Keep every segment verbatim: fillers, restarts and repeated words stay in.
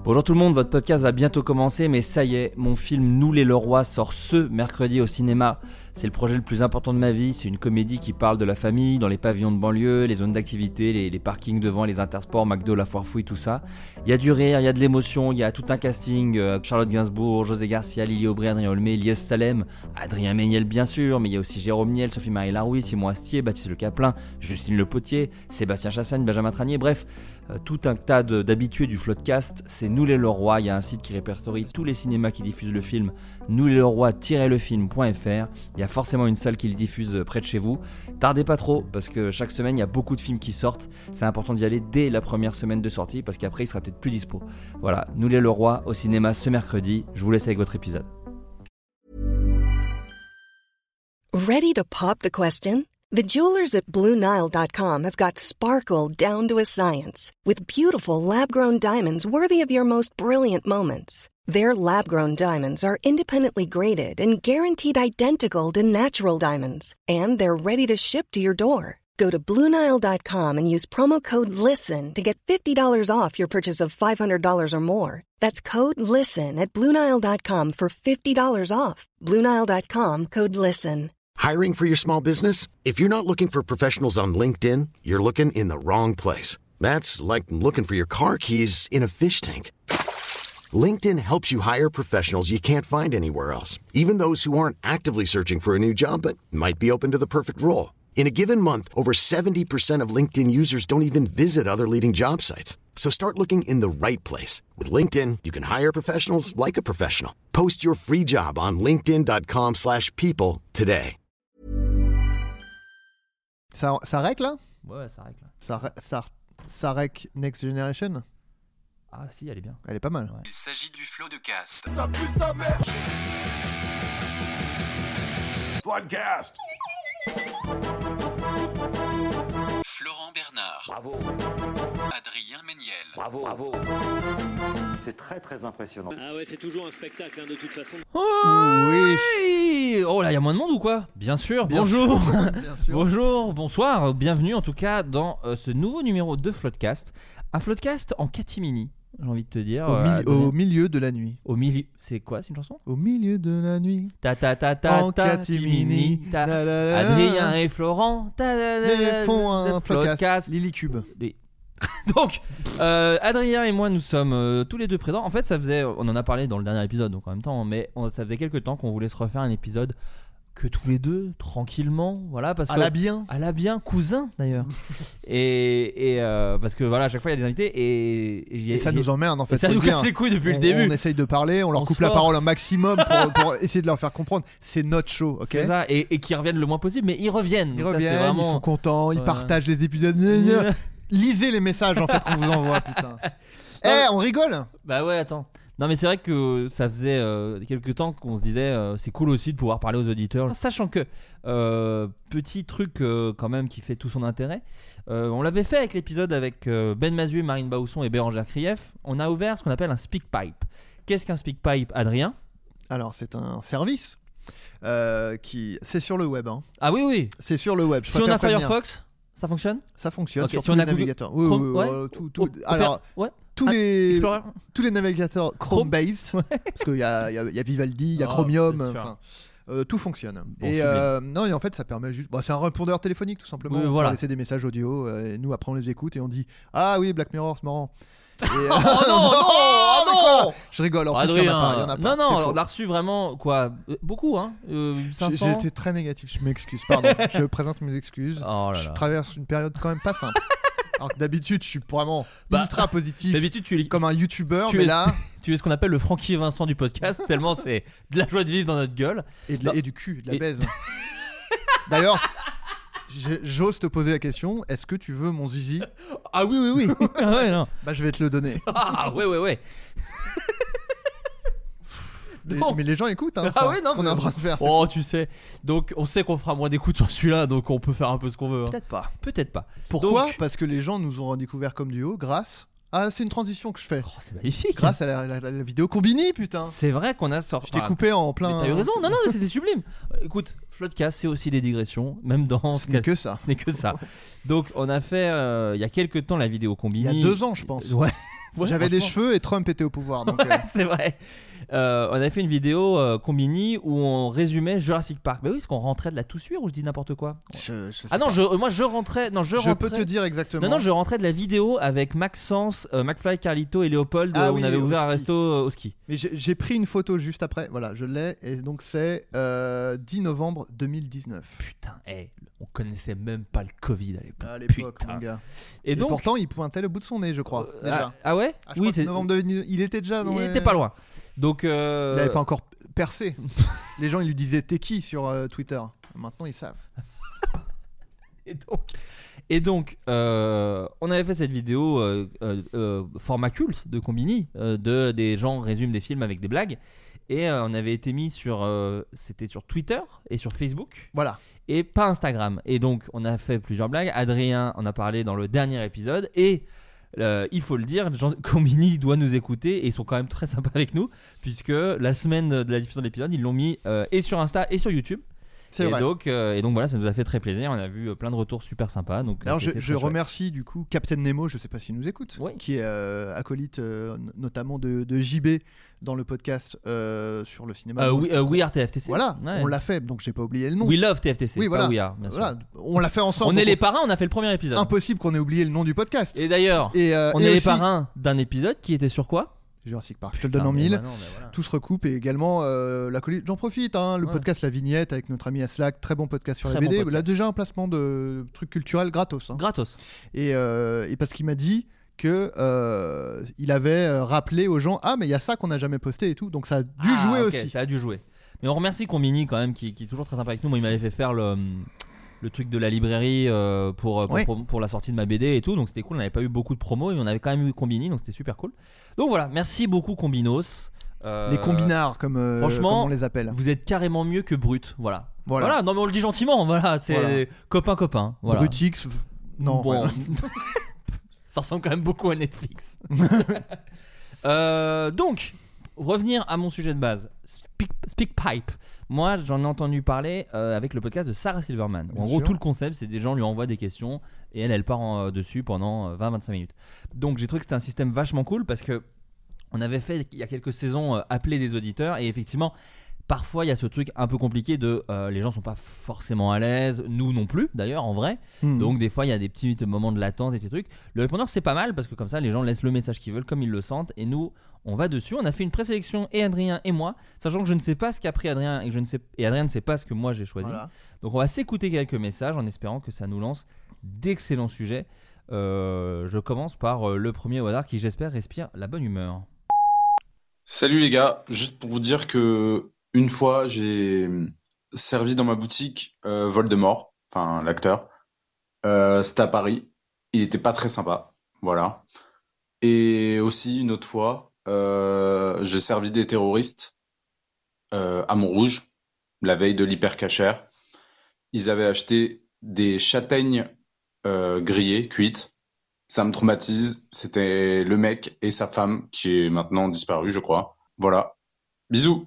Bonjour tout le monde, votre podcast va bientôt commencer, mais ça y est, mon film Nous les Leroy sort ce mercredi au cinéma. C'est le projet le plus important de ma vie, c'est une comédie qui parle de la famille, dans les pavillons de banlieue, les zones d'activité, les, les parkings devant, les intersports, McDo, la foire fouille, tout ça. Il y a du rire, il y a de l'émotion, il y a tout un casting, euh, Charlotte Gainsbourg, José Garcia, Lily Aubry, Adrien Olmé, Lies Salem, Adrien Méniel bien sûr, mais il y a aussi Jérôme Niel, Sophie-Marie Larouille, Simon Astier, Baptiste Le Caplin, Justine Le Potier, Sébastien Chassagne, Benjamin Tranier, bref, euh, tout un tas de, d'habitués du Floodcast. C'est Nous les Leroy, il y a un site qui répertorie tous les cinémas qui diffusent le film, nous les leroy tiret le film point f r. Il y a forcément une salle qui le diffuse près de chez vous. Tardez pas trop, parce que chaque semaine il y a beaucoup de films qui sortent. C'est important d'y aller dès la première semaine de sortie, parce qu'après il sera peut-être plus dispo. Voilà, Nous les Leroy au cinéma ce mercredi. Je vous laisse avec votre épisode. Ready to pop the question? The jewelers at Blue Nile dot com have got sparkle down to a science with beautiful lab-grown diamonds worthy of your most brilliant moments. Their lab-grown diamonds are independently graded and guaranteed identical to natural diamonds, and they're ready to ship to your door. Go to Blue Nile dot com and use promo code LISTEN to get fifty dollars off your purchase of five hundred dollars or more. That's code LISTEN at Blue Nile dot com for fifty dollars off. Blue Nile dot com, code LISTEN. Hiring for your small business? If you're not looking for professionals on LinkedIn, you're looking in the wrong place. That's like looking for your car keys in a fish tank. LinkedIn helps you hire professionals you can't find anywhere else, even those who aren't actively searching for a new job but might be open to the perfect role. In a given month, over seventy percent of LinkedIn users don't even visit other leading job sites. So start looking in the right place. With LinkedIn, you can hire professionals like a professional. Post your free job on linkedin dot com slash people today. Ça, ça rec là ? Ouais, ça règle. Ça, ça, ça rec Next Generation ? Ah si, elle est bien. Elle est pas mal. Ouais. Il s'agit du Floodcast. Ça pue sa mère. Floodcast. Florent Bernard. Bravo. Adrien Méniel. Bravo. Bravo. C'est très très impressionnant. Ah ouais, c'est toujours un spectacle hein, de toute façon. Oh, oui. Oh là, il y a moins de monde ou quoi ? Bien sûr. Bien Bonjour. sûr. Bien sûr. Bonjour, bonsoir, bienvenue en tout cas dans euh, ce nouveau numéro de Floodcast. Un Floodcast en catimini, j'ai envie de te dire. Au, euh, mili- Adrien. au milieu de la nuit. Au milieu. C'est quoi, c'est une chanson ? Au milieu de la nuit. Ta ta ta ta En ta catimini. ta. La, la, la, Adrien et Florent. Ta, la, la, la, Ils font un Floodcast. podcast. Lily Cube. Oui. Donc, euh, Adrien et moi, nous sommes euh, tous les deux présents. En fait, ça faisait, on en a parlé dans le dernier épisode, donc en même temps, mais on, ça faisait quelques temps qu'on voulait se refaire un épisode que tous les deux, tranquillement, voilà, parce À que la bien. à la bien, cousin d'ailleurs. et et euh, parce que voilà, à chaque fois il y a des invités et, et, Et ça nous emmerde en fait. et ça faut nous le dire. casse les couilles depuis on, le début. On essaye de parler, on leur On coupe se la force. parole un maximum pour, pour essayer de leur faire comprendre. C'est notre show, ok ? C'est ça, et, et qu'ils reviennent le moins possible, mais ils reviennent. Ils Donc ça, reviennent, c'est vraiment... ils sont contents, ils Ouais. partagent les épisodes. Gna, gna. Lisez les messages en fait qu'on vous envoie, putain. Eh, hey, on rigole. Bah ouais, attends. Non mais c'est vrai que ça faisait euh, quelques temps qu'on se disait euh, c'est cool aussi de pouvoir parler aux auditeurs, sachant que euh, petit truc euh, quand même qui fait tout son intérêt, euh, on l'avait fait avec l'épisode avec euh, Ben Mazué, Marine Bausson et Bérangère Krief. On a ouvert ce qu'on appelle un SpeakPipe. Qu'est-ce qu'un SpeakPipe, Adrien ? Alors c'est un service euh, qui, c'est sur le web. Hein. Ah oui oui. C'est sur le web. Je Si on a préfère prévenir. Firefox, ça fonctionne ? Ça fonctionne Ok, sur si tous on les a Google navigateurs. Oui, Chrome, oui, ouais. euh, tout, tout. Opé- Alors ouais. tous Ah, les Explorer. tous les navigateurs Chrome. Chrome-based, Ouais. parce qu'il y a, il y, a, il y a Vivaldi, il y a Oh, Chromium, c'est sûr. enfin, euh, tout fonctionne. Bon, et euh, non, et en fait, ça permet juste. Bah, c'est un répondeur téléphonique tout simplement. Oui, on voilà. peut laisser des messages audio. euh, et nous, après, on les écoute et on dit ah oui, Black Mirror, c'est marrant. Et, euh, Oh non, non, oh mais non quoi Je rigole. En plus, il y en a pas. Il y en a pas. non, non, C'est faux. on a reçu vraiment quoi euh, beaucoup, hein euh, cinq J'ai cents. j'ai été très négatif. Je m'excuse. Pardon. Je présente mes excuses. Oh là Je là. traverse une période quand même pas simple. Alors que d'habitude, je suis vraiment Bah, ultra positif, D'habitude, tu es, comme un youtubeur, tu mais es- là, tu es ce qu'on appelle le Francky Vincent du podcast, tellement c'est de la joie de vivre dans notre gueule. et, de la- et du cul, de la Et- baise. D'ailleurs, j'ai- j'ose te poser la question, est-ce que tu veux mon zizi ? Ah oui, oui, oui. Ah ouais, non. Bah, je vais te le donner. Ah ouais, ouais, ouais. Mais, Non. mais les gens écoutent, hein, Ah ça, ouais, non, ce qu'on mais- est en train de faire. c'est Oh, fou. tu sais. Donc, on sait qu'on fera moins d'écoute sur celui-là, donc on peut faire un peu ce qu'on veut. hein. Peut-être pas. Peut-être pas. Pourquoi ? Donc- Parce que les gens nous ont redécouvert comme duo grâce. Ah, c'est une transition que je fais. Oh, c'est magnifique. Grâce à la, la- la vidéo Combini, putain. C'est vrai qu'on a sorti. Je t'ai coupé en plein. Mais t'as eu raison. Non, non, mais c'était sublime. Écoute, Floodcast, c'est aussi des digressions, même dans. Ce n'est que ça. Ce n'est que ça. Donc, on a fait euh, il y a quelques temps la vidéo Il Combini. y a deux ans, je pense. Ouais. Ouais, J'avais des franchement. cheveux et Trump était au pouvoir. Donc, euh, C'est vrai. Euh, on avait fait une vidéo euh, Combini où on résumait Jurassic Park. Bah oui, parce qu'on rentrait de la toussuire ou je dis n'importe quoi. je, je sais Ah non, pas. je, euh, moi je rentrais. Non, je, Je rentrais. peux te dire exactement. Non, non, je rentrais de la vidéo avec Maxence, euh, McFly, Carlito et Léopold Ah où oui, on avait au ouvert un ski. resto euh, au ski. Mais j'ai, j'ai pris une photo juste après. Voilà, je l'ai. Et donc c'est euh, dix novembre deux mille dix-neuf. Putain, hey, on connaissait même pas le Covid à l'époque. À l'époque, Putain. mon gars. Et Et, donc. pourtant, il pointait le bout de son nez, je crois. euh, déjà. ah, ah ouais Ah, je Oui, crois que novembre deux mille, il était déjà dans Il les- était pas loin. Donc. Euh... Il n'avait pas encore percé. Les gens, ils lui disaient t'es qui sur euh, Twitter. Maintenant, ils savent. Et donc, et donc euh, on avait fait cette vidéo euh, euh, euh, format culte de Combini, euh, de des gens résument des films avec des blagues, et euh, on avait été mis sur, euh, c'était sur Twitter et sur Facebook, Voilà. et pas Instagram. Et donc on a fait plusieurs blagues. Adrien en a parlé dans le dernier épisode, et euh, il faut le dire, les gens- Combini doit nous écouter et ils sont quand même très sympas avec nous, puisque la semaine de la diffusion de l'épisode, ils l'ont mis euh, et sur Insta et sur YouTube. C'est et vrai. donc, euh, et donc voilà, ça nous a fait très plaisir. On a vu euh, plein de retours super sympas. Donc, D'ailleurs, je, c'était je très chouette. remercie du coup Captain Nemo, je sais pas s'il nous écoute, Oui. qui est euh, acolyte euh, n- notamment de, de J B dans le podcast euh, sur le cinéma. Euh, oui, euh, We Are T F T C. Voilà, Ouais. on l'a fait, donc j'ai pas oublié le nom. We Love T F T C. Oui, pas voilà. We Are, bien sûr. Voilà, on l'a fait ensemble. On est donc les parrains, on a fait le premier épisode. Impossible qu'on ait oublié le nom du podcast. Et d'ailleurs, Et, euh, on et est les aussi- parrains d'un épisode qui était sur quoi Jurassic Park. Je te le donne Putain, en mais mille. bah non, mais voilà. Tout se recoupe et également euh, la colline. J'en profite, hein, le Ouais. podcast La Vignette avec notre ami Aslak, très bon podcast sur Très la bon B D. podcast. Là déjà un placement de trucs culturels gratos. hein. Gratos. Et, euh, et parce qu'il m'a dit que euh, il avait euh, rappelé aux gens ah mais il y a ça qu'on n'a jamais posté et tout, donc ça a dû Ah, jouer ok, aussi. Ça a dû jouer. Mais on remercie Combini quand même, qui, qui est toujours très sympa avec nous. Moi, il m'avait fait faire le, le truc de la librairie euh, pour, pour, Oui. pour, pour la sortie de ma B D et tout. Donc c'était cool. On n'avait pas eu beaucoup de promos, mais on avait quand même eu Combini, donc c'était super cool. Donc voilà, merci beaucoup Combinos. Euh, Les combinards comme, euh, franchement, comme on les appelle. Vous êtes carrément mieux que Brut. Voilà. Voilà. non mais on le dit gentiment. Voilà, c'est Voilà. copain copain. Voilà. Brutix, f- non. Bon. ouais. Ça ressemble quand même beaucoup à Netflix. Euh, donc, revenir à mon sujet de base, Speak, Speakpipe. Moi, j'en ai entendu parler euh, avec le podcast de Sarah Silverman. Où Bien en gros, sûr. tout le concept, c'est des gens lui envoient des questions et elle, elle part en, euh, dessus pendant euh, vingt à vingt-cinq minutes. Donc, j'ai trouvé que c'était un système vachement cool parce que on avait fait il y a quelques saisons euh, appeler des auditeurs et effectivement. Parfois, il y a ce truc un peu compliqué de euh, les gens sont pas forcément à l'aise, nous non plus d'ailleurs en vrai. Hmm. Donc des fois, il y a des petits moments de latence et des trucs. Le répondeur, c'est pas mal parce que comme ça, les gens laissent le message qu'ils veulent comme ils le sentent et nous, on va dessus. On a fait une présélection et Adrien et moi, sachant que je ne sais pas ce qu'a pris Adrien et que je ne sais et Adrien ne sait pas ce que moi j'ai choisi. Voilà. Donc on va s'écouter quelques messages en espérant que ça nous lance d'excellents sujets. Euh, je commence par euh, le premier au hasard qui, j'espère, respire la bonne humeur. Salut les gars, juste pour vous dire que une fois j'ai servi dans ma boutique euh, Voldemort, enfin l'acteur. Euh, c'était à Paris, il était pas très sympa, voilà. Et aussi une autre fois, euh, j'ai servi des terroristes euh, à Montrouge, la veille de l'hypercachère. Ils avaient acheté des châtaignes euh, grillées, cuites. Ça me traumatise. C'était le mec et sa femme qui est maintenant disparu, je crois. Voilà. Bisous.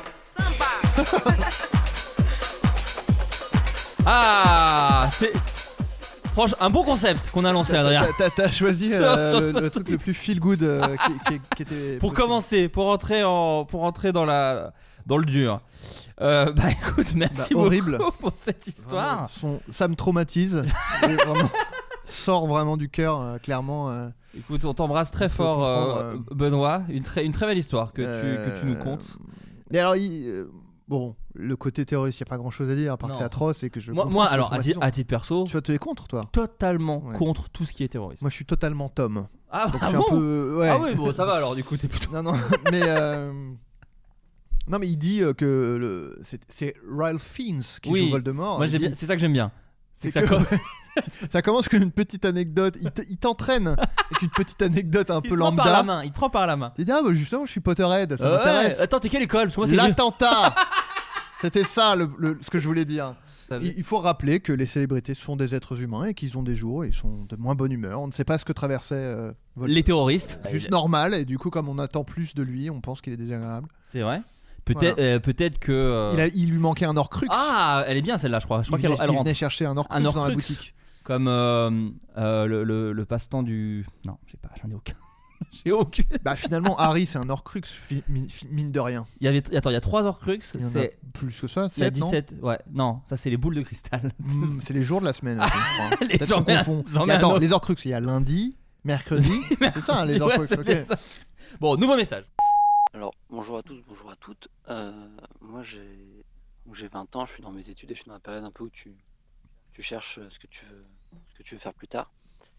Ah, c'est franchement un bon concept qu'on a lancé, Adrien. T'as, t'as- t'as choisi Sur- euh, sur le, ce le truc le plus feel good euh, qui, qui- qui était. Pour possible. commencer, pour entrer en, pour entrer dans la, dans le dur. Euh, bah écoute, merci Bah, horrible. beaucoup pour cette histoire. Vraiment, son- ça me traumatise. Et vraiment, sort vraiment du cœur, euh, clairement. euh. Écoute, on t'embrasse très On peut fort, comprendre, euh, euh, Benoît. Une très, une très belle histoire que, tu, que tu nous Euh, contes. Et alors, il- euh, bon, le côté terroriste, il n'y a pas grand chose à dire, à part Non. que c'est atroce et que je. Moi, comprends moi cette alors, à, ti- traumatisation. à titre perso, Tu vas te es contre, toi. totalement Ouais. contre tout ce qui est terrorisme. Moi, je suis totalement Tom. Ah, Donc, ah je suis bon un peu. Ouais. Ah oui, bon, ça va alors, du coup, t'es plutôt. Non, non, mais. euh, Non, mais il dit euh, que le... c'est, c'est Ralph Fiennes qui Oui. joue Voldemort. Moi, Il j'ai dit- bien- c'est ça que j'aime bien. C'est C'est que ça que- com- Ça commence qu'une petite anecdote. Il, t- il t'entraîne avec une petite anecdote un il peu te prend par la lambda. main. Il te prend par la main. Tu dis, ah, bah justement, je suis Potterhead, ça Ouais, m'intéresse. attends, t'es quelle école? Parce que moi, c'est vieux. L'attentat C'était ça le, le- ce que je voulais dire. Ça va. Il, il faut rappeler que les célébrités sont des êtres humains et qu'ils ont des jours et ils sont de moins bonne humeur. On ne sait pas ce que traversait euh, Voldemort. Les terroristes. Juste normal, et du coup, comme on attend plus de lui, on pense qu'il est désagréable. C'est vrai. Peut-être, euh, peut-être que. euh, Il, a- il lui manquait un Horcrux. Ah, elle est bien celle-là, je crois. Je crois il qu'elle venait, elle il rentre. venait chercher un Horcrux Un dans la Horcrux. boutique. Comme euh, euh, le, le, le passe-temps du. Non, je sais pas, j'en ai aucun. J'ai aucune. Bah finalement, Harry, c'est un Horcrux, fi- mi- fi- mine de rien. Il y avait... Attends, il y a trois Horcrux. Il y en a C'est... plus que ça, Il y a sept, non dix-sept. Ouais, non, ça c'est les boules de cristal. Mm, C'est les jours de la semaine, aussi, je crois. Les Peut-être j'en qu'on mets un- confond. j'en Et mets un attends, autre. les Horcrux, il y a lundi, mercredi. C'est ça, hein, les Ouais, Horcrux. c'était ok. ça. Bon, nouveau message. Alors, bonjour à tous, bonjour à toutes. Euh, moi, j'ai donc j'ai vingt ans, je suis dans mes études et je suis dans la période un peu où tu, tu cherches ce que tu veux, ce que tu veux faire plus tard.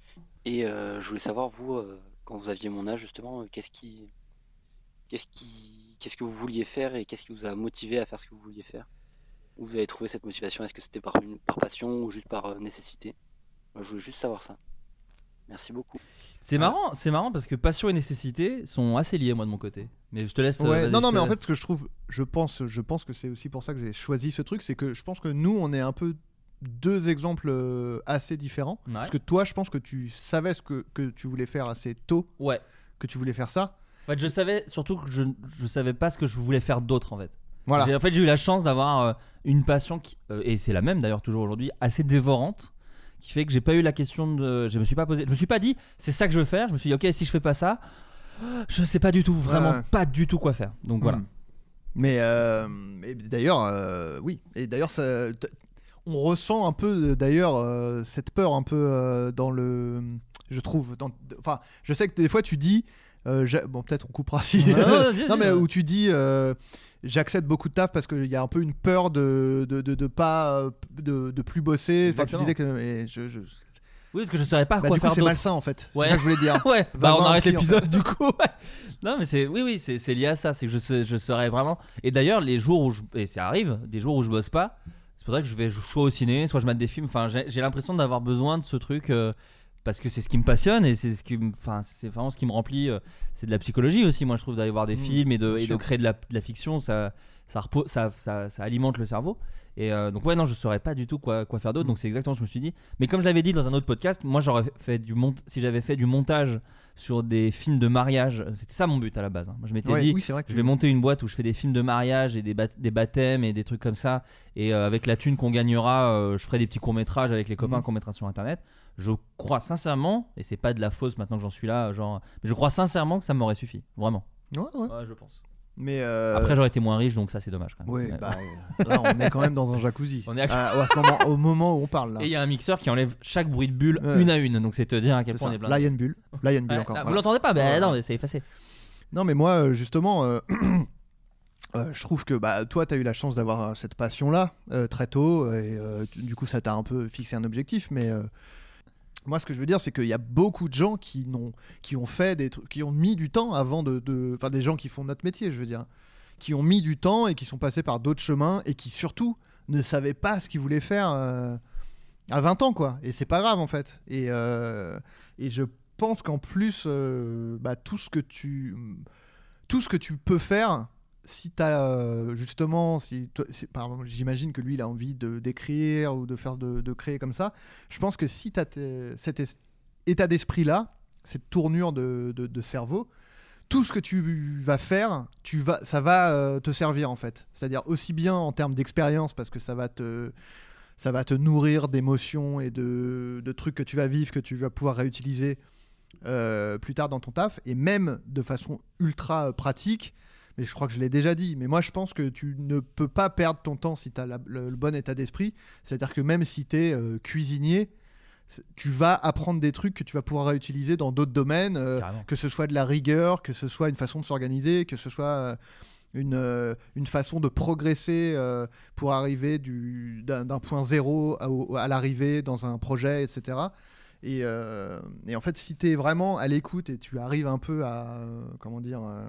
Et euh, je voulais savoir, vous, euh, quand vous aviez mon âge, justement, euh, qu'est-ce qui, qu'est-ce qui, qu'est-ce que vous vouliez faire et qu'est-ce qui vous a motivé à faire ce que vous vouliez faire? Où vous avez trouvé cette motivation? Est-ce que c'était par, une, par passion ou juste par euh, nécessité? Moi, je voulais juste savoir ça. Merci beaucoup. C'est marrant, c'est marrant parce que passion et nécessité sont assez liés, moi de mon côté. Mais je te laisse. euh, Ouais, vas-y, non, je non, te mais en laisse. fait, ce que je trouve, je pense, je pense que c'est aussi pour ça que j'ai choisi ce truc, c'est que je pense que nous, on est un peu deux exemples euh, assez différents. Ouais. Parce que toi, je pense que tu savais ce que, que tu voulais faire assez tôt, Ouais. que tu voulais faire ça. En fait, je savais surtout que je, je savais pas ce que je voulais faire d'autre en fait. Voilà. J'ai- en fait, j'ai eu la chance d'avoir euh, une passion qui, euh, et c'est la même d'ailleurs toujours aujourd'hui, assez dévorante, qui fait que j'ai pas eu la question de, je me suis pas posé, je me suis pas dit c'est ça que je veux faire. Je me suis dit ok, si je fais pas ça, je sais pas du tout, vraiment Ouais. pas du tout quoi faire. Donc voilà. Hmm. Mais, euh, mais d'ailleurs, euh, oui. Et d'ailleurs, ça, t- on ressent un peu, d'ailleurs, euh, cette peur un peu euh, dans le, je trouve. dans- Enfin, je sais que des fois tu dis, euh, j'a- bon, peut-être on coupera si. Ouais, ouais, vas-y, non, vas-y, mais ouais. où tu dis. euh, J'accepte beaucoup de taf parce qu'il y a un peu une peur de de, de, de pas euh, de, de plus bosser. Enfin, tu Exactement. disais que et je, je... Oui, parce que je saurais pas Bah, quoi du coup, faire c'est d'autre. malsain en fait. Ouais. C'est ça que je voulais dire. Ouais, bah Va on voir arrête un psy, en l'épisode fait. du coup. ouais. Non mais c'est oui oui c'est c'est lié à ça, c'est que je sais- je serais vraiment et d'ailleurs les jours où je et ça arrive, des jours où je bosse pas, c'est pour ça que je vais soit au ciné, soit je mate des films, enfin j'ai j'ai l'impression d'avoir besoin de ce truc euh, parce que c'est ce qui me passionne et c'est ce qui me enfin c'est vraiment ce qui me remplit euh, c'est de la psychologie aussi moi je trouve d'aller voir des Mmh, films et de bien et de sûr. créer de la, de la fiction, ça ça, repose, ça, ça ça alimente le cerveau. Et euh, donc ouais non je saurais pas du tout quoi, quoi faire d'autre, donc c'est exactement ce que je me suis dit. Mais comme je l'avais dit dans un autre podcast, moi j'aurais fait du mont- si j'avais fait du montage sur des films de mariage, c'était ça mon but à la base, hein. Moi je m'étais Ouais, dit oui, c'est vrai que je tu- vais monter une boîte où je fais des films de mariage et des, bat- des baptêmes et des trucs comme ça, et euh, avec la thune qu'on gagnera euh, je ferai des petits courts métrages avec les copains Mhm. qu'on mettra sur internet. Je crois sincèrement, et c'est pas de la fausse maintenant que j'en suis là, genre, mais je crois sincèrement que ça m'aurait suffi, vraiment. Ouais, ouais. Ouais, je pense. Mais euh, Après j'aurais été moins riche, donc ça c'est dommage quand même. ouais, Ouais. bah, euh, là, on est quand même dans un jacuzzi. On est à- Ah, à ce moment, au moment où on parle là. Et il y a un mixeur qui enlève chaque bruit de bulle Ouais. une à une, donc c'est te dire à quel C'est point ça. on est blindé. Là, il y a une bulle. Là, il y a une bulle Ouais, encore. là, vous Voilà. l'entendez pas? Ben Ouais. non, mais c'est effacé. Non, mais moi, euh, justement, euh, euh, je trouve que bah, toi, tu as eu la chance d'avoir euh, cette passion-là euh, très tôt. Et euh, tu- du coup, ça t'a un peu fixé un objectif. Mais euh, moi, ce que je veux dire, c'est qu'il y a beaucoup de gens qui, n'ont, qui ont fait des trucs, qui ont mis du temps avant de. de- Enfin, des gens qui font notre métier, je veux dire. Qui ont mis du temps et qui sont passés par d'autres chemins et qui, surtout, ne savaient pas ce qu'ils voulaient faire euh, à vingt ans, quoi. Et c'est pas grave, en fait. Et, euh, et je pense qu'en plus, euh, bah, tout ce que tu. Tout ce que tu peux faire, si tu as justement, si toi- c'est- par exemple, j'imagine que lui il a envie de d'écrire ou de faire de, de créer comme ça. Je pense que si tu as cet es- état d'esprit là, cette tournure de, de- de cerveau, tout ce que tu vas faire, tu vas, ça va euh, te servir en fait. C'est-à-dire aussi bien en termes d'expérience parce que ça va te ça va te nourrir d'émotions et de, de trucs que tu vas vivre, que tu vas pouvoir réutiliser euh, plus tard dans ton taf, et même de façon ultra euh, pratique. Mais je crois que je l'ai déjà dit. Mais moi, je pense que tu ne peux pas perdre ton temps si tu as le, le bon état d'esprit. C'est-à-dire que même si tu es euh, cuisinier, c'est- tu vas apprendre des trucs que tu vas pouvoir réutiliser dans d'autres domaines, euh, Carrément. que ce soit de la rigueur, que ce soit une façon de s'organiser, que ce soit euh, une, euh, une façon de progresser euh, pour arriver du, d'un, d'un point zéro à, au- à l'arrivée dans un projet, et cetera. Et, euh, et en fait, si tu es vraiment à l'écoute et tu arrives un peu à... euh, comment dire... euh,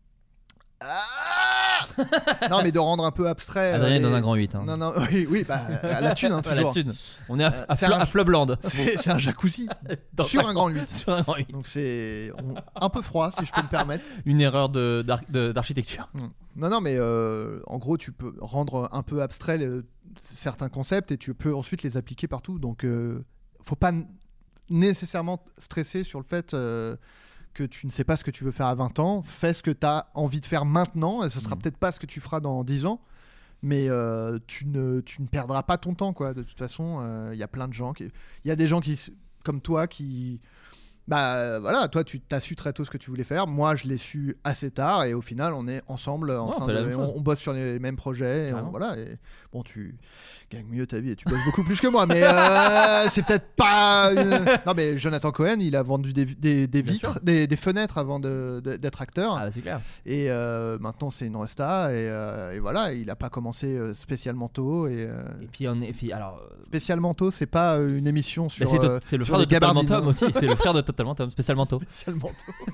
ah non, mais de rendre un peu abstrait... euh, Adrien est les- dans un grand huit. Hein. Non, non, oui, oui, bah, à la thune, hein, Ouais, la toujours. thune. On est à, Euh, à, c'est Flo- un- à Flobland. C'est, c'est un jacuzzi Dans sur un- un grand huit. Sur un grand huit. Donc c'est on- un peu froid, si je peux me permettre. Une erreur de, d'ar- de- d'architecture. Non, non, mais euh, en gros, tu peux rendre un peu abstrait le- certains concepts et tu peux ensuite les appliquer partout. Donc, euh, faut pas n- nécessairement stresser sur le fait euh, que tu ne sais pas ce que tu veux faire à vingt ans. Fais ce que tu as envie de faire maintenant et ce sera Mhm. peut-être pas ce que tu feras dans dix ans. Mais euh, tu, ne, tu ne perdras pas ton temps, quoi. De toute façon, il y a plein de gens. qui- Il y a des gens qui, s- comme toi qui, Bah euh, voilà, toi tu as su très tôt ce que tu voulais faire. Moi, je l'ai su assez tard et au final, on est ensemble en Ouais, on train fait la de, même chose. on, on bosse sur les mêmes projets. Et on- Carrément. voilà. Et, bon, tu gagnes mieux ta vie et tu bosses beaucoup plus que moi, mais euh, c'est peut-être pas. une- Non, mais Jonathan Cohen, il a vendu des, des, des Bien vitres, sûr. des, des fenêtres avant de, de- d'être acteur. Ah, bah, c'est clair. Et euh, maintenant, c'est une resta. Et, euh, et voilà, il a pas commencé euh, spécialement tôt. Et, euh, Et puis, on est, puis alors, euh, spécialement tôt, c'est pas euh, une émission bah, sur. c'est, to- euh, c'est le sur frère de les Totalement gabardines, Tom hein. aussi. C'est le frère de Totalement Tom, spécialement Tom. Spécialement tôt.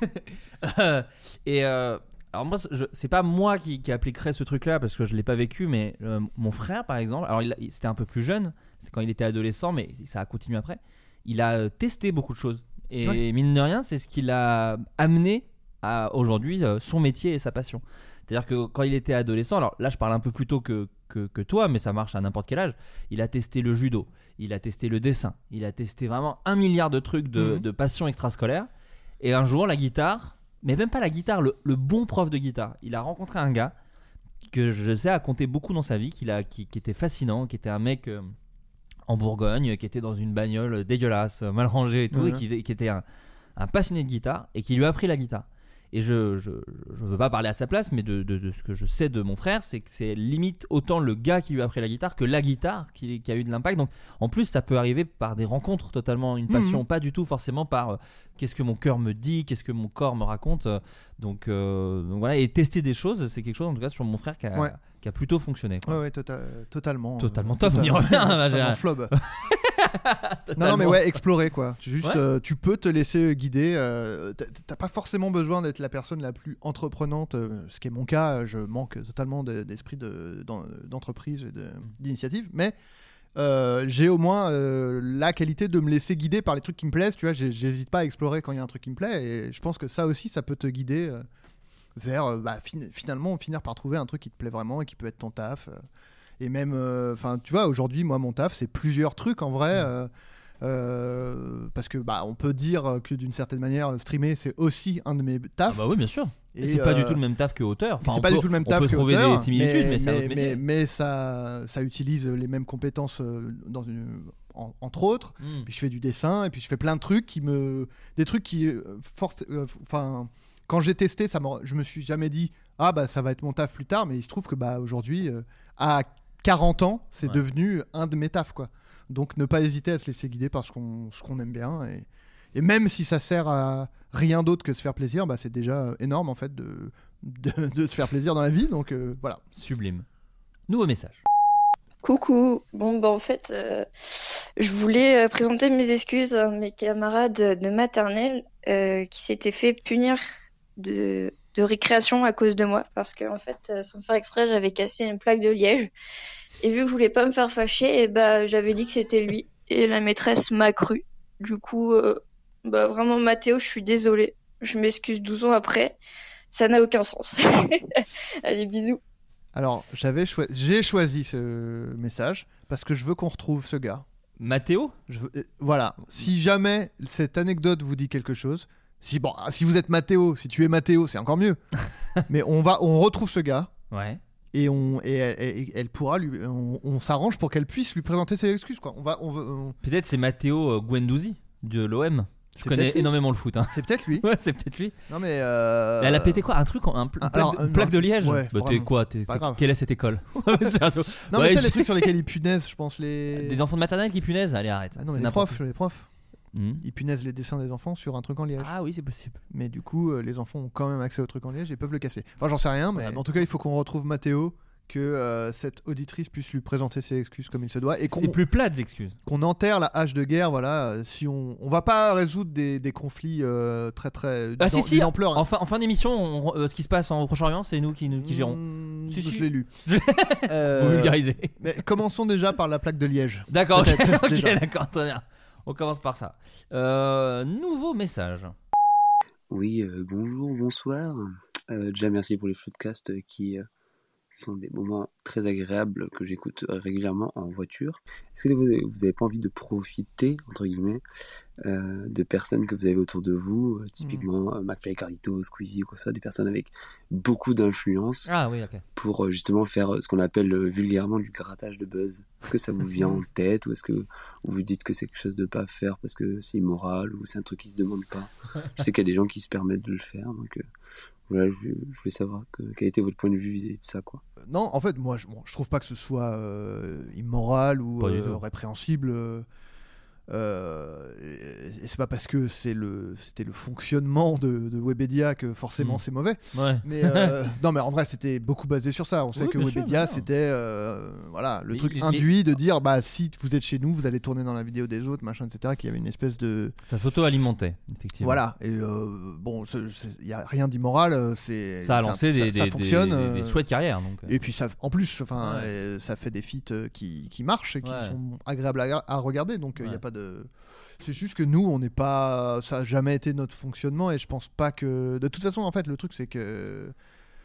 et euh, alors moi, je, c'est pas moi qui, qui appliquerais ce truc-là parce que je l'ai pas vécu, mais euh, mon frère, par exemple, alors il, il- c'était un peu plus jeune, c'est quand il était adolescent, mais ça a continué après. Il a euh, testé beaucoup de choses et Ouais. mine de rien, c'est ce qui l'a amené à aujourd'hui euh, son métier et sa passion. C'est-à-dire que quand il était adolescent, alors là je parle un peu plus tôt que, que, que toi, mais ça marche à n'importe quel âge, il a testé le judo, il a testé le dessin, il a testé vraiment un milliard de trucs de, Mhm. de passion extrascolaire. Et un jour, la guitare, mais même pas la guitare, le, le bon prof de guitare, il a rencontré un gars que je sais a compté beaucoup dans sa vie, qu'il a, qui, qui était fascinant, qui était un mec euh, en Bourgogne, qui était dans une bagnole dégueulasse, euh, mal rangée et tout, Ouais. et qui, qui était un, un passionné de guitare et qui lui a appris la guitare. Et je je, je veux pas parler à sa place, mais de, de, de ce que je sais de mon frère, c'est que c'est limite autant le gars qui lui a appris la guitare que la guitare qui, qui a eu de l'impact. Donc en plus, ça peut arriver par des rencontres totalement, une passion, Mhm. pas du tout forcément par euh, qu'est-ce que mon cœur me dit, qu'est-ce que mon corps me raconte. euh, Donc, euh, donc voilà, et tester des choses, c'est quelque chose en tout cas sur mon frère qui a, Ouais. qui a plutôt fonctionné. quoi. Ouais, ouais, tota- totalement. Totalement euh, top, on y revient, totalement j'ai- flob. Non, non, mais ouais, explorer quoi. Tu- Juste, Ouais. euh, tu peux te laisser guider. euh, t'as- T'as pas forcément besoin d'être la personne la plus entreprenante, euh, ce qui est mon cas. Je manque totalement de- d'esprit de- d'en- d'entreprise et de- d'initiative, mais euh, j'ai au moins euh, la qualité de me laisser guider par les trucs qui me plaisent. Tu vois, j'ai- j'hésite pas à explorer quand il y a un truc qui me plaît, et je pense que ça aussi, ça peut te guider euh, vers euh, bah, fin- finalement finir par trouver un truc qui te plaît vraiment et qui peut être ton taf. euh. Et même, enfin, tu vois, aujourd'hui, moi, mon taf, c'est plusieurs trucs en vrai. euh, euh, parce que bah on peut dire que d'une certaine manière streamer c'est aussi un de mes Ah tafs. bah oui, bien sûr. Et, c'est pas euh, du tout le même taf que auteur. Enfin, c'est on pas peut- du tout le même on taf peut que trouver auteur, des similitudes, mais, c'est un autre mais, métier. mais ça, ça utilise les mêmes compétences euh, dans une, en- entre autres. Mm. Puis je fais du dessin et puis je fais plein de trucs qui me, des trucs qui, euh, force, euh, enfin, quand j'ai testé, ça m'a- je me suis jamais dit ah bah ça va être mon taf plus tard, mais il se trouve que bah aujourd'hui euh, à quarante ans, c'est Ouais. devenu un de mes tafs quoi. Donc ne pas hésiter à se laisser guider par ce qu'on, ce qu'on aime bien et, et même si ça sert à rien d'autre que se faire plaisir, bah c'est déjà énorme en fait de de, de se faire plaisir dans la vie. Donc euh, voilà. Sublime. Nouveau message. Coucou. Bon, bah en fait, euh, je voulais euh, présenter mes excuses à mes camarades de maternelle euh, qui s'étaient fait punir de, de récréation à cause de moi. Parce qu'en fait, euh, sans faire exprès, j'avais cassé une plaque de liège. Et vu que je voulais pas me faire fâcher, et bah, j'avais dit que c'était lui. Et la maîtresse m'a cru. Du coup, euh, bah, vraiment, Mathéo, je suis désolée. Je m'excuse douze ans après. Ça n'a aucun sens. Allez, bisous. Alors j'avais choi- j'ai choisi ce message parce que je veux qu'on retrouve ce gars. Mathéo Je veux- euh, voilà. Si jamais cette anecdote vous dit quelque chose, si bon, si vous êtes Mathéo, si tu es Mathéo, c'est encore mieux. Mais on va, on retrouve ce gars. Ouais. Et on, et, elle- et- elle pourra lui, on, on s'arrange pour qu'elle puisse lui présenter ses excuses quoi. On va, on, veut- on- Peut-être c'est Matteo euh, Guendouzi de l'O M. Je C'est connais peut-être lui. énormément le foot. Hein. c'est peut-être lui. Ouais, c'est peut-être lui. Non mais. euh, Elle a pété quoi? Un truc, en- un pl- Ah, plaque, alors, de, euh, plaque non, de liège ouais, Bah, t'es vraiment. quoi t'es, Pas c'est- grave. Quelle est cette école? C'est un truc- Non Ouais, mais tu sais c'est- les trucs sur lesquels ils punaisent, je pense les. Des enfants de maternelle qui punaisent? Allez, arrête. Ah non mais C'est les n'importe profs, les profs, quoi. Hmm. ils punaisent les dessins des enfants sur un truc en liège. Ah oui, c'est possible. Mais du coup, euh, les enfants ont quand même accès au truc en liège et peuvent le casser. Enfin, j'en sais rien, mais en tout cas, il faut qu'on retrouve Mathéo, que euh, cette auditrice puisse lui présenter ses excuses comme il se doit et qu'on C'est plus plat des excuses. qu'on enterre la hache de guerre. Voilà, euh, si on on va pas résoudre des, des conflits euh, très très Ah si d'am- si, d'une ampleur. hein. en fin, en fin d'émission, on- euh, ce qui se passe en Proche-Orient, c'est nous qui, nous, qui gérons. Mmh, Si, je si. l'ai lu. Je- Euh, Vous vulgarisez. mais commençons déjà par la plaque de liège. D'accord, ok, Peut-être, ok, déjà. d'accord, très bien. On commence par ça. Euh, nouveau message. Oui, euh, bonjour, bonsoir. Euh, déjà, merci pour les podcasts euh, qui euh, sont des moments très agréables que j'écoute euh, régulièrement en voiture. Est-ce que vous n'avez pas envie de profiter, entre guillemets, euh, de personnes que vous avez autour de vous, euh, typiquement mmh. McFly, Carlito, Squeezie, ou quoi que ce soit, des personnes avec beaucoup d'influence ah, oui, okay. pour euh, justement faire ce qu'on appelle euh, vulgairement du grattage de buzz. Est-ce que ça vous vient en tête ou est-ce que vous vous dites que c'est quelque chose de pas à faire parce que c'est immoral ou c'est un truc qui se demande pas? Je sais qu'il y a des gens qui se permettent de le faire, donc euh, voilà, je, je voulais savoir que, quel était votre point de vue vis-à-vis de ça, quoi. Non, en fait, moi, je, bon, je trouve pas que ce soit euh, immoral ou euh, répréhensible. Euh, euh, et, et c'est pas parce que c'est le, c'était le fonctionnement de, de Webedia que forcément mmh. c'est mauvais. Ouais. Mais euh, non, mais en vrai, c'était beaucoup basé sur ça. On sait oui, que Webedia, sûr, c'était euh, voilà le mais, truc mais, induit mais... de dire bah si vous êtes chez nous, vous allez tourner dans la vidéo des autres, machin, et cetera. Qu'il y avait une espèce de ça s'auto-alimentait effectivement. Voilà. Et euh, bon, il y a rien d'immoral. C'est ça a lancé ça, des, ça, ça des, fonctionne. Des, des, des chouettes carrières. Donc. Et puis ça, en plus, enfin, ouais. ça fait des feats qui qui marchent et qui ouais. sont agréables à, à regarder. Donc il ouais. y a pas de c'est juste que nous, on n'est pas, ça a jamais été notre fonctionnement et je pense pas que. De toute façon, en fait, le truc c'est que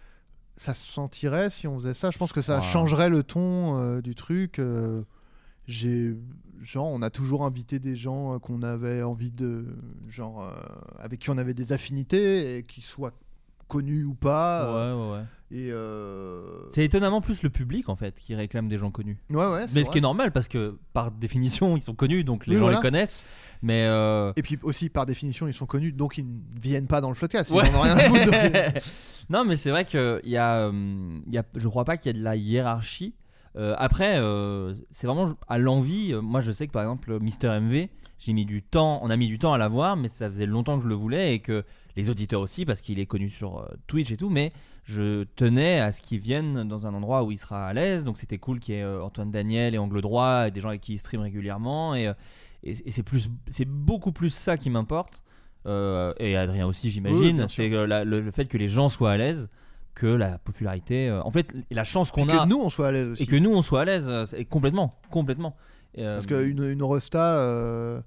ça se sentirait si on faisait ça. Je pense que ça wow. changerait le ton euh, du truc. Euh, j'ai, genre, on a toujours invité des gens euh, qu'on avait envie de, genre, euh, avec qui on avait des affinités et qui soient connus ou pas. Ouais, ouais, ouais. Et euh... c'est étonnamment plus le public en fait qui réclame des gens connus. Ouais, ouais, mais vrai. Ce qui est normal parce que par définition ils sont connus donc les oui, gens voilà. les connaissent. Mais euh... et puis aussi par définition ils sont connus donc ils ne viennent pas dans le Floodcast. Ils ouais. n'en ont rien à foutre. Donc... non mais c'est vrai que il y a, il y a, je crois pas qu'il y a de la hiérarchie. Euh, après euh, c'est vraiment à l'envie. Moi je sais que par exemple Mister M V, j'ai mis du temps, on a mis du temps à l'avoir, mais ça faisait longtemps que je le voulais et que les auditeurs aussi parce qu'il est connu sur Twitch et tout, mais je tenais à ce qu'ils viennent dans un endroit où il sera à l'aise, donc c'était cool qu'il y ait Antoine Daniel et Angle Droit et des gens avec qui il stream régulièrement et, et, et c'est, plus, c'est beaucoup plus ça qui m'importe euh, et Adrien aussi j'imagine, oui, c'est la, le, le fait que les gens soient à l'aise que la popularité, euh, en fait la chance qu'on et a que nous on soit à l'aise aussi. Et que nous on soit à l'aise et complètement, complètement. Et, euh, parce qu'une une Rosta euh...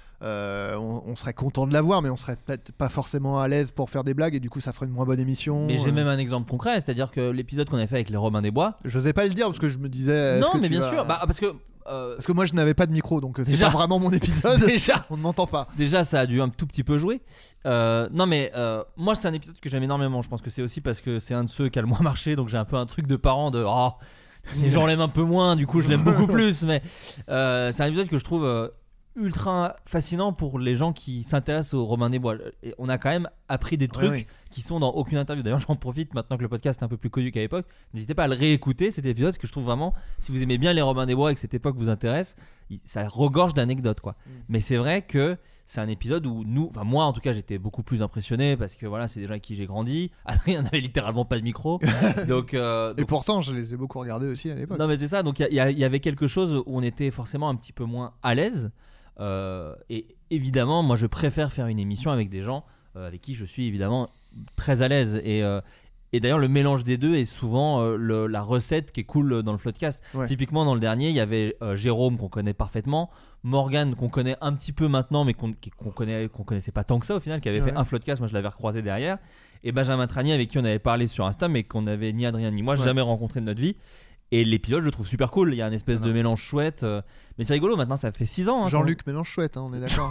Euh, on, on serait content de l'avoir mais on serait peut-être pas forcément à l'aise pour faire des blagues et du coup ça ferait une moins bonne émission. Mais j'ai euh... même un exemple concret, c'est-à-dire que l'épisode qu'on avait fait avec les Robins des Bois, j'osais pas le dire parce que je me disais non que mais bien vas... sûr bah, parce que euh... parce que moi je n'avais pas de micro donc c'est déjà... pas vraiment mon épisode. déjà on ne m'entend pas, déjà ça a dû un tout petit peu jouer euh, non mais euh, moi c'est un épisode que j'aime énormément, je pense que c'est aussi parce que c'est un de ceux qui a le moins marché donc j'ai un peu un truc de parent de oh, les gens l'aiment un peu moins du coup je l'aime beaucoup plus mais euh, c'est un épisode que je trouve euh, ultra fascinant pour les gens qui s'intéressent aux Robins des Bois. Et on a quand même appris des trucs oui, oui. qui sont dans aucune interview. D'ailleurs, j'en profite maintenant que le podcast est un peu plus connu qu'à l'époque. N'hésitez pas à le réécouter cet épisode, parce que je trouve vraiment, si vous aimez bien les Robins des Bois et que cette époque vous intéresse, ça regorge d'anecdotes, quoi. Mm. Mais c'est vrai que c'est un épisode où nous, enfin moi en tout cas, j'étais beaucoup plus impressionné parce que voilà, c'est des gens avec qui j'ai grandi. Adrien n'avait littéralement pas de micro, donc, euh, donc. Et pourtant, je les ai beaucoup regardés aussi à l'époque. Non, mais c'est ça. Donc il y, y, y avait quelque chose où on était forcément un petit peu moins à l'aise. Euh, et évidemment moi je préfère faire une émission avec des gens euh, avec qui je suis évidemment très à l'aise et, euh, et d'ailleurs le mélange des deux est souvent euh, le, la recette qui est cool dans le Floodcast. Ouais. Typiquement dans le dernier il y avait euh, Jérôme qu'on connaît parfaitement, Morgane qu'on connaît un petit peu maintenant mais qu'on, qu'on, connaît, qu'on connaissait pas tant que ça au final, qui avait ouais. fait un Floodcast, moi je l'avais recroisé derrière, et Benjamin Tranier avec qui on avait parlé sur Insta mais qu'on avait ni Adrien ni moi ouais. jamais rencontré de notre vie. Et l'épisode, je le trouve super cool. Il y a une espèce de mélange chouette. Euh... Mais c'est rigolo, maintenant ça fait six ans. Hein, Jean-Luc quand... mélange chouette, hein, on est d'accord.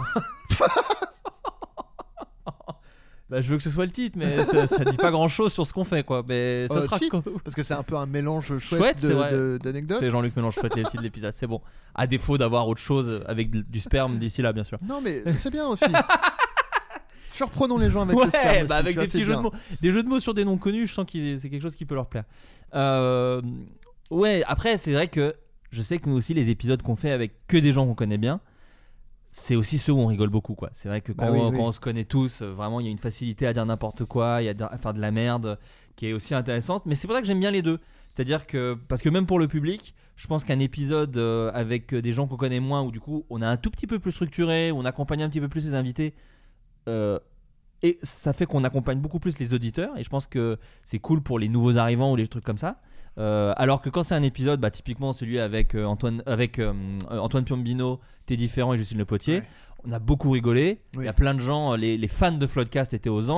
Bah, je veux que ce soit le titre, mais ça, ça dit pas grand chose sur ce qu'on fait, quoi. Mais ça euh, sera si, co- parce que c'est un peu un mélange chouette, chouette de, c'est de, d'anecdotes. C'est Jean-Luc mélange chouette, les titres de l'épisode, c'est bon. À défaut d'avoir autre chose avec du sperme d'ici là, bien sûr. Non, mais c'est bien aussi. Surprenons les gens avec ouais, le sperme. Bah aussi, avec des petits jeux de mots, des jeux de mots sur des noms connus. Je sens que c'est quelque chose qui peut leur plaire. Euh, ouais. Après, c'est vrai que je sais que nous aussi, les épisodes qu'on fait avec que des gens qu'on connaît bien, c'est aussi ceux où on rigole beaucoup, quoi. C'est vrai que quand, bah oui, on, oui. quand on se connaît tous, vraiment, il y a une facilité à dire n'importe quoi, il y a à faire de la merde, qui est aussi intéressante. Mais c'est pour ça que j'aime bien les deux. C'est-à-dire que, parce que même pour le public, je pense qu'un épisode euh, avec des gens qu'on connaît moins, où du coup, on est un tout petit peu plus structuré, où on accompagne un petit peu plus les invités. Euh, et ça fait qu'on accompagne beaucoup plus les auditeurs, et je pense que c'est cool pour les nouveaux arrivants ou les trucs comme ça. Euh, alors que quand c'est un épisode, bah, typiquement celui avec euh, Antoine, avec euh, Antoine Piombino, Teddy Ferrand et Justine Le Potier, ouais. on a beaucoup rigolé. Il oui. y a plein de gens, les, les fans de Floodcast étaient aux anges.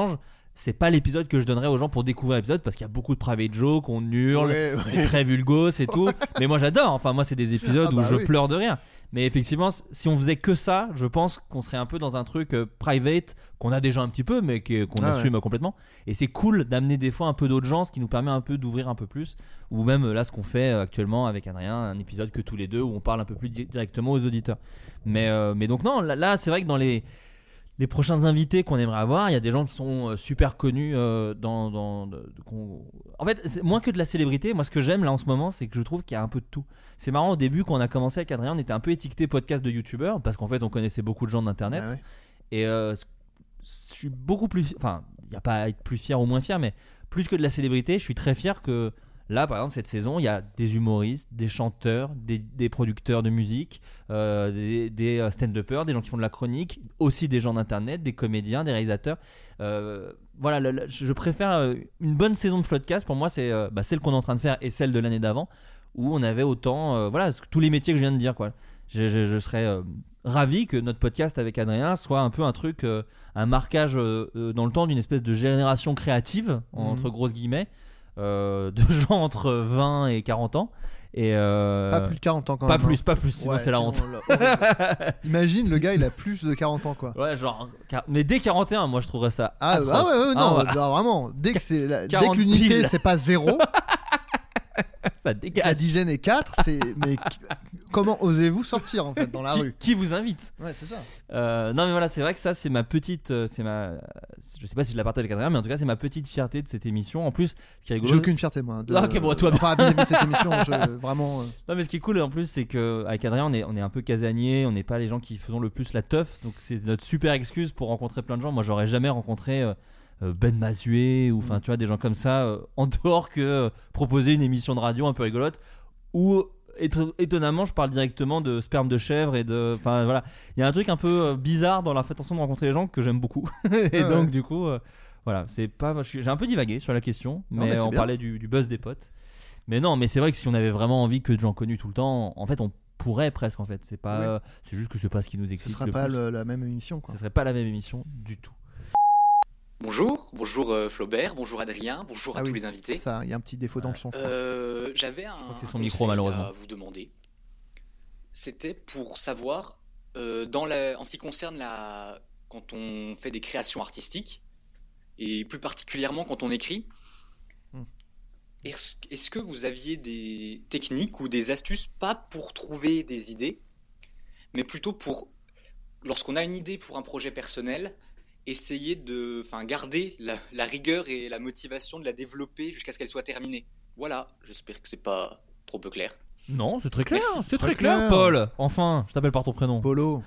c'est pas l'épisode que je donnerais aux gens pour découvrir l'épisode parce qu'il y a beaucoup de private jokes, on hurle, Ouais, ouais. c'est très vulgos et tout. Mais moi j'adore, enfin moi c'est des épisodes Ah où bah je oui. pleure de rire. Mais effectivement, si on faisait que ça, je pense qu'on serait un peu dans un truc euh, private qu'on a déjà un petit peu, mais qui- qu'on Ah assume ouais. complètement. Et c'est cool d'amener des fois un peu d'autres gens, ce qui nous permet un peu d'ouvrir un peu plus. Ou même euh, là, ce qu'on fait euh, actuellement avec Adrien, un épisode que tous les deux où on parle un peu plus di- directement aux auditeurs. Mais, euh, mais donc, non, là, là, c'est vrai que dans les. Les prochains invités qu'on aimerait avoir, il y a des gens qui sont euh, super connus euh, dans, dans de- de- qu'on- en fait, c'est moins que de la célébrité. Moi, ce que j'aime là en ce moment, c'est que je trouve qu'il y a un peu de tout. C'est marrant, au début, quand on a commencé avec Adrien, on était un peu étiqueté podcast de youtubeurs parce qu'en fait, on connaissait beaucoup de gens d'internet. Ah ouais. Et euh, je suis beaucoup plus, enfin, il n'y a pas à être plus fier ou moins fier, mais plus que de la célébrité, je suis très fier que là, par exemple, cette saison, il y a des humoristes, des chanteurs, des, des producteurs de musique, euh, des, des euh, stand-uppers, des gens qui font de la chronique, aussi des gens d'internet, des comédiens, des réalisateurs. Euh, voilà, le- le- je préfère euh, une bonne saison de Floodcast. Pour moi, c'est euh, bah, celle qu'on est en train de faire et celle de l'année d'avant, où on avait autant, euh, voilà, ce- tous les métiers que je viens de dire, quoi. Je, je- je serais euh, ravi que notre podcast avec Adrien soit un peu un truc, euh, un marquage euh, euh, dans le temps d'une espèce de génération créative, entre Mhm. grosses guillemets, euh, de gens entre vingt et quarante ans. Et euh, Pas plus de quarante ans quand pas même. plus, hein. pas plus, sinon Ouais, c'est la sinon, honte. là, horrible. Imagine, le gars, il a plus de quarante ans, quoi. Ouais, genre, car- mais dès quarante et un, moi je trouverais ça. Ah, atroce. ah ouais, ouais, Ah, non, voilà. non, vraiment. Dès que, c'est la- dès quarante que l'unité, mille. c'est pas zéro, Ça la dégage. dizaine est quatre, c'est. Mais qui- comment osez-vous sortir, en fait, dans la Qui, rue qui vous invite? Ouais, c'est ça. Euh, non mais voilà, c'est vrai que ça c'est ma petite, euh, c'est ma, je sais pas si je la partage avec Adrien, mais en tout cas c'est ma petite fierté de cette émission. En plus, ce qui est rigolo. J'ai aucune fierté, moi. De... Ah, ok, bon, toi, Enfin, vis-à-vis de cette émission, je... vraiment. euh, Non mais ce qui est cool en plus c'est que avec Adrien on est, on est un peu casanier, on n'est pas les gens qui faisons le plus la teuf, donc c'est notre super excuse pour rencontrer plein de gens. Moi j'aurais jamais rencontré euh, euh, Ben Mazué ou enfin Mm. tu vois des gens comme ça euh, en dehors que euh, proposer une émission de radio un peu rigolote où éto- étonnamment je parle directement de sperme de chèvre et de enfin voilà, il y a un truc un peu euh, bizarre dans la façon de rencontrer les gens que j'aime beaucoup et Ah donc ouais. du coup euh, voilà, c'est pas je suis- j'ai un peu divagué sur la question, Non, mais, mais c'est on bien. parlait du, du buzz des potes. Mais non, mais c'est vrai que si on avait vraiment envie que de gens connus tout le temps, en fait, on pourrait presque en fait. C'est pas, Oui. c'est juste que c'est pas ce qui nous Ce excite sera le pas plus. le- la même émission, quoi. Ce serait pas la même émission du tout. Bonjour, bonjour euh, Flaubert, bonjour Adrien, bonjour à Ah tous oui, les invités. Ça, il y a un petit défaut dans le son. je crois. Euh, J'avais un, que c'est un son micro, conseil malheureusement. à vous demander. C'était pour savoir, euh, dans la, en ce qui concerne la, quand on fait des créations artistiques, et plus particulièrement quand on écrit, Hmm. est-ce est-ce que vous aviez des techniques ou des astuces, pas pour trouver des idées, mais plutôt pour, lorsqu'on a une idée pour un projet personnel, essayer de, enfin, garder la, la rigueur et la motivation de la développer jusqu'à ce qu'elle soit terminée. Voilà, j'espère que c'est pas trop peu clair. Non, c'est très clair. Merci. C'est très Très clair, clair. Paul. Enfin, je t'appelle par ton prénom. Polo.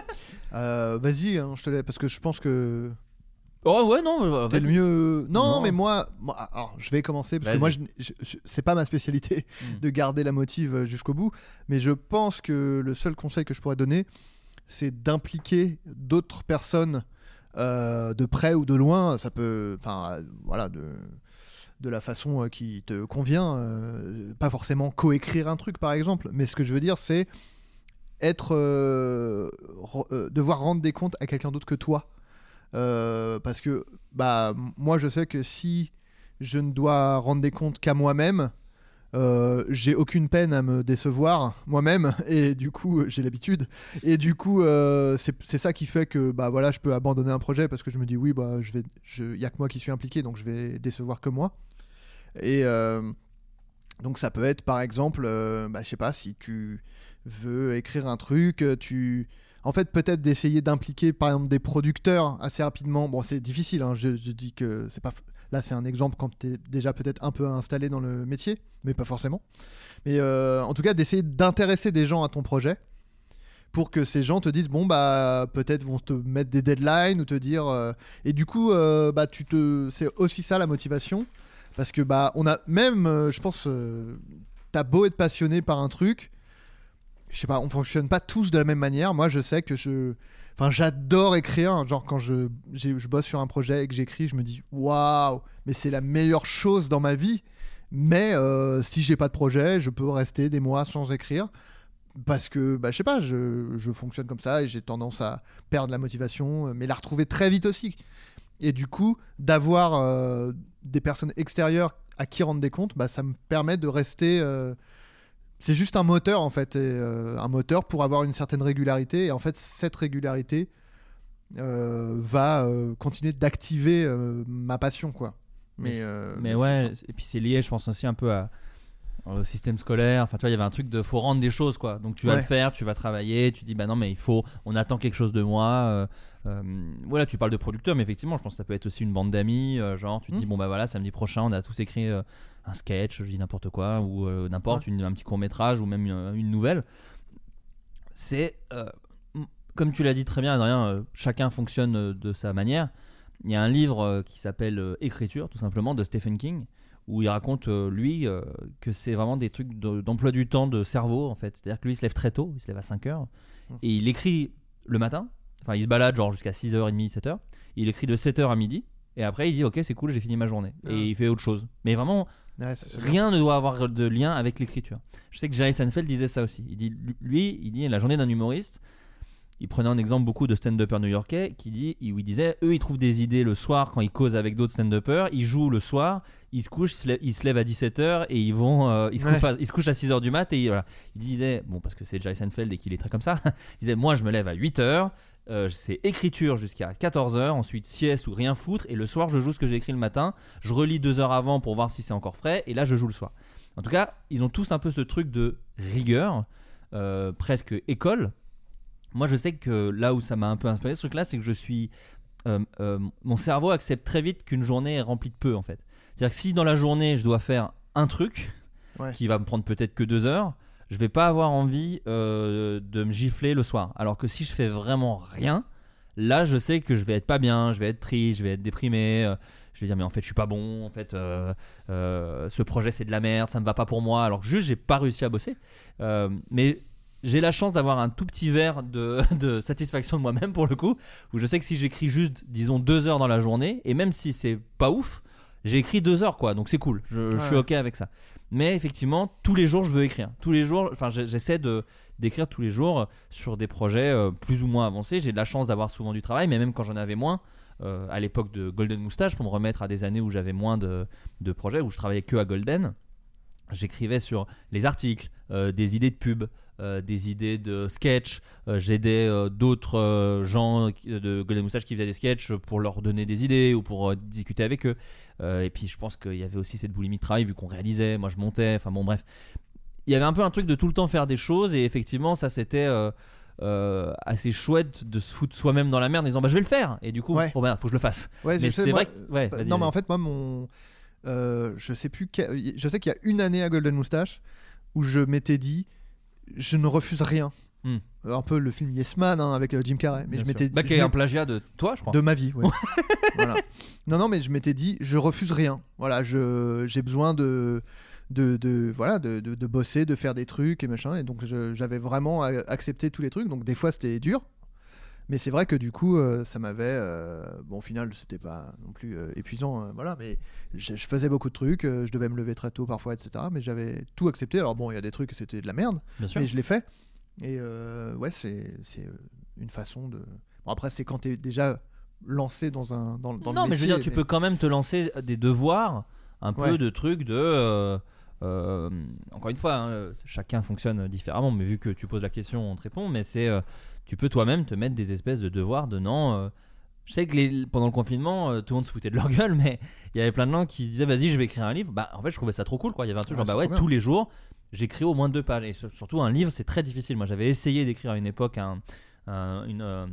Euh, Vas-y, hein, je te laisse, parce que je pense que. Oh ouais, non. euh, T'es le vas-y. mieux. Non, Non. mais moi, moi, alors, je vais commencer parce que Vas-y. moi, je, je- je- c'est pas ma spécialité Mm. de garder la motive jusqu'au bout. Mais je pense que le seul conseil que je pourrais donner, c'est d'impliquer d'autres personnes euh, de près ou de loin. Ça peut, enfin, euh, voilà, de de la façon euh, qui te convient. euh, pas forcément coécrire un truc, par exemple. Mais ce que je veux dire, c'est être, euh, re- euh, devoir rendre des comptes à quelqu'un d'autre que toi. Euh, parce que bah m- moi je sais que si je ne dois rendre des comptes qu'à moi-même, euh, j'ai aucune peine à me décevoir moi-même et du coup j'ai l'habitude et du coup euh, c'est c'est ça qui fait que bah voilà je peux abandonner un projet parce que je me dis oui bah je vais je y a que moi qui suis impliqué donc je vais décevoir que moi et euh, donc ça peut être par exemple euh, bah, je sais pas si tu veux écrire un truc tu en fait, peut-être d'essayer d'impliquer, par exemple, des producteurs assez rapidement. Bon, c'est difficile, hein, je, je dis que c'est pas... f- Là, c'est un exemple quand tu es déjà peut-être un peu installé dans le métier, mais pas forcément. Mais euh, en tout cas, d'essayer d'intéresser des gens à ton projet pour que ces gens te disent, bon, bah, peut-être vont te mettre des deadlines ou te dire... euh, Et du coup, euh, bah, tu te... c'est aussi ça, la motivation. Parce que, bah, on a même, euh, je pense, euh, t'as beau être passionné par un truc... Je sais pas, on fonctionne pas tous de la même manière. Moi, je sais que je, enfin, j'adore écrire. Genre quand je, j'ai- je bosse sur un projet et que j'écris, je me dis waouh, mais c'est la meilleure chose dans ma vie. Mais euh, si j'ai pas de projet, je peux rester des mois sans écrire parce que, bah, je sais pas, je, je fonctionne comme ça et j'ai tendance à perdre la motivation, mais la retrouver très vite aussi. Et du coup, d'avoir euh, des personnes extérieures à qui rendre des comptes, bah, ça me permet de rester... Euh, c'est juste un moteur, en fait. Et, euh, un moteur pour avoir une certaine régularité. Et en fait, cette régularité euh, va euh, continuer d'activer euh, ma passion, quoi. Mais, euh, mais mais ouais, c'est et puis c'est lié, je pense aussi un peu à, au système scolaire. Enfin, tu vois, il y avait un truc de faut rendre des choses, quoi. Donc tu vas Ouais. le faire, tu vas travailler, tu dis bah non, mais il faut, on attend quelque chose de moi. Euh, euh, voilà, tu parles de producteur, mais effectivement, je pense que ça peut être aussi une bande d'amis. Euh, genre, tu te Mmh. dis bon bah voilà, samedi prochain, on a tous écrit euh, un sketch, je dis n'importe quoi, ou euh, n'importe, Ouais. une, un petit court métrage, ou même une, une nouvelle. C'est euh, comme tu l'as dit très bien, Adrien, euh, chacun fonctionne euh, de sa manière. Il y a un livre euh, qui s'appelle euh, Écriture, tout simplement, de Stephen King, où il raconte, euh, lui, euh, que c'est vraiment des trucs de- d'emploi du temps, de cerveau, en fait. C'est-à-dire que lui, il se lève très tôt, il se lève à cinq heures, et il écrit le matin, enfin, il se balade genre jusqu'à six heures trente, sept heures, il écrit de sept heures à midi, et après, il dit, ok, c'est cool, j'ai fini ma journée. Ah. Et il fait autre chose. Mais vraiment, Ouais, c'est- c'est rien ne doit avoir de lien avec l'écriture. Je sais que Jerry Seinfeld disait ça aussi. Il dit, lui, il dit, la journée d'un humoriste, il prenait un exemple beaucoup de stand-uppers new-yorkais qui dit, où il disait, eux ils trouvent des idées le soir quand ils causent avec d'autres stand-uppers, ils jouent le soir, ils se couchent, ils se lèvent, ils se lèvent à dix-sept heures et ils vont, euh, ils, se Ouais. couchent à, ils se couchent à six heures du mat et voilà. Il disait, bon parce que c'est Jerry Seinfeld et qu'il est très comme ça, il disait moi je me lève à huit heures, euh, c'est écriture jusqu'à quatorze heures, ensuite sieste ou rien foutre, et le soir je joue ce que j'ai écrit le matin, je relis deux heures avant pour voir si c'est encore frais, et là je joue le soir. En tout cas, ils ont tous un peu ce truc de rigueur, euh, presque école. Moi, je sais que là où ça m'a un peu inspiré, ce truc-là, c'est que je suis. Euh, euh, mon cerveau accepte très vite qu'une journée est remplie de peu, en fait. C'est-à-dire que si dans la journée, je dois faire un truc Ouais. qui va me prendre peut-être que deux heures, je vais pas avoir envie euh, de me gifler le soir. Alors que si je fais vraiment rien, là, je sais que je vais être pas bien, je vais être triste, je vais être déprimé. euh, je vais dire, mais en fait, je suis pas bon. En fait, euh, euh, ce projet, c'est de la merde, ça me va pas pour moi. Alors que juste, j'ai pas réussi à bosser. Euh, mais. J'ai la chance d'avoir un tout petit verre de, de satisfaction de moi-même pour le coup, où je sais que si j'écris juste, disons, deux heures dans la journée, et même si c'est pas ouf, j'ai écrit deux heures quoi, donc c'est cool, je, je suis Ouais. ok avec ça. Mais effectivement, tous les jours je veux écrire, tous les jours, enfin j'ai- j'essaie de, d'écrire tous les jours sur des projets euh, plus ou moins avancés. J'ai de la chance d'avoir souvent du travail, mais même quand j'en avais moins, euh, à l'époque de Golden Moustache, pour me remettre à des années où j'avais moins de, de projets, où je travaillais que à Golden, j'écrivais sur les articles, euh, des idées de pub, euh, des idées de sketch. Euh, j'aidais euh, d'autres euh, gens qui- de Golden Moustache qui faisaient des sketchs pour leur donner des idées ou pour euh, discuter avec eux. Euh, et puis je pense qu'il y avait aussi cette boulimie de travail vu qu'on réalisait, moi je montais, enfin bon bref. Il y avait un peu un truc de tout le temps faire des choses, et effectivement ça c'était euh, euh, assez chouette de se foutre soi-même dans la merde en disant bah je vais le faire, et du coup Ouais. bon ben faut que je le fasse. Ouais, Mais je sais, c'est moi, vrai que- ouais, euh, vas-y, non, mais vas-y. en fait, moi, mon. euh, je sais plus. quel- Je sais qu'il y a une année à Golden Moustache où je m'étais dit je ne refuse rien. Hmm. Un peu le film Yes Man hein, avec euh, Jim Carrey. Mais Bien je sûr. m'étais Bah, je qui est un m'étais- plagiat de toi, je crois. De ma vie, ouais. Voilà. Non, non, mais je m'étais dit je refuse rien. Voilà, je j'ai besoin de. De, de voilà de, de, de bosser, de faire des trucs et machin, et donc je- j'avais vraiment a- accepté tous les trucs, donc des fois c'était dur, mais c'est vrai que du coup euh, ça m'avait euh, bon au final c'était pas non plus euh, épuisant, euh, voilà, mais je, je faisais beaucoup de trucs, euh, je devais me lever très tôt parfois, etc., mais j'avais tout accepté. Alors bon, il y a des trucs c'était de la merde, Bien sûr. mais je l'ai fait, et euh, ouais c'est c'est une façon de bon, après c'est quand t'es déjà lancé dans un dans, dans non, le mais je veux métier, dire, tu peux quand même te lancer des devoirs, un peu Ouais. de trucs de. euh, euh, encore une fois, hein, chacun fonctionne différemment, mais vu que tu poses la question, on te répond. Mais c'est. euh, tu peux toi-même te mettre des espèces de devoirs de non. euh, je sais que les- pendant le confinement, euh, tout le monde se foutait de leur gueule, mais il y avait plein de gens qui disaient vas-y, je vais écrire un livre. Bah, en fait, je trouvais ça trop cool, quoi. Il y avait un truc Ah, genre, bah c'est ouais, trop bien. tous les jours, j'écris au moins deux pages. Et sur- surtout, un livre, c'est très difficile. Moi, j'avais essayé d'écrire à une époque un, un- une. euh,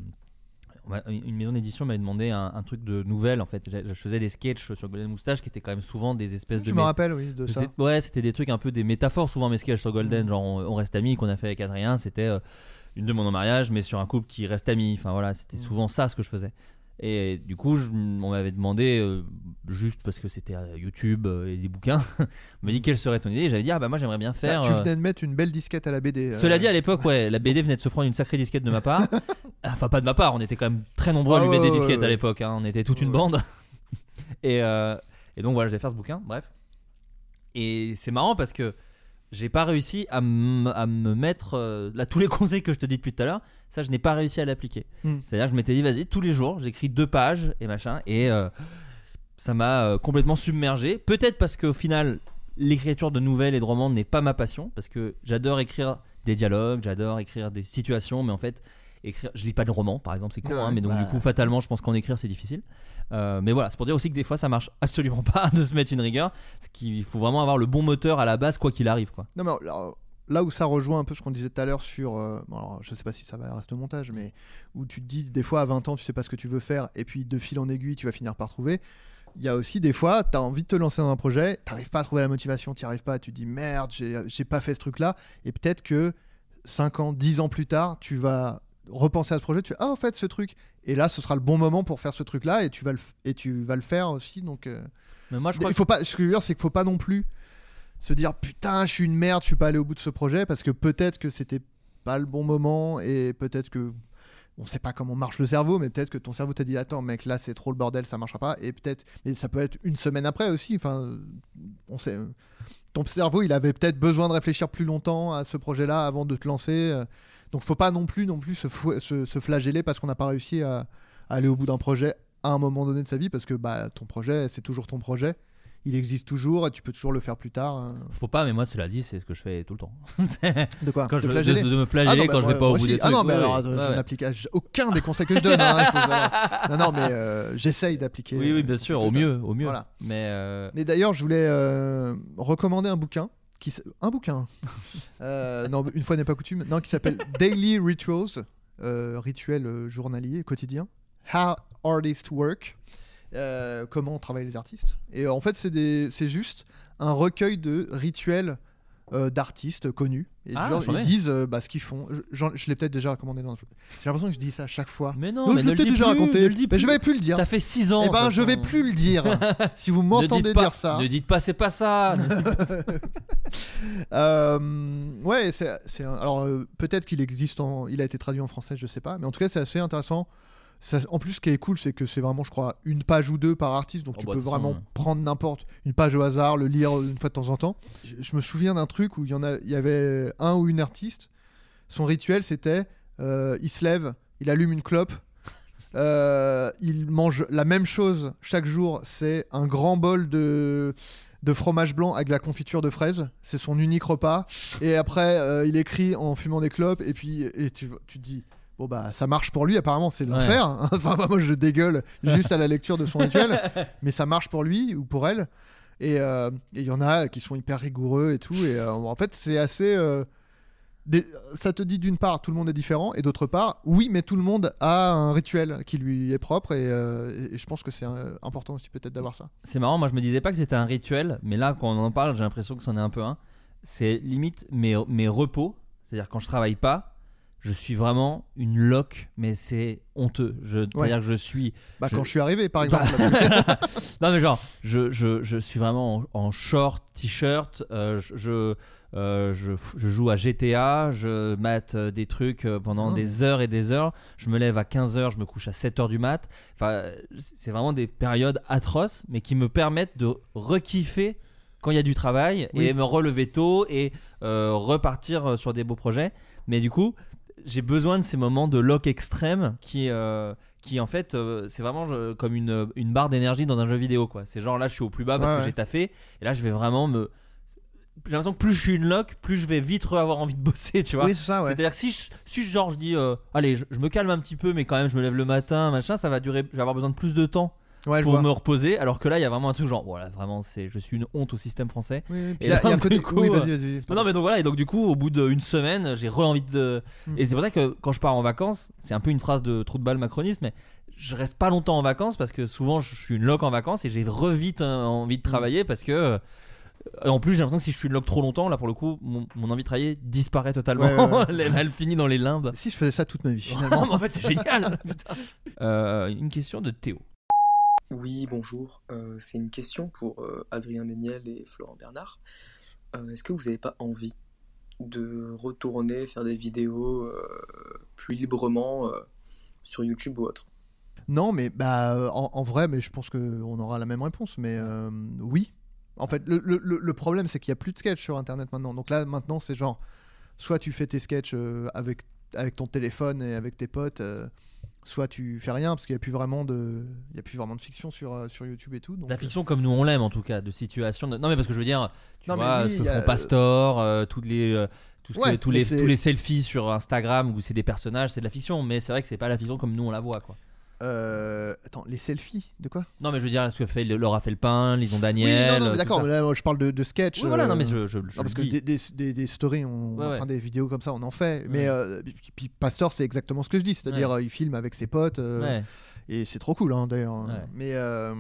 une maison d'édition m'avait demandé un, un truc de nouvelles, en fait. Je je faisais des sketchs sur Golden Moustache qui étaient quand même souvent des espèces de. je me mé- rappelle oui de ça. c'était- Ouais, c'était des trucs un peu des métaphores, souvent mes sketchs sur Golden. Genre, on, on reste amis, qu'on a fait avec Adrien. C'était euh, une demande en mariage, mais sur un couple qui reste amis. Enfin voilà, c'était souvent ça ce que je faisais. Et du coup, je- on m'avait demandé, euh, juste parce que c'était euh, YouTube euh, et des bouquins, on m'a dit quelle serait ton idée. Et j'avais dit, ah bah moi j'aimerais bien faire. Bah, tu euh, venais de mettre une belle disquette à la B D. euh. Cela dit, à l'époque, ouais, la B D venait de se prendre une sacrée disquette de ma part. Enfin, pas de ma part, on était quand même très nombreux à Ah lui mettre ouais, des ouais, disquettes ouais. à l'époque. hein, On était toute une Ouais. bande. et, euh, et donc voilà, je vais faire ce bouquin, bref. Et c'est marrant parce que j'ai pas réussi à, m- à me mettre euh, là tous les conseils que je te dis depuis tout à l'heure. Ça, je n'ai pas réussi à l'appliquer. Mm. C'est-à-dire que je m'étais dit, vas-y, tous les jours, j'écris deux pages et machin, et euh, ça m'a euh, complètement submergé. Peut-être parce qu'au final, l'écriture de nouvelles et de romans n'est pas ma passion, parce que j'adore écrire des dialogues, j'adore écrire des situations, mais en fait, écrire, je lis pas de romans, par exemple, c'est con, Ouais, hein, mais donc bah... du coup, fatalement, je pense qu'en écrire, c'est difficile. Euh, mais voilà, c'est pour dire aussi que des fois, ça marche absolument pas de se mettre une rigueur, parce qu'il faut vraiment avoir le bon moteur à la base, quoi qu'il arrive, quoi. Non, mais alors, là où ça rejoint un peu ce qu'on disait tout à l'heure sur, euh, bon, alors, je sais pas si ça va rester au montage, mais où tu te dis des fois à vingt ans tu sais pas ce que tu veux faire et puis de fil en aiguille tu vas finir par trouver. Il y a aussi des fois tu as envie de te lancer dans un projet, t'arrives pas à trouver la motivation, t'y arrives pas, tu te dis merde j'ai, j'ai pas fait ce truc là, et peut-être que cinq ans, dix ans plus tard tu vas repenser à ce projet, tu fais ah en fait ce truc, et là ce sera le bon moment pour faire ce truc là et tu vas le, et tu vas le faire aussi, donc euh... mais moi je crois il faut pas, ce que je veux dire c'est qu'il faut pas non plus se dire putain je suis une merde, je suis pas allé au bout de ce projet, parce que peut-être que c'était pas le bon moment, et peut-être que on sait pas comment marche le cerveau, mais peut-être que ton cerveau t'a dit attends mec là c'est trop le bordel, ça marchera pas, et peut-être, mais ça peut être une semaine après aussi, enfin on sait, ton cerveau il avait peut-être besoin de réfléchir plus longtemps à ce projet là avant de te lancer, donc faut pas non plus non plus se, fou- se, se flageller parce qu'on n'a pas réussi à, à aller au bout d'un projet à un moment donné de sa vie, parce que bah ton projet c'est toujours ton projet, il existe toujours et tu peux toujours le faire plus tard. Hein. Faut pas, mais moi cela dit c'est ce que je fais tout le temps. De quoi? Quand de, je, flageller de, de me flageller ah non, quand bah, je vais pas au moi bout aussi. des Ah trucs. non, mais ouais, alors ouais, je ouais. n'applique aucun des conseils que je donne. Hein, il faut savoir. Non, non, mais euh, j'essaye d'appliquer. Oui, oui, bien sûr, au mieux, au mieux. Voilà. Mais, euh... mais d'ailleurs, je voulais euh, recommander un bouquin. Qui, un bouquin euh, non, une fois n'est pas coutume, non, qui s'appelle Daily Rituals, euh, rituels journaliers, quotidiens, How Artists Work, euh, comment travaillent les artistes. Et euh, en fait, c'est, des, c'est juste un recueil de rituels euh, d'artistes connus. Et Ah, genre, j'en ils ai. disent euh, bah, ce qu'ils font. Je, j'en- je l'ai peut-être déjà recommandé dans le... J'ai l'impression que je dis ça à chaque fois. Mais non, Donc, mais je ne l'ai le peut-être dis déjà plus, raconté. ne le dis Mais plus. je vais plus le dire. Ça fait six ans. Eh ben, de je toute vais façon. plus le dire. Si vous Ne m'entendez dites pas- dire ça. Ne dites pas, c'est pas ça. Ne dites pas ça. Euh, ouais, c'est, c'est un- alors euh, peut-être qu'il existe, en, il a été traduit en français, je sais pas, mais en tout cas c'est assez intéressant. Ça, en plus, ce qui est cool, c'est que c'est vraiment, je crois, une page ou deux par artiste, donc Oh tu bah, peux de toute vraiment façon, ouais. prendre n'importe une page au hasard, le lire une fois de temps en temps. Je, je me souviens d'un truc où il y en a, il y avait un ou une artiste. Son rituel, c'était, euh, il se lève, il allume une clope. Euh, il mange la même chose chaque jour, c'est un grand bol de, de fromage blanc avec de la confiture de fraises, c'est son unique repas, et après euh, il écrit en fumant des clopes, et puis et tu, tu te dis bon bah ça marche pour lui, apparemment c'est l'enfer. Ouais. Enfin moi je dégueule juste à la lecture de son rituel, mais ça marche pour lui ou pour elle, et il euh, y en a qui sont hyper rigoureux et tout, et euh, en fait c'est assez euh, Des, ça te dit d'une part tout le monde est différent, et d'autre part oui mais tout le monde a un rituel qui lui est propre, et, euh, et je pense que c'est euh, important aussi peut-être d'avoir ça. C'est marrant, moi je me disais pas que c'était un rituel, mais là quand on en parle j'ai l'impression que c'en est un peu un. C'est limite mes, mes repos, c'est-à-dire quand je travaille pas je suis vraiment une loque, mais c'est honteux. Je, Ouais. C'est-à-dire que je suis... Bah je... quand je suis arrivé par exemple. Bah... non mais genre je, je, je suis vraiment en, en short, t-shirt, euh, je... je Euh, je, je joue à G T A, je mate euh, des trucs euh, pendant Oh. des heures et des heures, je me lève à quinze heures, je me couche à sept heures du mat. Enfin, c'est vraiment des périodes atroces, mais qui me permettent de rekiffer quand il y a du travail, Oui. et me relever tôt et euh, repartir sur des beaux projets. Mais du coup, j'ai besoin de ces moments de lock extrême qui... Euh, qui en fait euh, c'est vraiment je, comme une, une barre d'énergie dans un jeu vidéo, quoi. C'est genre là je suis au plus bas parce Ouais, que ouais. j'ai taffé, et là je vais vraiment me... J'ai l'impression que plus je suis une loque, plus je vais vite avoir envie de bosser, tu vois. Oui, c'est ça, ouais. C'est-à-dire que si je, si je, genre je dis euh, allez je, je me calme un petit peu, mais quand même je me lève le matin machin, ça va durer, je vais avoir besoin de plus de temps Ouais, je pour vois. me reposer, alors que là il y a vraiment un truc genre voilà, vraiment c'est, je suis une honte au système français. Oui, oui. Puis Et il y a- il y a un donc, côté- du coup, oui, euh, vas-y, vas-y, non, non, mais donc voilà, et donc du coup au bout d'une semaine j'ai re-envie de Mm. et c'est pour ça que quand je pars en vacances, c'est un peu une phrase de trou de balle macroniste, mais je reste pas longtemps en vacances parce que souvent je suis une loque en vacances et j'ai re-vite euh, envie de travailler, parce que euh, en plus j'ai l'impression que si je suis une loque trop longtemps, là pour le coup mon, mon envie de travailler disparaît totalement. Ouais, ouais, ouais, c'est elle, ça. elle finit dans les limbes. Si je faisais ça toute ma vie finalement. Non, mais en fait c'est génial. Putain. Euh, une question de Théo. Oui, bonjour. Euh, c'est une question pour euh, Adrien Méniel et Florent Bernard. Euh, est-ce que vous n'avez pas envie de retourner faire des vidéos euh, plus librement euh, sur YouTube ou autre? Non, mais bah, euh, en, en vrai, mais je pense qu'on aura la même réponse. Mais euh, oui, En fait, le, le, le problème, c'est qu'il n'y a plus de sketch sur Internet maintenant. Donc là, maintenant, c'est genre, soit tu fais tes sketchs euh, avec, avec ton téléphone et avec tes potes, euh, soit tu fais rien, parce qu'il n'y a plus vraiment de, il y a plus vraiment de fiction sur, euh, sur YouTube et tout. Donc, la fiction comme nous on l'aime en tout cas, de situation. De... Non mais parce que je veux dire, tu non, vois, oui, ce que a... font Pastor, euh, toutes les, euh, tout ce ouais, que, tous, les, c'est... tous les selfies sur Instagram où c'est des personnages, c'est de la fiction. Mais c'est vrai que c'est pas la fiction comme nous on la voit, quoi. Euh... Attends, les selfies de quoi? Non mais je veux dire ce que fait Laura Felpin, Lison Daniel. Oui, non, non mais d'accord, mais là moi, je parle de, de sketch. Oui, voilà, non mais je, je, je non, parce que dis. des, des, des, des stories, on... ouais, enfin ouais. des vidéos comme ça, on en fait. Ouais. Mais euh, puis Pastor, c'est exactement ce que je dis, c'est-à-dire ouais. euh, il filme avec ses potes euh, ouais. et c'est trop cool, hein, d'ailleurs. Ouais. Mais euh,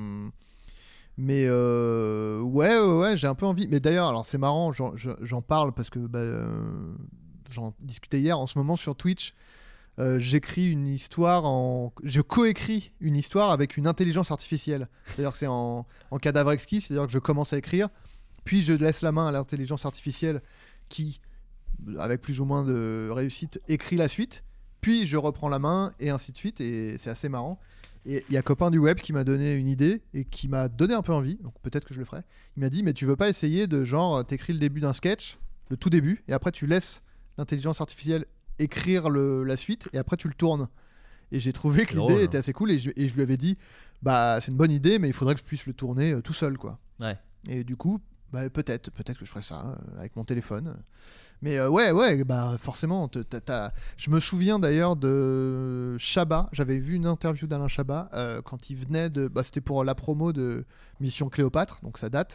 mais euh, ouais, ouais, ouais, j'ai un peu envie. Mais d'ailleurs, alors c'est marrant, j'en, j'en parle parce que bah, euh, j'en discutais hier. En ce moment sur Twitch. Euh, j'écris une histoire en... je coécris une histoire avec une intelligence artificielle, c'est-à-dire que c'est en, en cadavre exquis, c'est-à-dire que je commence à écrire puis je laisse la main à l'intelligence artificielle qui, avec plus ou moins de réussite, écrit la suite, puis je reprends la main et ainsi de suite, et c'est assez marrant. Et il y a Copain du Web qui m'a donné une idée et qui m'a donné un peu envie, donc peut-être que je le ferai. Il m'a dit mais tu veux pas essayer de genre t'écris le début d'un sketch, le tout début, et après tu laisses l'intelligence artificielle écrire le, la suite et après tu le tournes. Et j'ai trouvé que c'est l'idée drôle, était assez cool et je, et je lui avais dit bah c'est une bonne idée mais il faudrait que je puisse le tourner euh, tout seul quoi. Ouais. Et du coup bah, peut-être peut-être que je ferai ça euh, avec mon téléphone. Mais euh, ouais ouais bah forcément t'as, t'as... je me souviens d'ailleurs de Chabat, j'avais vu une interview d'Alain Chabat euh, quand il venait de bah, c'était pour la promo de Mission Cléopâtre, donc ça date.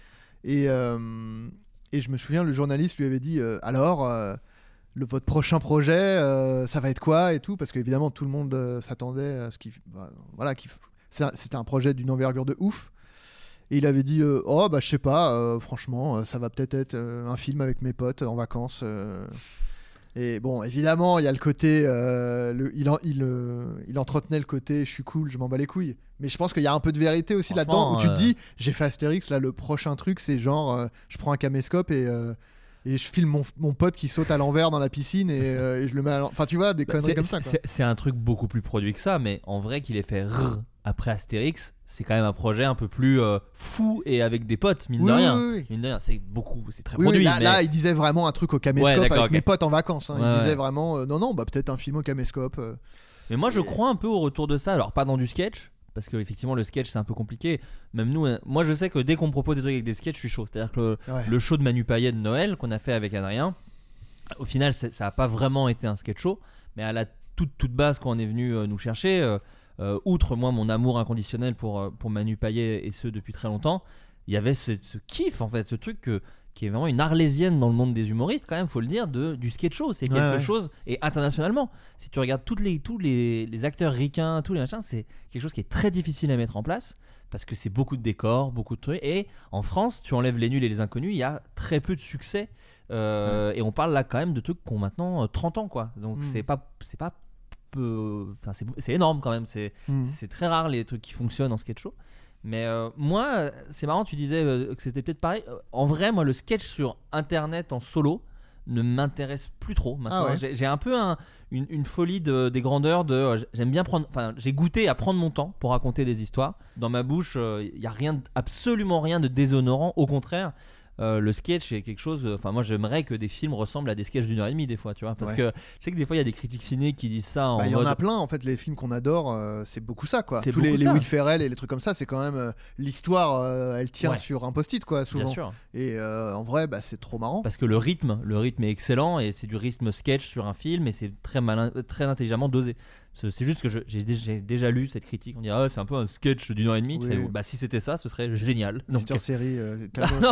Et, euh, et je me souviens le journaliste lui avait dit euh, alors euh, Le, votre prochain projet, euh, ça va être quoi et tout, parce qu'évidemment tout le monde euh, s'attendait à ce qu'il, bah, voilà, qu'il, c'était un projet d'une envergure de ouf. Et il avait dit, euh, oh bah je sais pas, euh, franchement, euh, ça va peut-être être euh, un film avec mes potes en vacances. Euh. Et bon, évidemment, il y a le côté, euh, le, il, en, il, euh, il entretenait le côté, je suis cool, je m'en bats les couilles. Mais je pense qu'il y a un peu de vérité aussi là-dedans, où tu te dis, j'ai fait Astérix, là le prochain truc, c'est genre, euh, je prends un caméscope et euh, et je filme mon, mon pote qui saute à l'envers dans la piscine et, euh, et je le mets à l'envers. Enfin, tu vois, des conneries c'est, comme ça. Quoi. C'est, c'est un truc beaucoup plus produit que ça, mais en vrai, qu'il ait fait rrr après Astérix, c'est quand même un projet un peu plus euh, fou et avec des potes, mine oui, de rien. Oui, oui. Mine de rien, c'est beaucoup, c'est très oui, produit. Oui, là, mais... là, il disait vraiment un truc au caméscope ouais, avec okay. mes potes en vacances. Hein. Ouais, il disait ouais. vraiment, euh, non, non, bah peut-être un film au caméscope. Euh, mais moi, je et... crois un peu au retour de ça. Alors, pas dans du sketch. Parce que effectivement le sketch c'est un peu compliqué. Même nous, hein, moi je sais que dès qu'on me propose des trucs avec des sketchs, je suis chaud. C'est-à-dire que le, ouais. le show de Manu Payet de Noël qu'on a fait avec Adrien, au final ça n'a pas vraiment été un sketch show, mais à la toute toute base quand on est venu euh, nous chercher, euh, euh, outre moi mon amour inconditionnel pour euh, pour Manu Payet et ce depuis très longtemps, il y avait ce, ce kiff en fait, ce truc que qui est vraiment une arlésienne dans le monde des humoristes quand même, faut le dire, de, du sketch show. C'est quelque ouais, ouais. chose, et internationalement, si tu regardes toutes les, tous les, les acteurs ricains, tous les machins, c'est quelque chose qui est très difficile à mettre en place, parce que c'est beaucoup de décors, beaucoup de trucs, et en France, tu enlèves les nuls et les inconnus, il y a très peu de succès, euh, ouais. et on parle là quand même de trucs qui ont maintenant trente ans, quoi. Donc mmh. c'est pas... C'est pas peu, c'est, c'est énorme quand même, c'est, mmh. c'est très rare les trucs qui fonctionnent en sketch show. Mais euh, moi, c'est marrant, tu disais euh, que c'était peut-être pareil. Euh, en vrai, moi, le sketch sur Internet en solo ne m'intéresse plus trop maintenant. Ah ouais. j'ai, j'ai un peu un, une, une folie de, des grandeurs de. Euh, j'aime bien prendre. Enfin, j'ai goûté à prendre mon temps pour raconter des histoires. Dans ma bouche, il euh, y a rien, absolument rien de déshonorant. Au contraire. Euh, le sketch est quelque chose. Enfin, moi, j'aimerais que des films ressemblent à des sketchs d'une heure et demie des fois, tu vois. Parce ouais. que je sais que des fois, il y a des critiques ciné qui disent ça. En bah, il y mode... en a plein en fait. Les films qu'on adore, euh, c'est beaucoup ça, quoi. C'est Tous les, ça. les Will Ferrell et les trucs comme ça, c'est quand même euh, l'histoire. Euh, elle tient ouais. sur un post-it, quoi, souvent. Bien sûr. Et euh, en vrai, bah, c'est trop marrant. Parce que le rythme, le rythme est excellent et c'est du rythme sketch sur un film et c'est très malin, très intelligemment dosé. C'est juste que je, j'ai, j'ai déjà lu cette critique. On dit ah c'est un peu un sketch d'une heure et demie. Oui. Fais, bah si c'était ça, ce serait génial. Donc en série. Euh,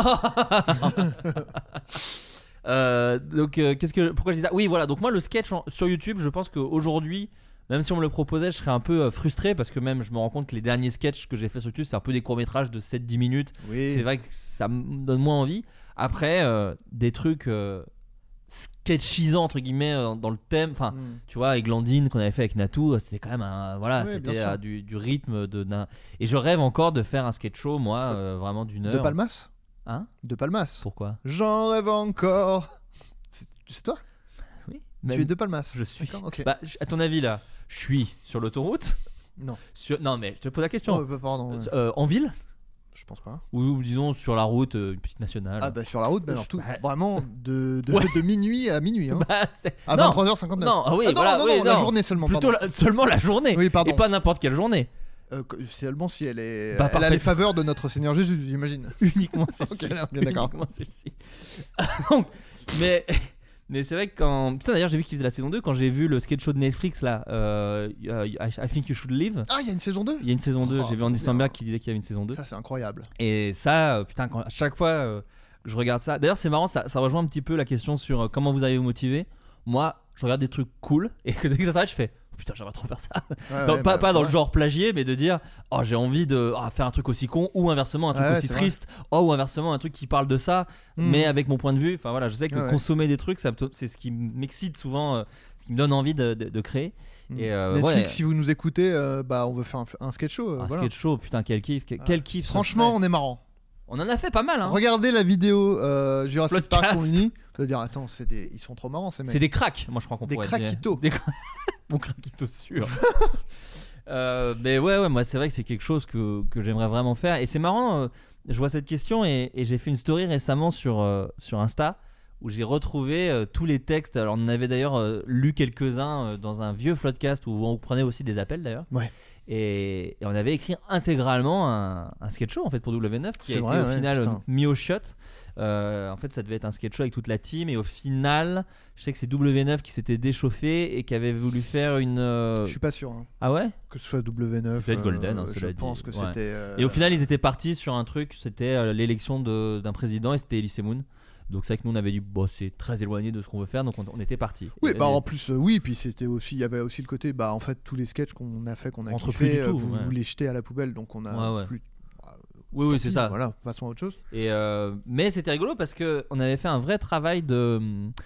euh, donc euh, qu'est-ce que pourquoi je dis ça? Oui voilà. Donc moi le sketch en, sur YouTube, je pense qu'aujourd'hui, même si on me le proposait, je serais un peu euh, frustré parce que même je me rends compte que les derniers sketchs que j'ai fait sur YouTube, c'est un peu des courts métrages de sept dix minutes. Oui. C'est vrai que ça me donne moins envie. Après euh, des trucs. Euh, sketchisant entre guillemets dans le thème, enfin mm. tu vois Eglandine qu'on avait fait avec Natou, c'était quand même un voilà, oui, c'était euh, du, du rythme de d'un... et je rêve encore de faire un sketch show moi euh, vraiment d'une heure. De Palmas hein de Palmas pourquoi j'en rêve encore, c'est, c'est toi oui tu es de Palmas je suis okay. Bah, à ton avis là je suis sur l'autoroute non sur... non mais je te pose la question oh, pardon, ouais. euh, en ville Je pense pas. Ou, ou disons sur la route, euh, une petite nationale. Ah bah sur la route, bah, alors, Je- tout, bah, vraiment de, de, Ouais. de minuit à minuit. Hein. Bah, c'est- À non. vingt-trois heures cinquante-neuf. Non, ah oui, Ah non, voilà, non, oui, non, la non. journée seulement. Plutôt pardon. la- seulement la journée. Oui, pardon. Et pas n'importe quelle journée. Euh, seulement si elle est. Bah, elle a parfait. les faveurs de notre Seigneur Jésus, j'imagine. Uniquement celle-ci. Ok, ok, d'accord. Uniquement celle-ci. Donc, mais, mais c'est vrai que quand. Putain, d'ailleurs, j'ai vu qu'ils faisaient la saison deux. Quand j'ai vu le sketch show de Netflix, là, euh, I, I Think You Should Live. Ah, il y a une saison deux. Il y a une saison deux. Oh, J'ai vu Andy bien. Samberg qui disait qu'il y avait une saison deux. Ça, c'est incroyable. Et ça, euh, putain, quand, à chaque fois euh, que je regarde ça. D'ailleurs, c'est marrant, ça, ça rejoint un petit peu la question sur euh, comment vous allez vous motiver. Moi, je regarde des trucs cool et que dès que ça s'arrête, je fais. Putain, j'aimerais trop faire ça. Ouais, Dans- ouais, pas bah, pas c'est dans vrai. le genre plagier, mais de dire oh j'ai envie de ah, faire un truc aussi con ou inversement un truc Ouais, ouais, aussi c'est triste oh ou inversement un truc qui parle de ça Mm. mais avec mon point de vue. Enfin voilà, je sais que Ouais, ouais. consommer des trucs, ça me- c'est ce qui m'excite souvent, euh, ce qui me donne envie de, de- de créer. Et euh, Netflix, ouais, si vous nous écoutez, euh, bah, on veut faire un, un sketch show. euh, un voilà. sketch show, putain quel kiff, quel, quel kiff. ça Franchement, serait. on est marrant. On en a fait pas mal. Hein. Regardez la vidéo euh, Jurassic Park Podcast. Community. Vous allez dire, attends, c'est des... ils sont trop marrants ces mecs. C'est des cracks, moi je crois qu'on Des pourrait dire. craquitos. Des cra- Mon craquito sûr. Euh, mais ouais, ouais, moi c'est vrai que c'est quelque chose que, que j'aimerais vraiment faire. Et c'est marrant, euh, je vois cette question et, et j'ai fait une story récemment sur, euh, sur Insta où j'ai retrouvé euh, tous les textes. Alors on en avait d'ailleurs euh, lu quelques-uns euh, dans un vieux Floodcast où on prenait aussi des appels d'ailleurs. Ouais. Et, et on avait écrit intégralement un, un sketch show en fait pour W neuf qui a C'est été vrai, au ouais, final putain. mis au shot. Euh, en fait, ça devait être un sketch show avec toute la team et au final, je sais que c'est W neuf qui s'était déchauffé et qui avait voulu faire une. euh, Je suis pas sûr. Hein. Ah ouais? Que ce soit W neuf. Peut-être Golden, hein, euh, cela je dit. pense que Ouais. c'était. euh, Et au final, ils étaient partis sur un truc, c'était euh, l'élection de- d'un président et c'était Elise Moon. Donc c'est vrai que nous on avait dit bon c'est très éloigné de ce qu'on veut faire donc on, on était parti. Oui, bah en plus, euh, oui, puis c'était aussi, il y avait aussi le côté, bah en fait, tous les sketchs qu'on a fait, qu'on a Rentre kiffé, plus du euh, tout, vous, ouais. vous les jetez à la poubelle, donc on a Ouais, ouais. plus. Oui, oui, Tant c'est pis, ça. Voilà, passons à autre chose. Et euh, mais c'était rigolo parce que on avait fait un vrai travail de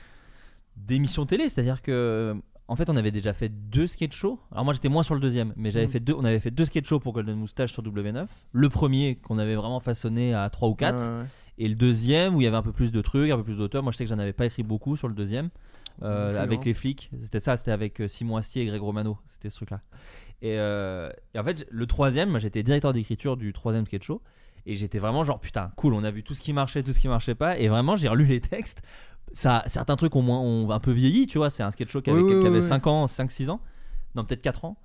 d'émission télé, c'est-à-dire que en fait on avait déjà fait deux sketch shows. Alors moi j'étais moins sur le deuxième, mais j'avais Mm. fait deux. On avait fait deux sketch shows pour Golden Moustache sur W neuf. Le premier qu'on avait vraiment façonné à trois ou quatre, Ouais, ouais. et le deuxième où il y avait un peu plus de trucs, un peu plus d'auteurs. Moi je sais que j'en avais pas écrit beaucoup sur le deuxième. Euh, Non plus, avec hein. les flics, c'était ça, c'était avec euh, Simon Astier et Greg Romano, c'était ce truc-là. Et, euh, et en fait, le troisième, moi j'étais directeur d'écriture du troisième sketch show, et j'étais vraiment genre putain, cool, on a vu tout ce qui marchait, tout ce qui marchait pas, et vraiment j'ai relu les textes. Ça, certains trucs ont, moins, ont un peu vieilli, tu vois, c'est un sketch show qui avait, Oui, oui, qui avait oui, cinq ans, cinq six ans, non, peut-être quatre ans.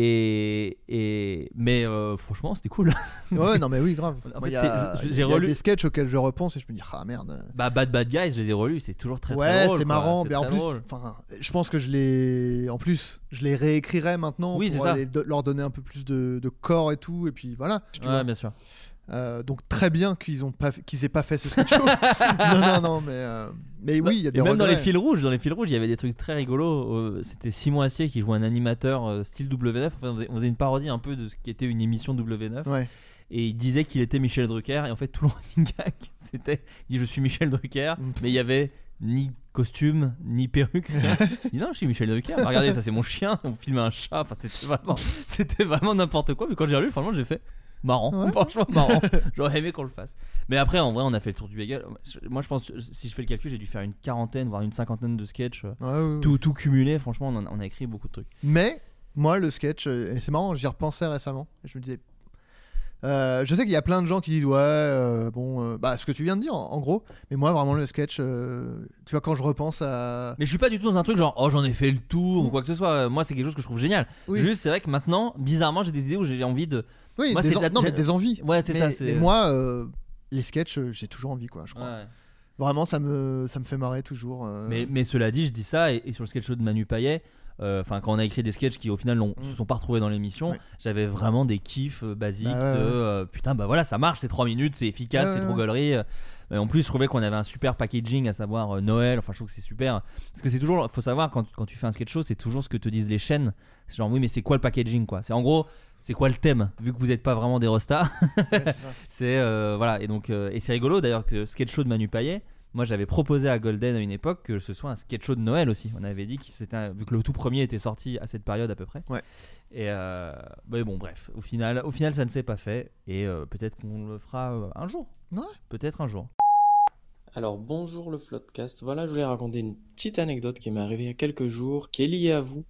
Et, et mais euh, franchement, c'était cool. Ouais, non, mais oui, grave. En Moi, fait, il y a, c'est- il j'ai y a relu. des sketchs auxquels je repense et je me dis, ah merde. Bah, Bad Bad Guys, je les ai relus, c'est toujours très Ouais, très drôle. c'est quoi, marrant, c'est mais en très plus, drôle. enfin, je pense que je les, en plus, je les réécrirais maintenant Oui, c'est pour ça. aller- de- leur donner un peu plus de, de corps et tout, et puis voilà. tu Ouais, vois. bien sûr. Euh, donc très bien qu'ils ont pas, qu'ils aient pas fait ce sketch show. non, non, non, mais, euh, mais oui, il y a Et des même dans les regrets. fils rouges, dans les fils rouges, il y avait des trucs très rigolos. Euh, C'était Simon Astier qui jouait un animateur euh, style W neuf. Enfin, on, faisait, on faisait une parodie un peu de ce qui était une émission W neuf. Ouais. Et il disait qu'il était Michel Drucker. Et en fait, tout le running gag, c'était il dit je suis Michel Drucker, mais il y avait ni costume, ni perruque, rien. Il dit non, je suis Michel Drucker. Bah, regardez, ça c'est mon chien. On filmait un chat. Enfin, c'était vraiment, c'était vraiment n'importe quoi. Mais quand j'ai relu, franchement, j'ai fait. Marrant, Ouais. franchement marrant. J'aurais aimé qu'on le fasse. Mais après, en vrai, on a fait le tour du bagel. Moi, je pense, si je fais le calcul, j'ai dû faire une quarantaine, voire une cinquantaine de sketchs. Ouais, ouais, ouais. Tout, tout cumulé, franchement, on, en a, on a écrit beaucoup de trucs. Mais moi, le sketch, euh, et c'est marrant, j'y repensais récemment. Et je me disais, euh, je sais qu'il y a plein de gens qui disent ouais, euh, bon, euh, bah ce que tu viens de dire, en, en gros. Mais moi, vraiment, le sketch, euh, tu vois, quand je repense à. Mais je suis pas du tout dans un truc genre oh j'en ai fait le tour ou quoi que ce soit. Moi, c'est quelque chose que je trouve génial. Oui. Juste, c'est vrai que maintenant, bizarrement, j'ai des idées où j'ai envie de. Oui, moi, des c'est en- la- non, mais j'ai- des envies. Ouais, c'est mais, ça. c'est- mais moi, euh, les sketchs, euh, j'ai toujours envie, quoi, je crois. Ouais. Vraiment, ça me, ça me fait marrer toujours. euh. Mais, mais cela dit, je dis ça, et, et sur le sketch show de Manu Payet, euh, enfin quand on a écrit des sketchs qui au final ne se sont pas retrouvés dans l'émission, Ouais. j'avais vraiment des kiffs euh, basiques Bah ouais, de ouais. euh, putain bah voilà ça marche, c'est trois minutes, c'est efficace, Ouais, c'est ouais, trop ouais. gaulerie. Euh, mais en plus je trouvais qu'on avait un super packaging, à savoir euh, Noël, enfin je trouve que c'est super. Parce que c'est toujours, faut savoir quand, quand tu fais un sketch show, c'est toujours ce que te disent les chaînes. C'est genre oui mais c'est quoi le packaging quoi. C'est en gros c'est quoi le thème vu que vous n'êtes pas vraiment des rostas. Ouais, c'est ça. c'est euh, voilà et donc euh, et c'est rigolo d'ailleurs que le sketch show de Manu Payet. Moi, j'avais proposé à Golden à une époque que ce soit un sketch show de Noël aussi. On avait dit que c'était un- vu que le tout premier était sorti à cette période à peu près. Ouais. Et euh, mais bon, bref, au final, au final, ça ne s'est pas fait. Et euh, peut-être qu'on le fera euh, un jour. Ouais. Peut-être un jour. Alors bonjour le Floodcast, voilà je voulais raconter une petite anecdote qui m'est arrivée il y a quelques jours, qui est liée à vous.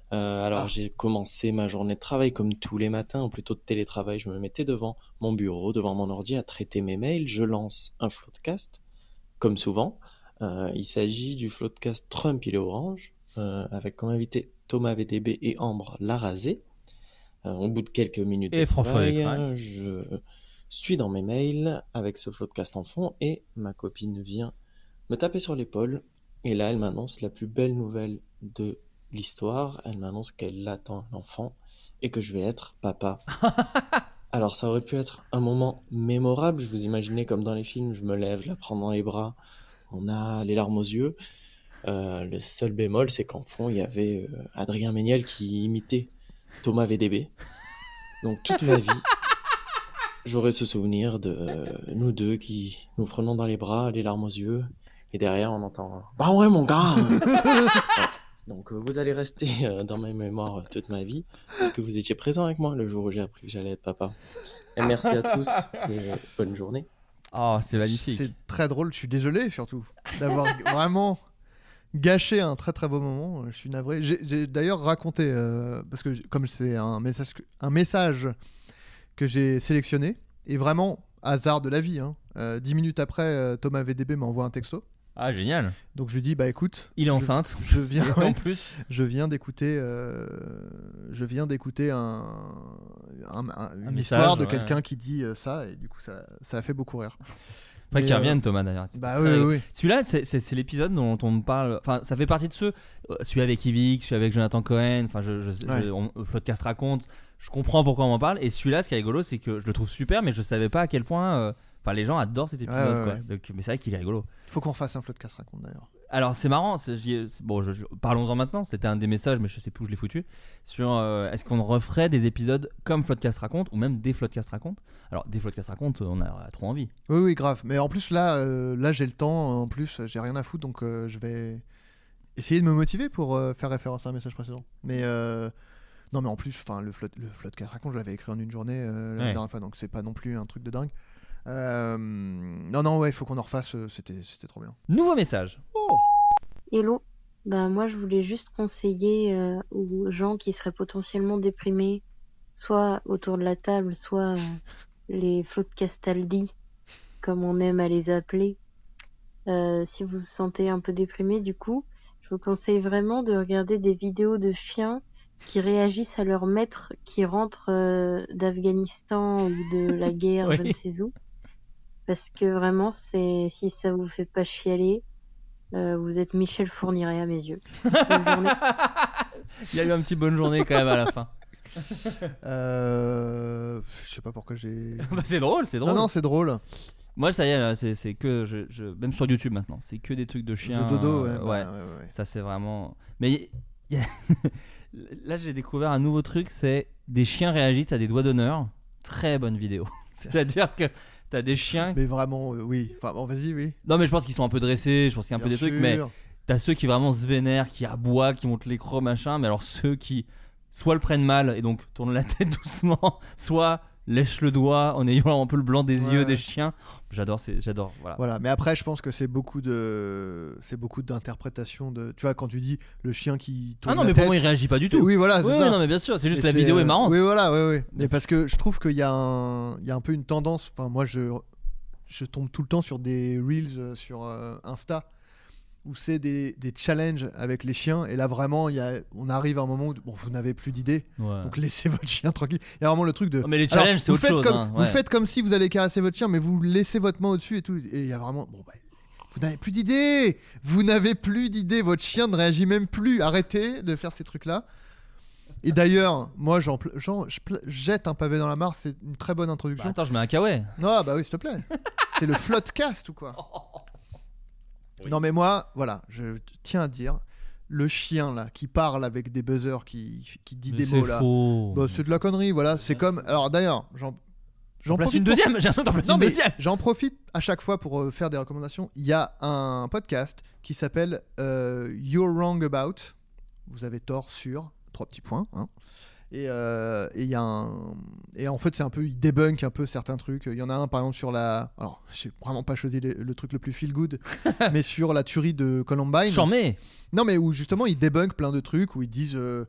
Euh, alors Ah. j'ai commencé ma journée de travail comme tous les matins, ou plutôt de télétravail. Je me mettais devant mon bureau, devant mon ordi à traiter mes mails. Je lance un Floodcast, comme souvent. Euh, il s'agit du Floodcast Trump il est orange, euh, avec comme invité Thomas V D B et Ambre Larrazé. Euh, au bout de quelques minutes Et de François travail, Descraques. je suis dans mes mails avec ce Floodcast en fond et ma copine vient me taper sur l'épaule. Et là, elle m'annonce la plus belle nouvelle de l'histoire. Elle m'annonce qu'elle attend un enfant et que je vais être papa. Alors, ça aurait pu être un moment mémorable. Je vous imaginais comme dans les films, je me lève, je la prends dans les bras, on a les larmes aux yeux. Euh, le seul bémol, c'est qu'en fond, il y avait euh, Adrien Méniel qui imitait Thomas V D B. Donc, toute ma vie, j'aurai ce souvenir de euh, nous deux qui nous prenons dans les bras, les larmes aux yeux, et derrière, on entend « Bah ouais, mon gars !» Voilà. Donc, euh, vous allez rester euh, dans ma mémoire euh, toute ma vie, parce que vous étiez présent avec moi le jour où j'ai appris que j'allais être papa. Et merci à tous, et bonne journée. Oh, c'est magnifique. C'est très drôle, je suis désolé surtout d'avoir vraiment gâché un très très beau moment. Je suis navré. J'ai, j'ai d'ailleurs raconté, euh, parce que j'ai- comme c'est un message, que- un message que j'ai sélectionné, et vraiment hasard de la vie, hein, euh, dix minutes après, euh, Thomas V D B m'envoie un texto. Ah, génial. Donc je lui dis, bah écoute, Il est je- enceinte. Je viens, Et en ouais, plus. je viens d'écouter, euh, je viens d'écouter un, un- un- une message, histoire de ouais. quelqu'un qui dit euh, ça, et du coup ça, ça a fait beaucoup rire. Faudrait Mais, qu'il euh, revienne, Thomas, d'ailleurs. C'était Bah très- oui, oui, oui. Celui-là, c'est, c'est- c'est l'épisode dont on me parle. Enfin, ça fait partie de ceux. euh, Celui avec Yvick, celui avec Jonathan Cohen. Enfin, je, je, Ouais. je- on, Floodcast raconte. Je comprends pourquoi on m'en parle. Et celui-là, ce qui est rigolo, c'est que je le trouve super, mais je savais pas à quel point. euh, Enfin, les gens adorent cet épisode. Ouais, ouais, quoi. ouais. Donc, mais c'est vrai qu'il est rigolo. Il faut qu'on fasse un Floodcast raconte d'ailleurs. Alors c'est marrant, c'est- j'y ai- c'est- bon, je- je- parlons-en maintenant. C'était un des messages, mais je sais plus où je l'ai foutu. Sur euh, est-ce qu'on referait des épisodes comme Floodcast raconte ou même des Floodcast raconte. Alors des Floodcast raconte, on a trop envie. Oui, oui, grave. Mais en plus là, euh, là j'ai le temps. En plus, j'ai rien à foutre, donc euh, je vais essayer de me motiver pour euh, faire référence à un message précédent. Mais euh, non, mais en plus, enfin le flood, le Floodcast raconte, je l'avais écrit en une journée euh, la Ouais. dernière fois, donc c'est pas non plus un truc de dingue. Euh, non, non, ouais, il faut qu'on en refasse. euh, C'était, c'était trop bien. Nouveau message. Hello, bah moi je voulais juste conseiller euh, aux gens qui seraient potentiellement déprimés, soit autour de la table, soit euh, les Floodcastaldi, comme on aime à les appeler. Euh, si vous vous sentez un peu déprimé, du coup, je vous conseille vraiment de regarder des vidéos de chiens qui réagissent à leur maître qui rentre euh, d'Afghanistan ou de la guerre, je ne Oui. sais où. Parce que vraiment, c'est si ça vous fait pas chialer, euh, vous êtes Michel Fourniret à mes yeux. Bonne journée. Il y a eu un petit bonne journée quand même à la fin. Euh, je sais pas pourquoi j'ai. Bah, c'est drôle, c'est drôle. Non, non, c'est drôle. Moi, ça y est, là, c'est, c'est que je, je- même sur YouTube maintenant, c'est que des trucs de chiens. The dodo, ouais, euh, bah, ouais, ouais. Ça, c'est vraiment. Mais y- y a- là, j'ai découvert un nouveau truc, c'est des chiens réagissent à des doigts d'honneur. Très bonne vidéo. C'est-à-dire que t'as des chiens. Mais vraiment, euh, oui. Enfin, bon, vas-y, oui. Non, mais je pense qu'ils sont un peu dressés. Je pense qu'il y a un peu Bien des trucs, sûr. mais t'as ceux qui vraiment se vénèrent, qui aboient, qui montent l'écran, machin. Mais alors ceux qui soit le prennent mal et donc tournent la tête doucement, soit lèchent le doigt en ayant un peu le blanc des Ouais. yeux des chiens. J'adore, c'est, j'adore. Voilà. Voilà, mais après, je pense que c'est beaucoup de, c'est beaucoup d'interprétation de, tu vois, quand tu dis le chien qui tourne Ah non, la mais pour tête, moi, il réagit pas du c'est- tout. Oui, voilà, c'est Oui, ça. oui, non, mais bien sûr, c'est juste Et que la vidéo est marrante. Oui, voilà, oui, oui. Mais parce que je trouve qu'il y a un, il y a un peu une tendance. Enfin, moi, je, je tombe tout le temps sur des reels euh, sur euh, Insta où c'est des, des challenges avec les chiens. Et là, vraiment, il y a, on arrive à un moment où bon, vous n'avez plus d'idées. Ouais. Donc laissez votre chien tranquille. Il y a vraiment le truc de. Oh, mais les Alors, challenges, c'est vous autre faites chose, Comme, hein, Vous ouais. faites comme si vous allez caresser votre chien, mais vous laissez votre main au-dessus et tout. Et il y a vraiment. Bon, bah, vous n'avez plus d'idées. Vous n'avez plus d'idées. Votre chien ne réagit même plus. Arrêtez de faire ces trucs-là. Et d'ailleurs, moi, j'en, pl- j'en- je pl- jette un pavé dans la mare. C'est une très bonne introduction. Bah, attends, je mets un kawaii. Non, bah oui, s'il te plaît. C'est le Floodcast ou quoi? Non, mais moi, voilà, je tiens à dire, le chien là qui parle avec des buzzers, qui, qui dit Mais des c'est mots là, faux. bah, c'est de la connerie, voilà. C'est comme. Alors d'ailleurs, j'en. J'en place profite une pour- deuxième, j'ai l'impression d'en placer Non, une mais deuxième. J'en profite à chaque fois pour euh, faire des recommandations. Il y a un podcast qui s'appelle euh, You're Wrong About. Vous avez tort sur trois petits points. Hein. Et euh, et il y a un et en fait c'est un peu il débunk un peu certains trucs. Il y en a un par exemple sur la alors j'ai vraiment pas choisi le, le truc le plus feel good, mais sur la tuerie de Columbine. Charmé. Non mais où justement ils débunk plein de trucs où ils disent euh,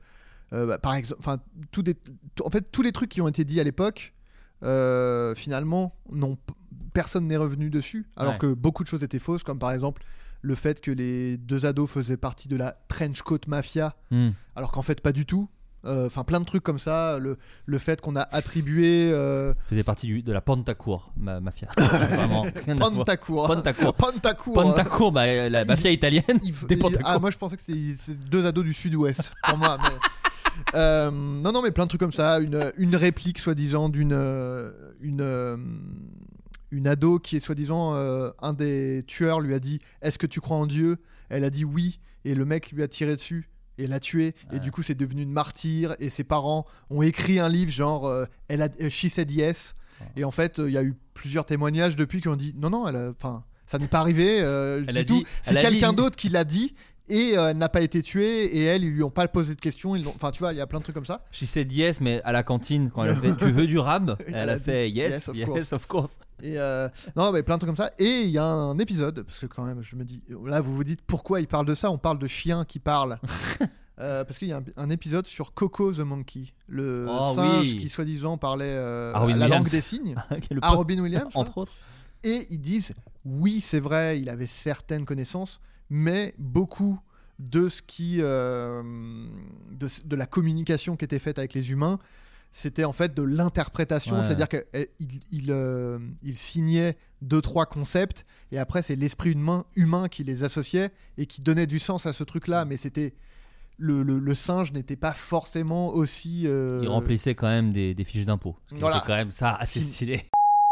Euh, bah, par exemple, enfin, tout des, tout- en fait, tous les trucs qui ont été dits à l'époque, euh, finalement, non, personne n'est revenu dessus, alors Ouais. que beaucoup de choses étaient fausses, comme par exemple le fait que les deux ados faisaient partie de la Trenchcoat Mafia, Hmm. alors qu'en fait pas du tout. Enfin, plein de trucs comme ça. Le, le fait qu'on a attribué. Euh... faisait partie du, de la Pontacour, ma mafia. Vraiment, rien à voir. Pontacour. Pontacour. Pontacour. Pontacour, bah, la mafia Il- italienne. il f- des il- Pontacour. Ah, moi je pensais que c'était c'est deux ados du sud-ouest pour moi. Mais... Euh, non, non, mais plein de trucs comme ça. Une, une réplique, soi-disant, d'une. euh, Une. euh, Une ado qui est soi-disant euh, un des tueurs lui a dit est-ce que tu crois en Dieu? Elle a dit oui, et le mec lui a tiré dessus et l'a tué, Ouais. et du coup c'est devenu une martyre, et ses parents ont écrit un livre genre euh, elle a euh, She Said Yes, et en fait il y a eu plusieurs témoignages depuis qui ont dit non non elle a- enfin ça n'est pas arrivé euh, Elle du a tout, dit- c'est elle a quelqu'un dit- d'autre qui l'a dit, et euh, elle n'a pas été tuée, et elle ils lui ont pas posé de questions, ils l'ont- enfin tu vois il y a plein de trucs comme ça. She said yes, mais à la cantine, quand elle a fait tu veux du rab, Elle elle a a dit fait yes, yes, of yes, course. of course. Et euh, non, mais plein de trucs comme ça. Et il y a un épisode, parce que quand même, je me dis, là, vous vous dites pourquoi il parle de ça. On parle de chiens qui parlent. Euh, parce qu'il y a un, un épisode sur Coco the Monkey, le Oh, singe oui. qui soi-disant parlait euh, À Robin la Williams. langue des signes, Qui est le à pote- Robin Williams, entre ouais. autres. Et ils disent, oui, c'est vrai, il avait certaines connaissances, mais beaucoup de ce qui, euh, de, de la communication qui était faite avec les humains, c'était en fait de l'interprétation, Ouais. c'est-à-dire qu'il il, il, euh, il signait deux trois concepts, et après c'est l'esprit humain, humain qui les associait et qui donnait du sens à ce truc-là, mais c'était le, le, le singe n'était pas forcément aussi. euh, Il remplissait quand même des, des fiches d'impôts. Ce qui Voilà. était quand même ça assez Qui- stylé.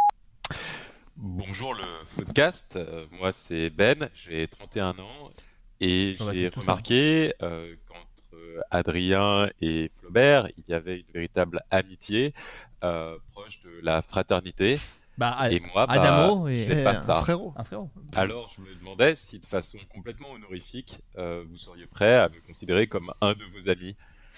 Bonjour le podcast, Euh, moi c'est Ben, j'ai trente et un ans et j'ai Jean-Baptiste Toussaint. remarqué euh, qu'entre Adrien et Flaubert, il y avait une véritable amitié euh, proche de la fraternité. Bah, et moi, bah, Adamo je et- n'ai Et pas un ça. frérot. Un frérot. Alors je me demandais si de façon complètement honorifique, euh, vous seriez prêt à me considérer comme un de vos amis.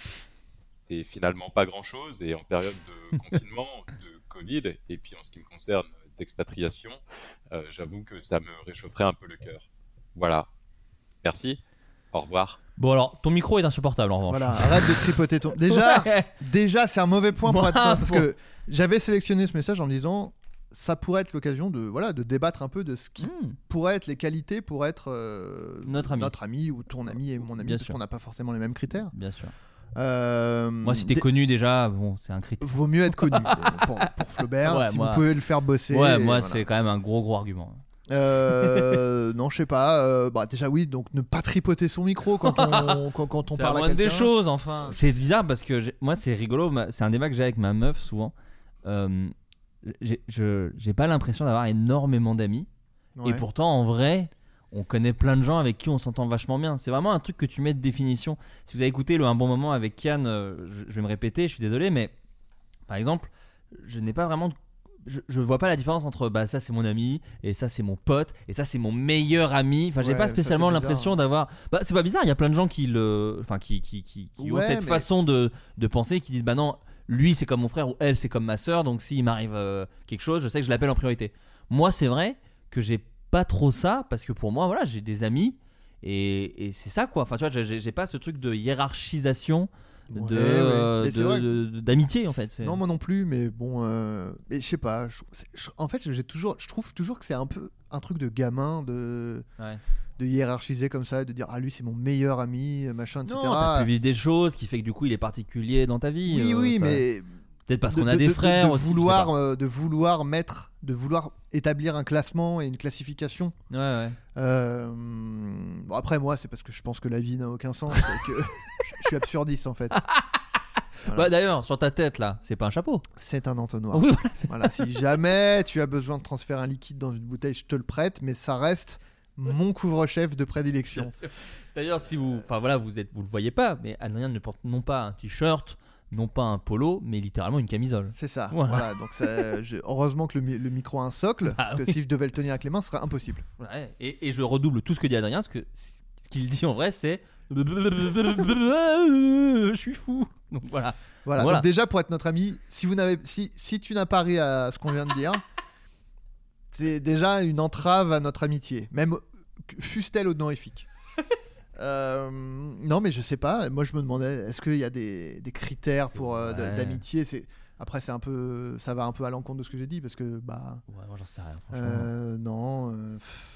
C'est finalement pas grand-chose, et en période de confinement, de Covid, et puis en ce qui me concerne d'expatriation, euh, j'avoue que ça me réchaufferait un peu le cœur. Voilà. Merci. Au revoir. Bon alors, ton micro est insupportable en revanche. Voilà, arrête de tripoter ton. Déjà, Ouais. déjà c'est un mauvais point pour être Bravo. parce que j'avais sélectionné ce message en me disant ça pourrait être l'occasion de voilà de débattre un peu de ce qui Hmm. pourrait être les qualités pour être euh, Notre ami. notre ami ou ton ami et mon ami, Bien parce sûr. qu'on n'a pas forcément les mêmes critères. Bien sûr. Euh, Moi, si t'es des- connu déjà, bon, c'est un critère. Vaut mieux être connu euh, pour, pour Flaubert. Ouais, si moi- vous pouvez le faire bosser. Ouais, et moi, voilà. c'est quand même un gros, gros argument. Euh, non, je sais pas. euh, bah déjà oui, donc ne pas tripoter son micro quand on quand, quand on C'est parle la à moindre des quelqu'un. choses, enfin. C'est bizarre parce que j'ai- moi, c'est rigolo. ma- C'est un débat que j'ai avec ma meuf souvent. Euh, j'ai je- j'ai pas l'impression d'avoir énormément d'amis. Ouais. Et pourtant, en vrai, on connaît plein de gens avec qui on s'entend vachement bien. C'est vraiment un truc que tu mets de définition. Si vous avez écouté le Un bon moment avec Kian, euh, je, je vais me répéter, je suis désolé, mais par exemple, je n'ai pas vraiment. de- Je, je vois pas la différence entre bah ça c'est mon ami et ça c'est mon pote et ça c'est mon meilleur ami. Enfin, j'ai Ouais, pas ça, spécialement c'est bizarre. l'impression d'avoir. Bah c'est pas bizarre. Il y a plein de gens qui le, enfin qui qui qui, qui ont Ouais, cette mais- façon de de penser, qui disent bah non, lui c'est comme mon frère ou elle c'est comme ma sœur. Donc s'il m'arrive euh, quelque chose, je sais que je l'appelle en priorité. Moi c'est vrai que j'ai pas trop ça parce que pour moi voilà j'ai des amis et, et c'est ça quoi. Enfin tu vois j'ai, j'ai pas ce truc de hiérarchisation de, Ouais, ouais. euh, Mais c'est de- vrai. de- de- d'amitié en fait. C'est- Non, moi non plus, mais bon, euh, mais je sais pas. je- c'est- je- en fait, j'ai toujours, je trouve toujours que c'est un peu un truc de gamin de, Ouais. de hiérarchiser comme ça, de dire ah lui c'est mon meilleur ami, machin, et cetera. Non, t'as pu vivre des choses qui fait que du coup il est particulier dans ta vie. Oui, euh, oui, ça- mais peut-être parce de- qu'on a de- des de- de- frères de aussi. je sais vouloir, pas. euh, de vouloir mettre, de vouloir établir un classement et une classification. Ouais, ouais. Euh, bon, après moi, c'est parce que je pense que la vie n'a aucun sens et que je suis absurdiste en fait. Voilà. Bah, d'ailleurs, sur ta tête là, c'est pas un chapeau. C'est un entonnoir. Oui, Voilà, si jamais tu as besoin de transférer un liquide dans une bouteille, je te le prête, mais ça reste mon couvre-chef de prédilection. Bien sûr. D'ailleurs, si vous, enfin voilà, vous êtes, vous le voyez pas, mais Adrien ne porte non pas un t-shirt, non pas un polo, mais littéralement une camisole. C'est ça. Voilà. Voilà. Donc ça- j'ai- heureusement que le, mi- le micro a un socle, Ah parce que oui. si je devais le tenir avec les mains, ce serait impossible. Ouais, et, et je redouble tout ce que dit Adrien, parce que c- ce qu'il dit en vrai, c'est je suis fou. Donc voilà. Voilà. Voilà. Donc déjà pour être notre ami, si vous n'avez, si, si tu n'as pas ri à ce qu'on vient de dire, c'est déjà une entrave à notre amitié, même fût-elle honorifique. Euh, non, mais je sais pas. Moi, je me demandais, est-ce qu'il y a des, des critères pour euh, ouais. d'amitié? C'est après, c'est un peu, ça va un peu à l'encontre de ce que j'ai dit parce que bah. Ouais, moi j'en sais rien. Franchement. Euh, non. Euh,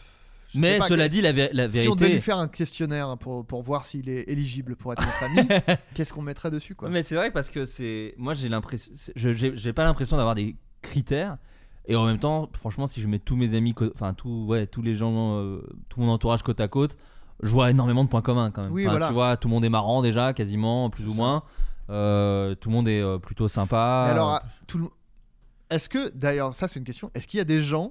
je mais sais pas, cela que- dit, la, vé- la vérité. Si on devait lui faire un questionnaire pour pour voir s'il est éligible pour être notre ami, qu'est-ce qu'on mettrait dessus quoi? Mais c'est vrai parce que c'est. Moi, j'ai l'impression. c'est- je- J'ai j'ai pas l'impression d'avoir des critères. Et en même temps, franchement, si je mets tous mes amis, co- enfin tout, ouais, tous les gens, euh, tout mon entourage côte à côte, je vois énormément de points communs quand même. Oui, Enfin, voilà. Tu vois, tout le monde est marrant déjà, quasiment, plus ou moins. Euh, tout le monde est euh, plutôt sympa. Mais alors, à- tout le... est-ce que, d'ailleurs, ça c'est une question, est-ce qu'il y a des gens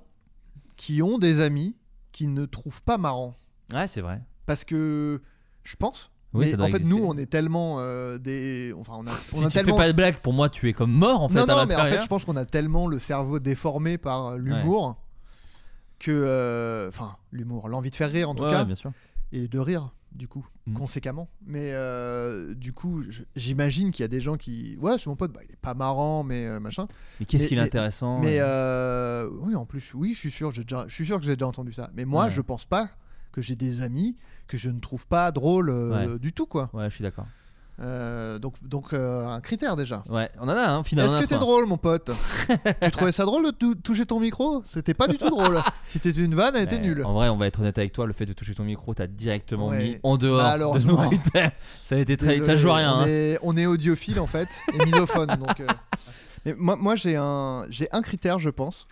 qui ont des amis qui ne trouvent pas marrant? Ouais, c'est vrai. Parce que je pense. Oui, mais ça doit en fait, exister. nous, on est tellement euh, des. Enfin, on a, on Si a tu tellement. fais pas de blague, pour moi, tu es comme mort en fait. non, à non, mais en l'intérieur. fait, je pense qu'on a tellement le cerveau déformé par euh, l'humour que. euh, Enfin, l'humour, l'envie de faire rire en tout Ouais, cas. ouais, bien sûr. Et de rire, du coup, Mhm. conséquemment. Mais euh, du coup, je- j'imagine qu'il y a des gens qui. Ouais, c'est mon pote, bah, il est pas marrant, mais euh, machin. Mais qu'est-ce qu'il est intéressant, Mais ouais. euh, oui, en plus, oui, je suis sûr, j'ai déjà, je suis sûr que j'ai déjà entendu ça. Mais moi, Ouais. je pense pas que j'ai des amis que je ne trouve pas drôles euh, Ouais. du tout, quoi. Ouais, je suis d'accord. Euh, donc, donc euh, un critère déjà. Ouais, on en a un finalement. Est-ce que t'es drôle, mon pote? Tu trouvais ça drôle de tou- toucher ton micro? C'était pas du tout drôle. Si c'était une vanne, elle était Mais nulle. En vrai, on va être honnête avec toi, le fait de toucher ton micro, t'as directement Ouais. mis en dehors Bah, de nos malheureusement. critères. Ça a été très. Désolé, ça joue à rien. On, hein. est, on est audiophile en fait et misophone. donc, euh, mais moi, moi j'ai un, j'ai un critère, je pense.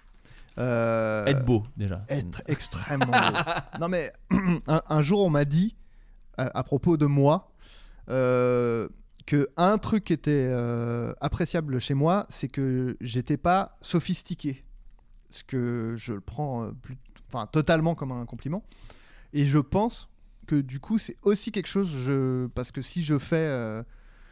Euh, Être beau déjà. Être extrêmement beau. Non mais un, un jour on m'a dit à, à propos de moi euh, que un truc qui était euh, appréciable chez moi, c'est que j'étais pas sophistiqué, ce que je le prends euh, plus, enfin totalement comme un compliment. Et je pense que du coup c'est aussi quelque chose, je, parce que si je fais euh,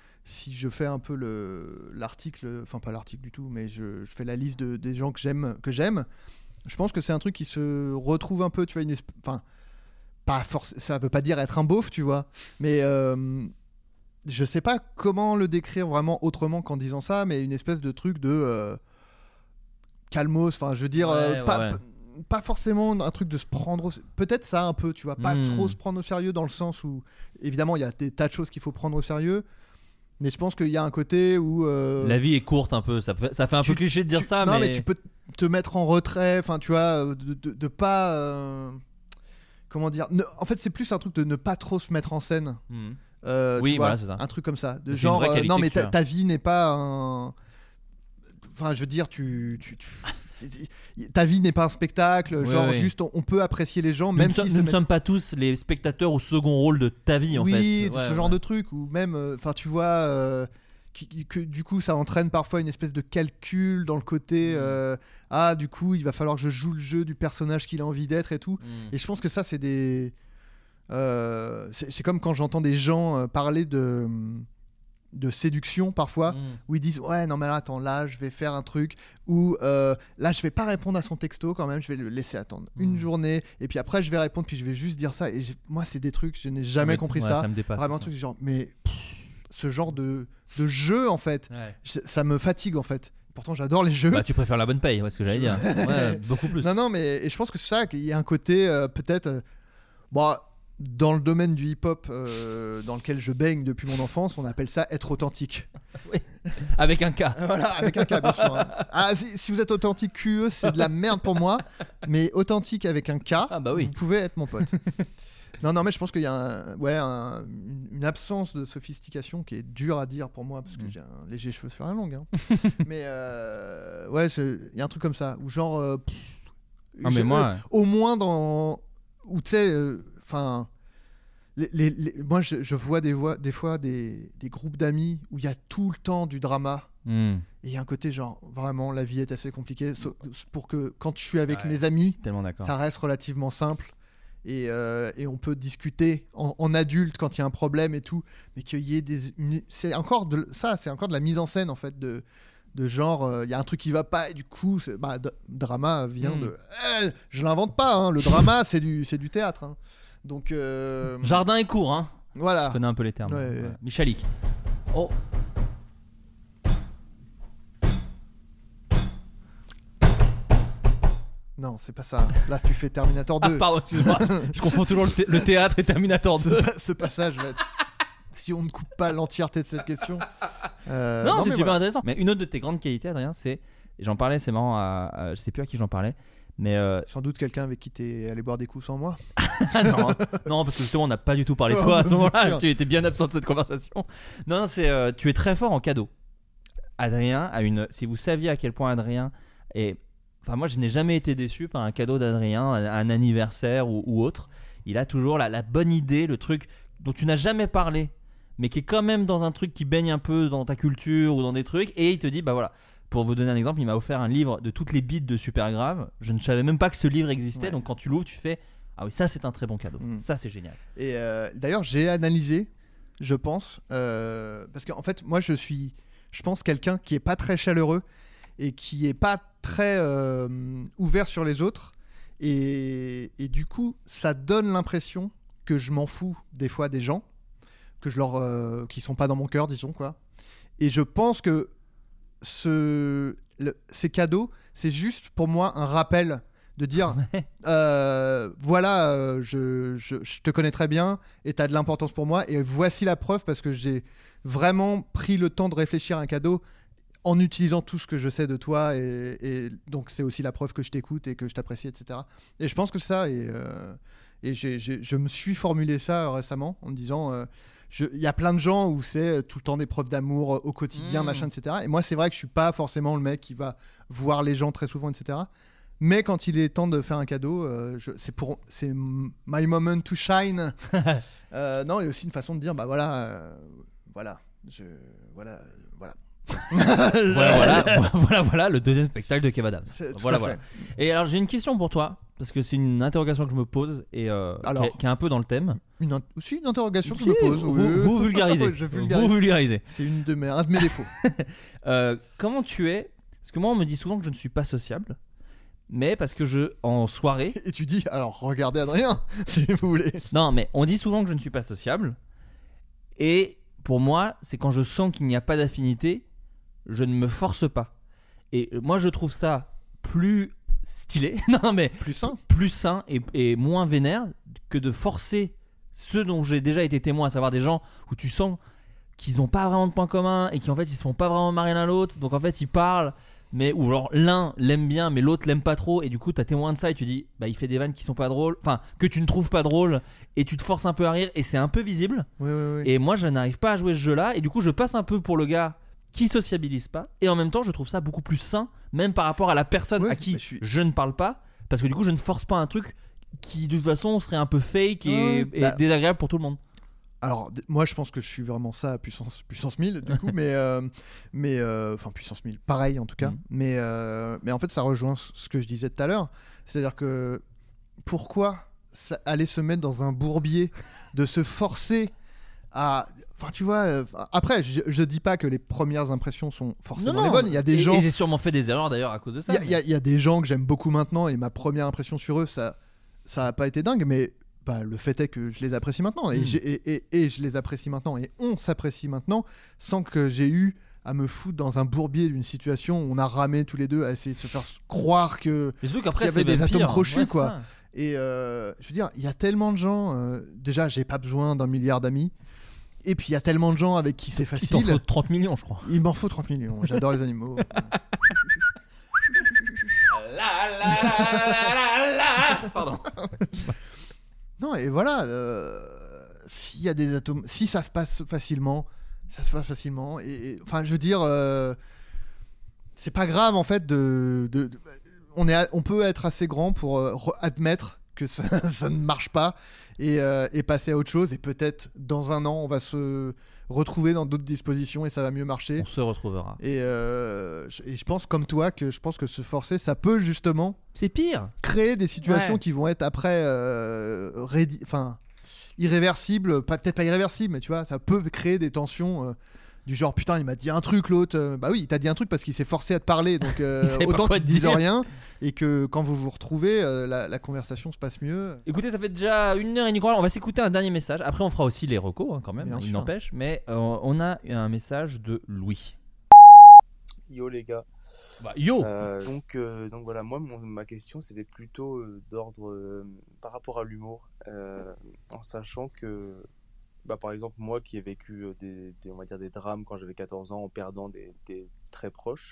si je fais un peu le l'article, enfin pas l'article du tout, mais je, je fais la liste de, des gens que j'aime, que j'aime, je pense que c'est un truc qui se retrouve un peu, tu vois, une esp- enfin pas force, ça veut pas dire être un beauf, tu vois, mais euh, je sais pas comment le décrire vraiment autrement qu'en disant ça, mais une espèce de truc de euh, calmos, enfin je veux dire, Ouais, euh, ouais, pas, ouais. pas- pas forcément un truc de se prendre au... peut-être ça un peu, tu vois, pas Mm. trop se prendre au sérieux dans le sens où évidemment il y a des tas de choses qu'il faut prendre au sérieux, mais je pense qu'il y a un côté où euh, La vie est courte un peu. Ça fait, ça fait un tu- peu cliché de dire tu- ça, non, mais. mais tu peux te mettre en retrait, enfin tu vois, euh, de, de, de pas euh, comment dire, ne- en fait c'est plus un truc de ne pas trop se mettre en scène. Mhm. Euh, tu Oui, vois, voilà, c'est ça. un truc comme ça, de C'est une genre vraie euh, qualité non mais que tu ta, as. ta vie n'est pas un, enfin je veux dire tu, tu, tu- ta vie n'est pas un spectacle, Ouais, genre ouais. juste on, on peut apprécier les gens Nous même ne sommes- si nous ne sommes pas tous les spectateurs au second rôle de ta vie en oui, fait. de Ouais, ce ouais. genre de truc, ou même, enfin, tu vois, euh, qui- qui- que du coup, ça entraîne parfois une espèce de calcul dans le côté, euh, ah, du coup, il va falloir que je joue le jeu du personnage qu'il a envie d'être et tout. Mm. Et je pense que ça, c'est des, euh, c'est c'est comme quand j'entends des gens euh, parler de de séduction parfois, Mm. où ils disent ouais non mais là attends, là je vais faire un truc, ou euh, là je vais pas répondre à son texto quand même, je vais le laisser attendre une Mm. journée et puis après je vais répondre, puis je vais juste dire ça, et j'ai- moi c'est des trucs, je n'ai jamais Mais- compris ouais, ça, ça me dépasse, vraiment un ça. truc du genre, mais pff, ce genre de, de jeu en fait, Ouais. je- ça me fatigue en fait, pourtant j'adore les jeux. Bah, tu préfères la bonne paye, ouais, ce que j'allais dire. Ouais, beaucoup plus. Non, non, mais et je pense que c'est ça, qu'il y a un côté euh, peut-être. euh, bon, dans le domaine du hip-hop euh, dans lequel je baigne depuis mon enfance, on appelle ça être authentique. Avec un K. Voilà, avec un K, bien sûr. hein. Ah, si, si vous êtes authentique Q E, c'est de la merde pour moi, mais authentique avec un K, Ah, bah oui. vous pouvez être mon pote. Non, non, mais je pense qu'il y a un- ouais, un- une, une absence de sophistication qui est dure à dire pour moi, parce que Mm. j'ai un léger cheveu sur la langue. hein. mais euh, ouais, c'est- il y a un truc comme ça, où genre. euh, pff, Ah, mais je- moi- euh, au moins dans. Où tu sais. Enfin. les, les- les- moi, je, je vois des, voix, des fois des, des groupes d'amis où il y a tout le temps du drama. Mm. Et il y a un côté genre, vraiment, la vie est assez compliquée. so- Pour que quand je suis avec Ouais, mes amis, tellement d'accord. ça reste relativement simple. Et, euh, et on peut discuter en, en adulte quand il y a un problème et tout. Mais qu'il y ait des. une- c'est encore de ça, c'est encore de la mise en scène en fait. De, de genre, euh, il y a un truc qui va pas et du coup, c'est- bah, d- drama vient Mm. de. Eh, je l'invente pas, hein, le drama, c'est du, c'est du théâtre. hein. Donc. euh, Jardin et court, hein. Voilà. Je connais un peu les termes. Ouais, ouais. Ouais. Michalik. Oh. Non, c'est pas ça. Là, tu fais Terminator deux. Ah, pardon, excuse-moi. Je confonds toujours le, thé- le théâtre et Terminator ce, deux. pa- ce passage va être... Si on ne coupe pas l'entièreté de cette question. Euh, non, c'est mais super voilà. intéressant. Mais une autre de tes grandes qualités, Adrien, c'est. Et j'en parlais, c'est marrant, à, à- je sais plus à qui j'en parlais. Mais. euh, Sans doute quelqu'un avec qui t'es allé boire des coups sans moi. non, non, parce que justement, on n'a pas du tout parlé de toi à ce Bien moment-là. sûr. Tu étais bien absent de cette conversation. Non, non, c'est. euh, tu es très fort en cadeau. Adrien a une. Si vous saviez à quel point Adrien est. Enfin, moi, je n'ai jamais été déçu par un cadeau d'Adrien, un, un anniversaire ou, ou autre. Il a toujours la, la bonne idée, le truc dont tu n'as jamais parlé, mais qui est quand même dans un truc qui baigne un peu dans ta culture ou dans des trucs. Et il te dit, bah voilà. Pour vous donner un exemple, il m'a offert un livre de toutes les beats de Supergrave. Je ne savais même pas que ce livre existait. Ouais. Donc quand tu l'ouvres, tu fais ah oui, ça c'est un très bon cadeau. Mm. Ça c'est génial. Et euh, d'ailleurs, j'ai analysé, je pense, euh, parce qu'en fait, moi, je suis, je pense, quelqu'un qui est pas très chaleureux et qui est pas très euh, ouvert sur les autres. Et, et du coup, ça donne l'impression que je m'en fous des fois des gens, que je leur, euh, qui sont pas dans mon cœur, disons quoi. Et je pense que ce, le, ces cadeaux, c'est juste pour moi un rappel de dire euh, voilà, euh, je, je, je te connais très bien et tu as de l'importance pour moi et voici la preuve parce que j'ai vraiment pris le temps de réfléchir à un cadeau en utilisant tout ce que je sais de toi et, et donc c'est aussi la preuve que je t'écoute et que je t'apprécie, et cetera. Et je pense que ça et, euh, et j'ai, j'ai, je me suis formulé ça récemment en me disant euh, il y a plein de gens où c'est tout le temps des preuves d'amour au quotidien, Mmh. machin, et cetera. Et moi, c'est vrai que je suis pas forcément le mec qui va voir les gens très souvent, et cetera. Mais quand il est temps de faire un cadeau, euh, je, c'est pour, c'est my moment to shine. euh, non, et aussi une façon de dire, bah voilà, euh, voilà, je, voilà, voilà. voilà, voilà, voilà, voilà, le deuxième spectacle de Kev Adams. C'est- tout Voilà, à voilà. fait. Et alors j'ai une question pour toi parce que c'est une interrogation que je me pose et euh, Alors, qui, est, qui est un peu dans le thème. Une, int- aussi une interrogation que Si, je me pose. vous, oui. vous vulgarisez. Je vulgarise. Vous vulgarisez. C'est une de mes, un de mes défauts. Euh, comment tu es? Parce que moi on me dit souvent que je ne suis pas sociable, mais parce que je en soirée. Et tu dis alors regardez Adrien si vous voulez. Non, mais on dit souvent que je ne suis pas sociable. Et pour moi, c'est quand je sens qu'il n'y a pas d'affinité, je ne me force pas. Et moi, je trouve ça plus stylé, non mais plus sain, plus sain et, et moins vénère que de forcer ceux dont j'ai déjà été témoin, à savoir des gens où tu sens qu'ils n'ont pas vraiment de points communs et qui en fait ils se font pas vraiment marrer l'un l'autre. Donc en fait ils parlent. Mais ou alors l'un l'aime bien mais l'autre l'aime pas trop et du coup t'as témoin de ça et tu dis bah il fait des vannes qui sont pas drôles, enfin que tu ne trouves pas drôles et tu te forces un peu à rire et c'est un peu visible. Oui, oui, oui. Et moi je n'arrive pas à jouer ce jeu là et du coup je passe un peu pour le gars qui sociabilise pas et en même temps je trouve ça beaucoup plus sain même par rapport à la personne Ouais, à qui bah, je suis- je ne parle pas parce que du coup je ne force pas un truc qui de toute façon serait un peu fake et, Ouais, et bah- désagréable pour tout le monde. Alors, d- moi, je pense que je suis vraiment ça à puissance, puissance mille, du coup, mais, euh, mais euh, enfin, puissance mille, pareil en tout cas. Mhm. Mais, euh, mais en fait, ça rejoint ce que je disais tout à l'heure. C'est-à-dire que pourquoi ça- aller se mettre dans un bourbier de se forcer à. Enfin, tu vois, euh, après, je, je dis pas que les premières impressions sont forcément les bonnes. Il y a des et, gens. et j'ai sûrement fait des erreurs d'ailleurs à cause de ça. Il y a- il y, a- il y a des gens que j'aime beaucoup maintenant et ma première impression sur eux, ça ça a pas été dingue, mais bah, le fait est que je les apprécie maintenant et, Mm. j'ai- et, et- et je les apprécie maintenant et on s'apprécie maintenant sans que j'ai eu à me foutre dans un bourbier d'une situation où on a ramé tous les deux à essayer de se faire s- croire que Mais surtout qu'il qu'après, y avait c'est des même atomes pire. crochus Ouais, c'est quoi. ça. Et euh, je veux dire, il y a tellement de gens. euh, déjà, j'ai pas besoin d'un milliard d'amis. Et puis il y a tellement de gens avec qui c'est Il facile. t'en faut trente millions je crois. Il m'en faut trente millions. J'adore les animaux. Pardon. Non, et voilà, euh, s'il y a des atomes, si ça se passe facilement, ça se passe facilement. Et, et- enfin, je veux dire, euh, c'est pas grave en fait de, de- de- on est, à- on peut être assez grand pour euh, re- admettre que ça, ça ne marche pas et, euh, et passer à autre chose. Et peut-être dans un an, on va se retrouver dans d'autres dispositions et ça va mieux marcher. On se retrouvera. Et, euh, je, et je pense comme toi que je pense que se forcer, ça peut justement. C'est pire. Créer des situations Ouais. qui vont être après, euh, rédi- enfin, irréversibles, pas- peut-être pas irréversibles, mais tu vois, ça peut créer des tensions euh, du genre putain, il m'a dit un truc l'autre. euh, bah oui, il t'a dit un truc parce qu'il s'est forcé à te parler, donc euh, Il savait pas autant quoi qu'il te te dise dire. rien et que quand vous vous retrouvez, euh, la, la conversation se passe mieux. Écoutez, ça fait déjà une heure et demie. On va s'écouter un dernier message. Après, on fera aussi les recos hein, quand même. Bien Il sûr. n'empêche. Mais euh, on a un message de Louis. Yo les gars, Bah, yo Euh, donc, euh, donc voilà, moi, mon- ma question, c'était plutôt euh, d'ordre euh, par rapport à l'humour, euh, en sachant que, bah, par exemple, moi qui ai vécu euh, des, des- on va dire des drames quand j'avais quatorze ans en perdant des, des très proches,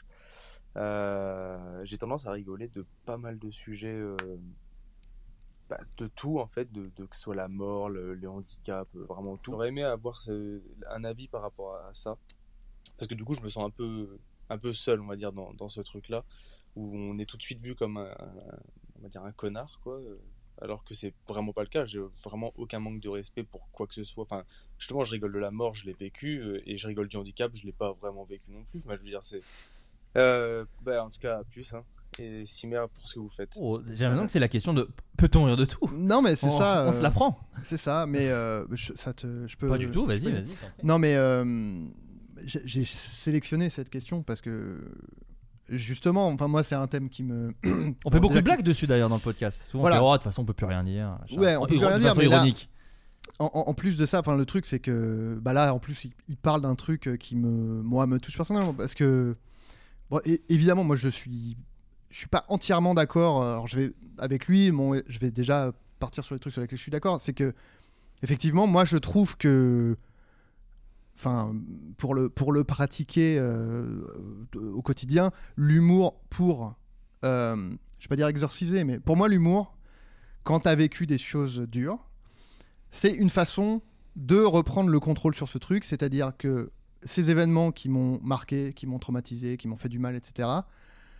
euh, j'ai tendance à rigoler de pas mal de sujets, euh, bah, de tout en fait, de, de que ce soit la mort, le, le handicap, euh, vraiment tout. J'aurais aimé avoir ce- un avis par rapport à ça, parce que du coup, je me sens un peu, un peu seul, on va dire, dans, dans ce truc-là, où on est tout de suite vu comme un, un- on va dire un connard, quoi. euh, Alors que c'est vraiment pas le cas. J'ai vraiment aucun manque de respect pour quoi que ce soit. Enfin, justement, je rigole de la mort, je l'ai vécu, euh, et je rigole du handicap, je l'ai pas vraiment vécu non plus. Enfin, je veux dire, c'est, euh, bah, en tout cas, à plus, hein. Et Cimer pour ce que vous faites. Oh, j'ai l'impression que c'est la question de peut-on rire de tout? Non, mais c'est On- ça. On se la euh, prend. C'est ça, mais euh, je, ça te, je peux. Pas du tout, vas-y, je peux- vas-y, t'en prie. Non, mais euh, j'ai j'ai sélectionné cette question parce que justement, enfin moi, c'est un thème qui me. On fait Bon, beaucoup déjà de blagues qui- dessus d'ailleurs dans le podcast. Souvent, Voilà. on fait, oh, de toute façon, on peut plus rien dire. machin. Ouais, on peut Iro- plus rien de dire, façon mais là, ironique. en, en- en plus de ça, enfin le truc c'est que bah là en plus il, il parle d'un truc qui me moi me touche personnellement parce que bon, é- évidemment moi je suis je suis pas entièrement d'accord. Alors je vais avec lui, bon, je vais déjà partir sur les trucs sur lesquels je suis d'accord. C'est que effectivement moi je trouve que enfin pour le pour le pratiquer euh, au quotidien, l'humour pour euh, je vais pas dire exorciser, mais pour moi l'humour quand tu as vécu des choses dures, c'est une façon de reprendre le contrôle sur ce truc, c'est-à-dire que ces événements qui m'ont marqué, qui m'ont traumatisé, qui m'ont fait du mal, et cetera,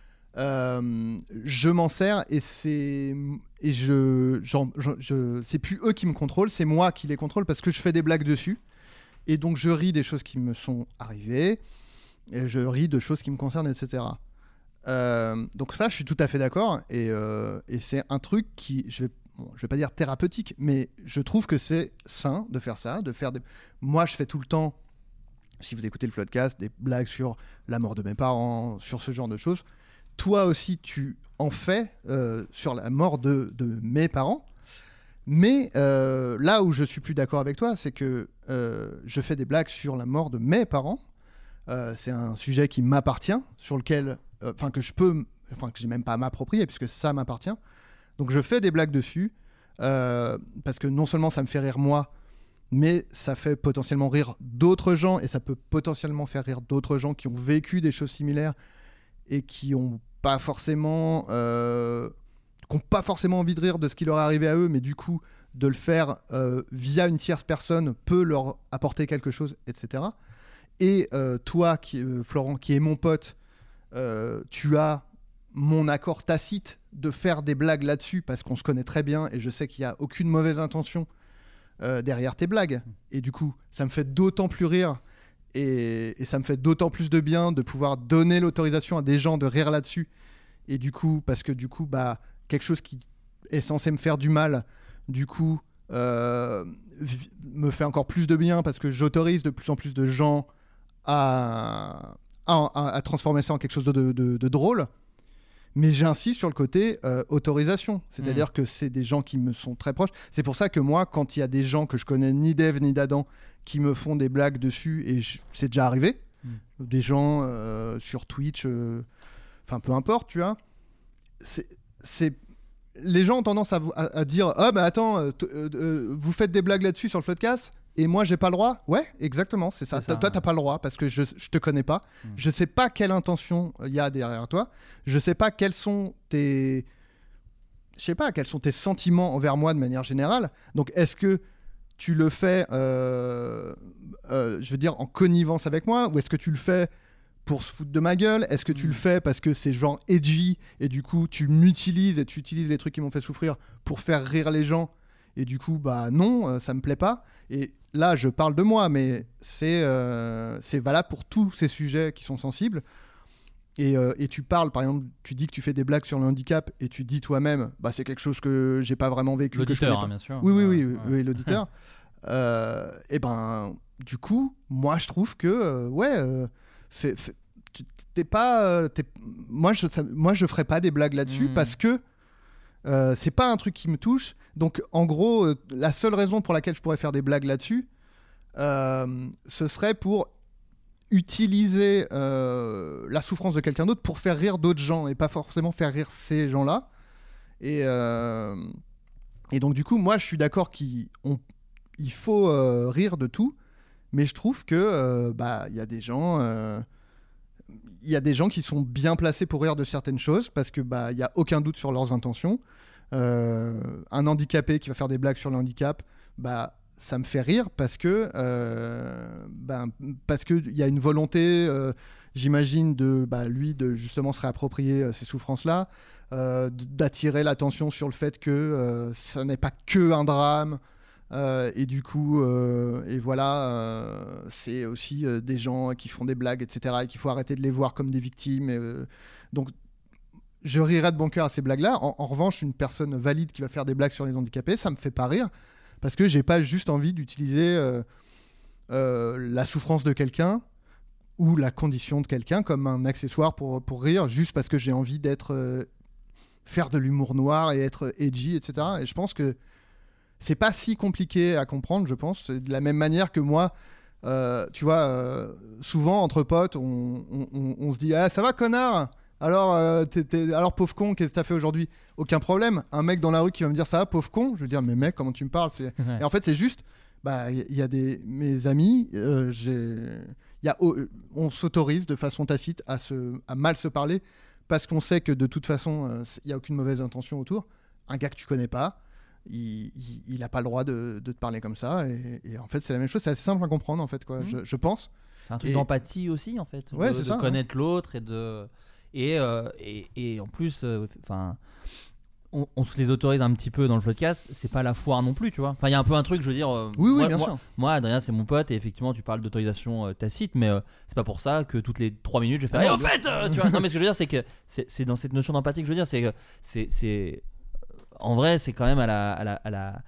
euh, je m'en sers et c'est et je, j'en- je, je- c'est plus eux qui me contrôlent, c'est moi qui les contrôle parce que je fais des blagues dessus et donc je ris des choses qui me sont arrivées et je ris de choses qui me concernent, et cetera. Euh, donc ça, je suis tout à fait d'accord et, euh, et c'est un truc qui, je vais, bon, je vais pas dire thérapeutique, mais je trouve que c'est sain de faire ça, de faire des. Moi, je fais tout le temps, si vous écoutez le Floodcast, des blagues sur la mort de mes parents, sur ce genre de choses. Toi aussi, tu en fais euh, sur la mort de, de mes parents. Mais euh, là où je suis plus d'accord avec toi, c'est que euh, je fais des blagues sur la mort de mes parents. Euh, c'est un sujet qui m'appartient, sur lequel, enfin euh, que je peux, enfin que j'ai même pas à m'approprier puisque ça m'appartient. Donc je fais des blagues dessus euh, parce que non seulement ça me fait rire moi, mais ça fait potentiellement rire d'autres gens et ça peut potentiellement faire rire d'autres gens qui ont vécu des choses similaires et qui ont pas forcément, euh, qui ont pas forcément envie de rire de ce qui leur est arrivé à eux, mais du coup de le faire euh, via une tierce personne peut leur apporter quelque chose, et cetera. Et euh, toi, qui, euh, Florent, qui est mon pote, euh, tu as mon accord tacite de faire des blagues là-dessus parce qu'on se connaît très bien et je sais qu'il n'y a aucune mauvaise intention euh, derrière tes blagues. Et du coup, ça me fait d'autant plus rire et, et ça me fait d'autant plus de bien de pouvoir donner l'autorisation à des gens de rire là-dessus. Et du coup, parce que du coup, bah, quelque chose qui est censé me faire du mal, du coup, euh, v- me fait encore plus de bien parce que j'autorise de plus en plus de gens à, à, à- à transformer ça en quelque chose de, de- de- de drôle. Mais j'insiste sur le côté euh, autorisation. C'est-à-dire Mmh. que c'est des gens qui me sont très proches. C'est pour ça que moi, quand il y a des gens que je connais ni d'Ève ni d'Adam qui me font des blagues dessus, et je- c'est déjà arrivé, Mmh. des gens euh, sur Twitch, euh, enfin peu importe, tu vois, c'est... c'est- les gens ont tendance à, vous- à- à dire « Ah, mais attends, euh, t- euh, euh, vous faites des blagues là-dessus sur le Floodcast et moi, j'ai pas le droit ?» Ouais, exactement, c'est ça. C'est ça, Toi, t'as ouais. pas le droit parce que je, je te connais pas. Mm. Je sais pas quelle intention il y a derrière toi. Je sais pas quels sont tes... Je sais pas quels sont tes sentiments envers moi de manière générale. Donc, est-ce que tu le fais, euh, euh, je veux dire, en connivence avec moi ou est-ce que tu le fais pour se foutre de ma gueule? Est-ce que tu le fais parce que c'est genre edgy et du coup tu m'utilises et tu utilises les trucs qui m'ont fait souffrir pour faire rire les gens et du coup bah non, euh, ça me plaît pas. Et là je parle de moi mais c'est euh, c'est valable pour tous ces sujets qui sont sensibles. Et, euh, et tu parles, par exemple, tu dis que tu fais des blagues sur le handicap et tu dis toi-même, bah c'est quelque chose que j'ai pas vraiment vécu. que je L'auditeur, connais pas. hein, bien sûr. Oui, oui, Ouais, oui, ouais. oui, l'auditeur. Euh, et ben, du coup, moi je trouve que, euh, ouais, euh, fais- fais- tu- t'es pas. euh, t'es- moi, je, ça- moi je ferais pas des blagues là-dessus Mm. parce que euh, c'est pas un truc qui me touche. Donc, en gros, euh, la seule raison pour laquelle je pourrais faire des blagues là-dessus, euh, ce serait pour utiliser euh, la souffrance de quelqu'un d'autre pour faire rire d'autres gens et pas forcément faire rire ces gens-là. Et, euh, et donc du coup, moi, je suis d'accord qu'il on, il faut euh, rire de tout, mais je trouve que euh, bah, y a des gens... Euh, il y a des gens qui sont bien placés pour rire de certaines choses parce que bah, y a aucun doute sur leurs intentions. Euh, un handicapé qui va faire des blagues sur le handicap, bah, ça me fait rire parce que euh, ben, parce que il y a une volonté, euh, j'imagine, de bah, lui de justement se réapproprier euh, ces souffrances-là, euh, d'attirer l'attention sur le fait que euh, ça n'est pas que un drame. Euh, et du coup, euh, et voilà, euh, c'est aussi euh, des gens qui font des blagues, et cetera, et qu'il faut arrêter de les voir comme des victimes. Et, euh, donc, je rirai de bon cœur à ces blagues-là. En, en revanche, une personne valide qui va faire des blagues sur les handicapés, ça me fait pas rire, parce que j'ai pas juste envie d'utiliser euh, euh, la souffrance de quelqu'un ou la condition de quelqu'un comme un accessoire pour, pour rire, juste parce que j'ai envie d'être euh, faire de l'humour noir et être edgy, et cetera. Et je pense que c'est pas si compliqué à comprendre, je pense. C'est de la même manière que moi, euh, tu vois, euh, souvent entre potes, on, on, on, on se dit ah, ça va, connard. Alors, euh, t'es, t'es, alors, pauvre con, qu'est-ce que t'as fait aujourd'hui ? Aucun problème. Un mec dans la rue qui va me dire ça va, pauvre con. Je vais dire mais mec, comment tu me parles ? C'est... Ouais. Et en fait, c'est juste, bah, il y, y a des mes amis, euh, j'ai, y a, on s'autorise de façon tacite à se, à mal se parler parce qu'on sait que de toute façon, il euh, y a aucune mauvaise intention autour. Un gars que tu connais pas. Il, il, il a pas le droit de, de te parler comme ça et, et en fait c'est la même chose, c'est assez simple à comprendre en fait quoi. Mmh. Je, je pense c'est un truc et... d'empathie aussi en fait, ouais, de, c'est de ça, connaître ouais. l'autre et de et, euh, et, et en plus enfin euh, on, on se les autorise un petit peu dans le podcast, c'est pas la foire non plus, tu vois. Enfin il y a un peu un truc, je veux dire euh, oui oui moi, bien moi, sûr moi Adrien c'est mon pote et effectivement tu parles d'autorisation euh, tacite mais euh, c'est pas pour ça que toutes les trois minutes je vais faire ah, hey, au fait euh, tu vois. Non mais ce que je veux dire c'est que c'est, c'est dans cette notion d'empathie que je veux dire, c'est que c'est, c'est en vrai c'est quand même à la, à la, à la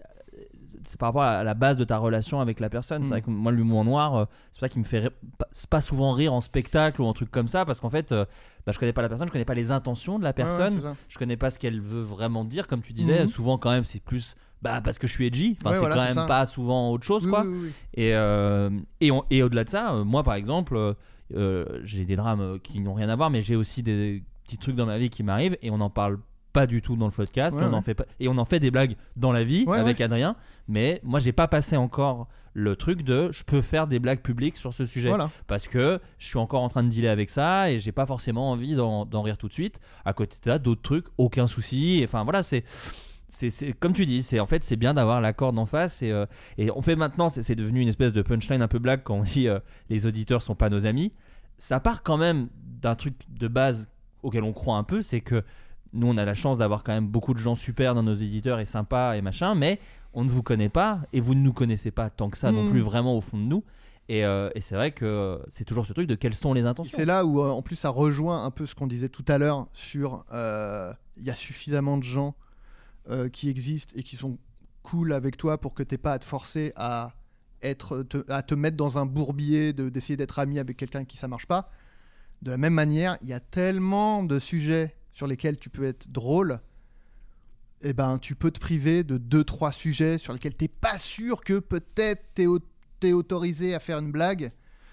c'est par rapport à la base de ta relation avec la personne. Mmh. C'est vrai que moi l'humour noir c'est ça qui me fait rire, pas souvent rire en spectacle ou en truc comme ça parce qu'en fait euh, bah, je connais pas la personne, je connais pas les intentions de la personne, ouais, ouais, je connais pas ce qu'elle veut vraiment dire comme tu disais. Mmh. Souvent quand même c'est plus bah, parce que je suis edgy, enfin, ouais, c'est voilà, quand c'est même ça. Pas souvent autre chose oui, quoi. Oui, oui, oui. Et, euh, et, on, et au-delà de ça euh, moi par exemple euh, j'ai des drames qui n'ont rien à voir mais j'ai aussi des petits trucs dans ma vie qui m'arrivent et on en parle pas du tout dans le podcast, ouais, on ouais. En fait pas... et on en fait des blagues dans la vie ouais, avec ouais. Adrien, mais moi j'ai pas passé encore le truc de je peux faire des blagues publiques sur ce sujet voilà. Parce que je suis encore en train de dealer avec ça et j'ai pas forcément envie d'en, d'en rire tout de suite. À côté de ça, d'autres trucs, aucun souci. Enfin voilà, c'est C'est, c'est comme tu dis, c'est en fait c'est bien d'avoir la corde en face et, euh, et on fait maintenant c'est, c'est devenu une espèce de punchline un peu blague quand on dit euh, les auditeurs sont pas nos amis. Ça part quand même d'un truc de base auquel on croit un peu, c'est que nous on a la chance d'avoir quand même beaucoup de gens super dans nos éditeurs et sympas et machin, mais on ne vous connaît pas et vous ne nous connaissez pas tant que ça mmh. non plus vraiment au fond de nous. Et, euh, et c'est vrai que c'est toujours ce truc de quelles sont les intentions. C'est là où euh, en plus ça rejoint un peu ce qu'on disait tout à l'heure sur il euh, y a suffisamment de gens euh, qui existent et qui sont cool avec toi pour que t'aies pas à te forcer à être te, à te mettre dans un bourbier de, d'essayer d'être ami avec quelqu'un avec qui ça marche pas. De la même manière, il y a tellement de sujets sur lesquels tu peux être drôle, et eh ben tu peux te priver de deux trois sujets sur lesquels t'es pas sûr que peut-être t'es, au- t'es autorisé à faire une blague.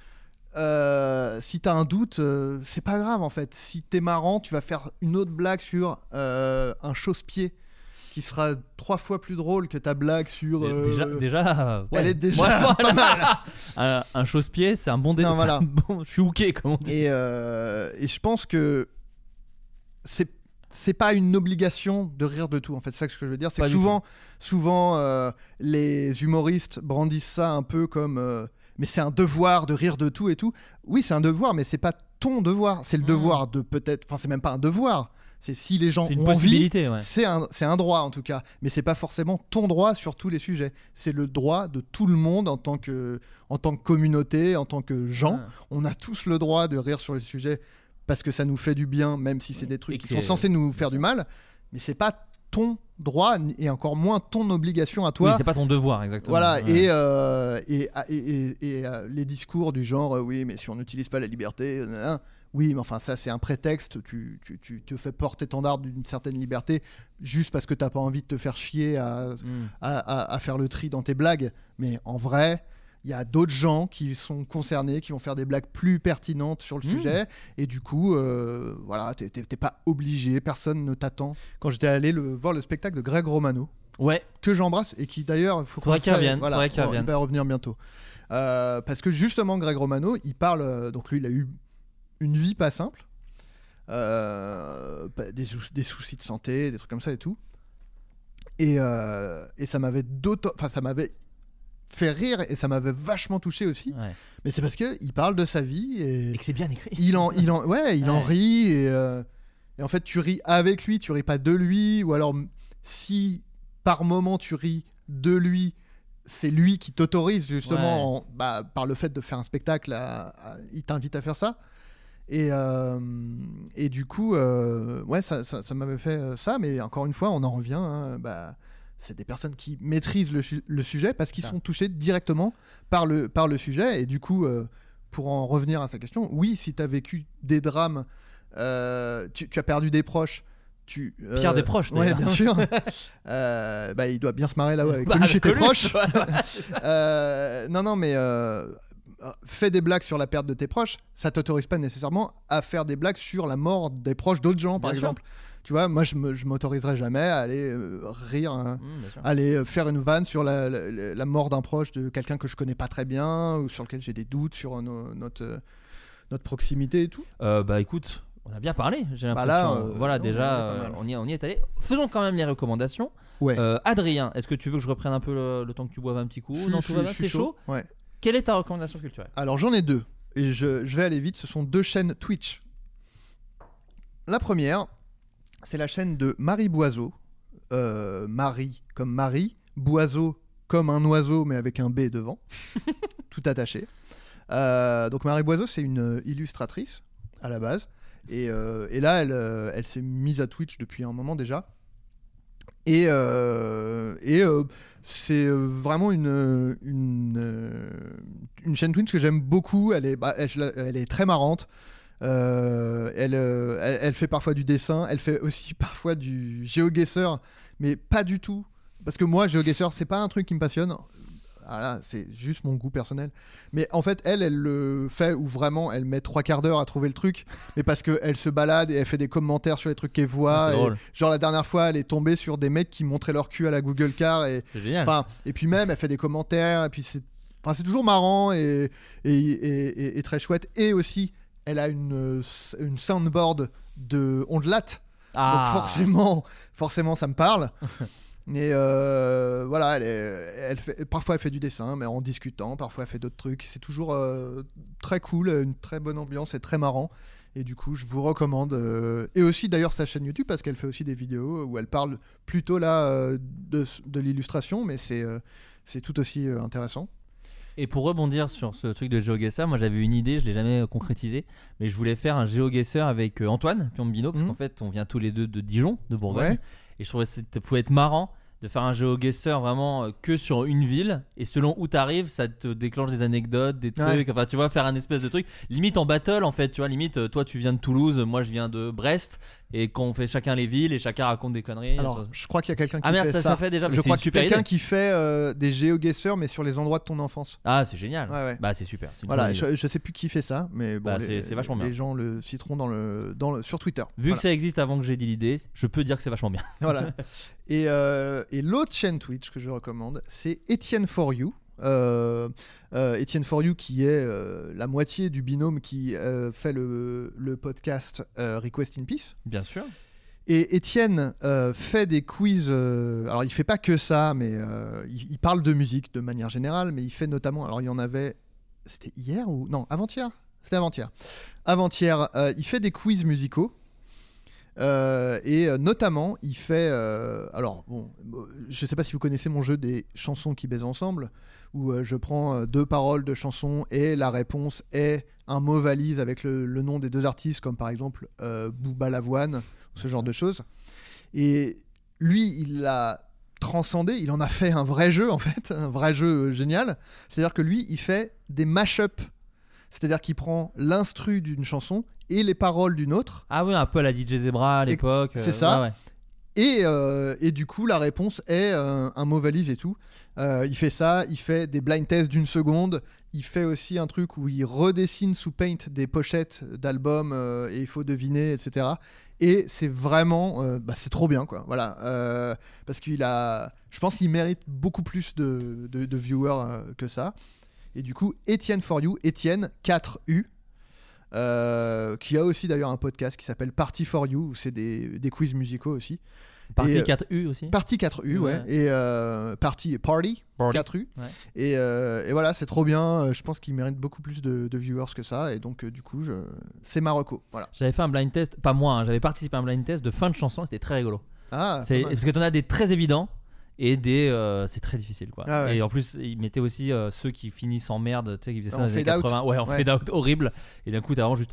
Euh, si t'as un doute, euh, c'est pas grave en fait. Si t'es marrant, tu vas faire une autre blague sur euh, un chausse-pied qui sera trois fois plus drôle que ta blague sur. Euh... Déjà, déjà, ouais. Elle est déjà Moi, pas mal. un, un chausse-pied, c'est un bon dessin. Voilà. Bon, je suis hooké, comme on dit. Et, euh, et je pense que c'est c'est pas une obligation de rire de tout en fait, c'est ça que je veux dire, c'est pas que souvent souvent euh, les humoristes brandissent ça un peu comme euh, mais c'est un devoir de rire de tout et tout. Oui, c'est un devoir, mais c'est pas ton devoir, c'est le mmh. devoir de peut-être, enfin c'est même pas un devoir, c'est si les gens c'est une ont possibilité, envie, ouais. c'est un c'est un droit en tout cas, mais c'est pas forcément ton droit sur tous les sujets, c'est le droit de tout le monde en tant que en tant que communauté, en tant que gens, ah. on a tous le droit de rire sur les sujets parce que ça nous fait du bien, même si c'est des trucs qui sont censés nous faire du mal, mais c'est pas ton droit et encore moins ton obligation à toi. Oui, c'est pas ton devoir, exactement. Voilà, ouais. et, euh, et, et, et, et euh, les discours du genre, euh, oui, mais si on n'utilise pas la liberté, euh, oui, mais enfin, ça, c'est un prétexte. Tu, tu, tu te fais porte-étendard d'une certaine liberté juste parce que t'as pas envie de te faire chier à, mm. à, à, à faire le tri dans tes blagues. Mais en vrai, il y a d'autres gens qui sont concernés, qui vont faire des blagues plus pertinentes sur le Mmh. sujet, et du coup, euh, voilà, t'es, t'es, t'es pas obligé, personne ne t'attend. Quand j'étais allé le, voir le spectacle de Greg Romano, Ouais. que j'embrasse, et qui d'ailleurs, il faut Faudrait qu'on qu'il fasse- revienne, voilà, faudrait qu'il on- revienne. il va revenir bientôt. Euh, parce que justement, Greg Romano, il parle, euh, donc lui, il a eu une vie pas simple, euh, bah, des, sou- des soucis de santé, des trucs comme ça et tout. Et, euh, et ça m'avait d'autant, enfin ça m'avait fait rire et ça m'avait vachement touché aussi. Ouais. Mais c'est parce que il parle de sa vie et, Et que c'est bien écrit. il en, il en, ouais, il en Ouais. rit et, euh, et en fait tu ris avec lui, tu ris pas de lui, ou alors m- si par moment tu ris de lui, c'est lui qui t'autorise justement Ouais. en- bah, par le fait de faire un spectacle, à- à- il t'invite à faire ça. Et, euh, et du coup, euh, ouais, ça, ça, ça m'avait fait euh, ça, mais encore une fois, on en revient. Hein, bah, c'est des personnes qui maîtrisent le, su- le sujet parce qu'ils Ça. sont touchés directement par le, par le sujet. Et du coup, euh, pour en revenir à sa question, oui, si tu as vécu des drames, euh, tu, tu as perdu des proches. Tu, euh, Pierre des proches, ouais, d'ailleurs. bien sûr. Euh, bah, il doit bien se marrer là-haut avec Bah, Coluche et tes Coluche, proches. ouais, c'est ça. Euh, non, non, mais euh, fais des blagues sur la perte de tes proches, ça t'autorise pas nécessairement à faire des blagues sur la mort des proches d'autres gens, par Bien sûr. exemple. Tu vois, moi, je, me, je m'autoriserai jamais à aller euh, rire, hein, Mmh, bien sûr. aller euh, faire une vanne sur la, la- la mort d'un proche de quelqu'un que je connais pas très bien ou sur lequel j'ai des doutes sur nos- notre, euh, notre proximité et tout. Euh, bah écoute, on a bien parlé, j'ai Bah l'impression. là, euh, voilà, non, déjà, on est pas euh, mal. on y, est- on y est allé. Faisons quand même les recommandations. Ouais. Euh, Adrien, est-ce que tu veux que je reprenne un peu le, le temps que tu boives un petit coup? Je- Non, je- tout va je bien, suis t'es chaud. Ouais. Quelle est ta recommandation culturelle? Alors j'en ai deux et je, je vais aller vite. Ce sont deux chaînes Twitch. La première, c'est la chaîne de Marie Boiseau. Euh, Marie comme Marie, Boiseau comme un oiseau mais avec un B devant, tout attaché. Euh, donc Marie Boiseau, c'est une illustratrice à la base. Et, euh, et là, elle, euh, elle s'est mise à Twitch depuis un moment déjà. Et, euh, et euh, c'est euh, vraiment une, une, euh, une chaîne Twitch que j'aime beaucoup. Elle est, bah, elle, elle est très marrante. Euh, elle, euh, elle, elle fait parfois du dessin. Elle fait aussi parfois du GeoGuessr, mais pas du tout. Parce que moi, GeoGuessr, c'est pas un truc qui me passionne. Voilà, c'est juste mon goût personnel. Mais en fait, elle, elle le fait où vraiment elle met trois quarts d'heure à trouver le truc. Mais parce qu'elle se balade et elle fait des commentaires sur les trucs qu'elle voit. Ah, c'est et drôle. genre la dernière fois, elle est tombée sur des mecs qui montraient leur cul à la Google Car. Et, C'est génial. enfin, et puis même, elle fait des commentaires. Et puis c'est, enfin, c'est toujours marrant et, et, et, et- et très chouette. Et aussi, elle a une, une soundboard de Ondelat. Ah. Donc forcément, forcément, ça me parle. Mais euh, voilà, elle est- elle fait, parfois elle fait du dessin, mais en discutant, parfois elle fait d'autres trucs. C'est toujours euh, très cool, une très bonne ambiance et très marrant. Et du coup, je vous recommande. euh, et aussi d'ailleurs sa chaîne YouTube, parce qu'elle fait aussi des vidéos où elle parle plutôt là euh, de, de l'illustration, mais c'est, euh, c'est tout aussi euh, intéressant. Et pour rebondir sur ce truc de GeoGuessr, moi j'avais une idée, je l'ai jamais euh, concrétisée, mais je voulais faire un GeoGuessr avec euh, Antoine Piombino, parce Mhm. qu'en fait on vient tous les deux de Dijon, de Bourgogne, Ouais. et je trouvais que ça pouvait être marrant de faire un GeoGuessr vraiment euh, que sur une ville, et selon où t'arrives, ça te déclenche des anecdotes, des trucs, Ouais. enfin tu vois, faire un espèce de truc, limite en battle en fait, tu vois, limite euh, toi tu viens de Toulouse, moi je viens de Brest, et quand on fait chacun les villes et chacun raconte des conneries. Alors, ça- je crois qu'il y a quelqu'un qui Ah merde, fait ça, ça. ça fait déjà, mais je c'est crois une que super quelqu'un idée. qui fait euh, des GeoGuessr, mais sur les endroits de ton enfance. Ah, c'est génial. Ouais, ouais. Bah c'est super. c'est une Voilà, bonne idée. je, je sais plus qui fait ça, mais bon, Bah, les, c'est- c'est vachement bien. les gens le citeront dans le, dans le, sur Twitter. Vu Voilà. que ça existe avant que j'ai dit l'idée, je peux dire que c'est vachement bien. Voilà. Et, euh, et l'autre chaîne Twitch que je recommande, c'est Etienne For You. Euh, euh, Etienne For You, qui est euh, la moitié du binôme qui euh, fait le, le podcast euh, Request in Peace. Bien sûr. Et Étienne euh, fait des quiz. euh, alors, il fait pas que ça, mais euh, il, il parle de musique de manière générale, mais il fait notamment. Alors, il y en avait. C'était hier ou. Non, avant-hier. C'était avant-hier. Avant-hier, euh, il fait des quiz musicaux. Euh, et euh, notamment, il fait. euh, alors, bon, euh, je sais pas si vous connaissez mon jeu des chansons qui baisent ensemble, où euh, je prends euh, deux paroles de chansons et la réponse est un mot valise avec le, le nom des deux artistes, comme par exemple euh, Booba Lavoine, ce genre de choses. Et lui, il l'a transcendé, il en a fait un vrai jeu en fait, un vrai jeu euh, génial. C'est-à-dire que lui, il fait des mash-up. C'est-à-dire qu'il prend l'instru d'une chanson et les paroles d'une autre. Ah oui, un peu à la D J Zebra à l'époque. C'est euh, ça. ouais, ouais. Et, euh, et du coup, la réponse est euh, un mot valise et tout. Euh, il fait ça, il fait des blind tests d'une seconde. Il fait aussi un truc où il redessine sous Paint des pochettes d'albums euh, et il faut deviner, et cetera. Et c'est vraiment, euh, bah, c'est trop bien, quoi. Voilà, euh, parce qu'il a, je pense qu'il mérite beaucoup plus de, de, de viewers euh, que ça. Et du coup, Étienne for You, Étienne quatre U. Euh, qui a aussi d'ailleurs un podcast qui s'appelle Party for You où c'est des, des quiz musicaux aussi. Party et, quatre U aussi. Party quatre U, ouais. ouais. Et euh, Party Party, Party quatre U. Ouais. Et, euh, et voilà, c'est trop bien. Je pense qu'il mérite beaucoup plus de, de viewers que ça. Et donc, euh, du coup, je... c'est ma reco. Voilà. J'avais fait un blind test, pas moi, hein, j'avais participé à un blind test de fin de chanson. C'était très rigolo. Ah, c'est, parce que t'en as des très évidents. Et des, euh, c'est très difficile quoi. Ah ouais. Et en plus, ils mettaient aussi euh, ceux qui finissent en merde, tu sais, qui faisaient ça dans les années quatre-vingts. Ouais, en ouais. fade out horrible. Et d'un coup, t'as vraiment juste.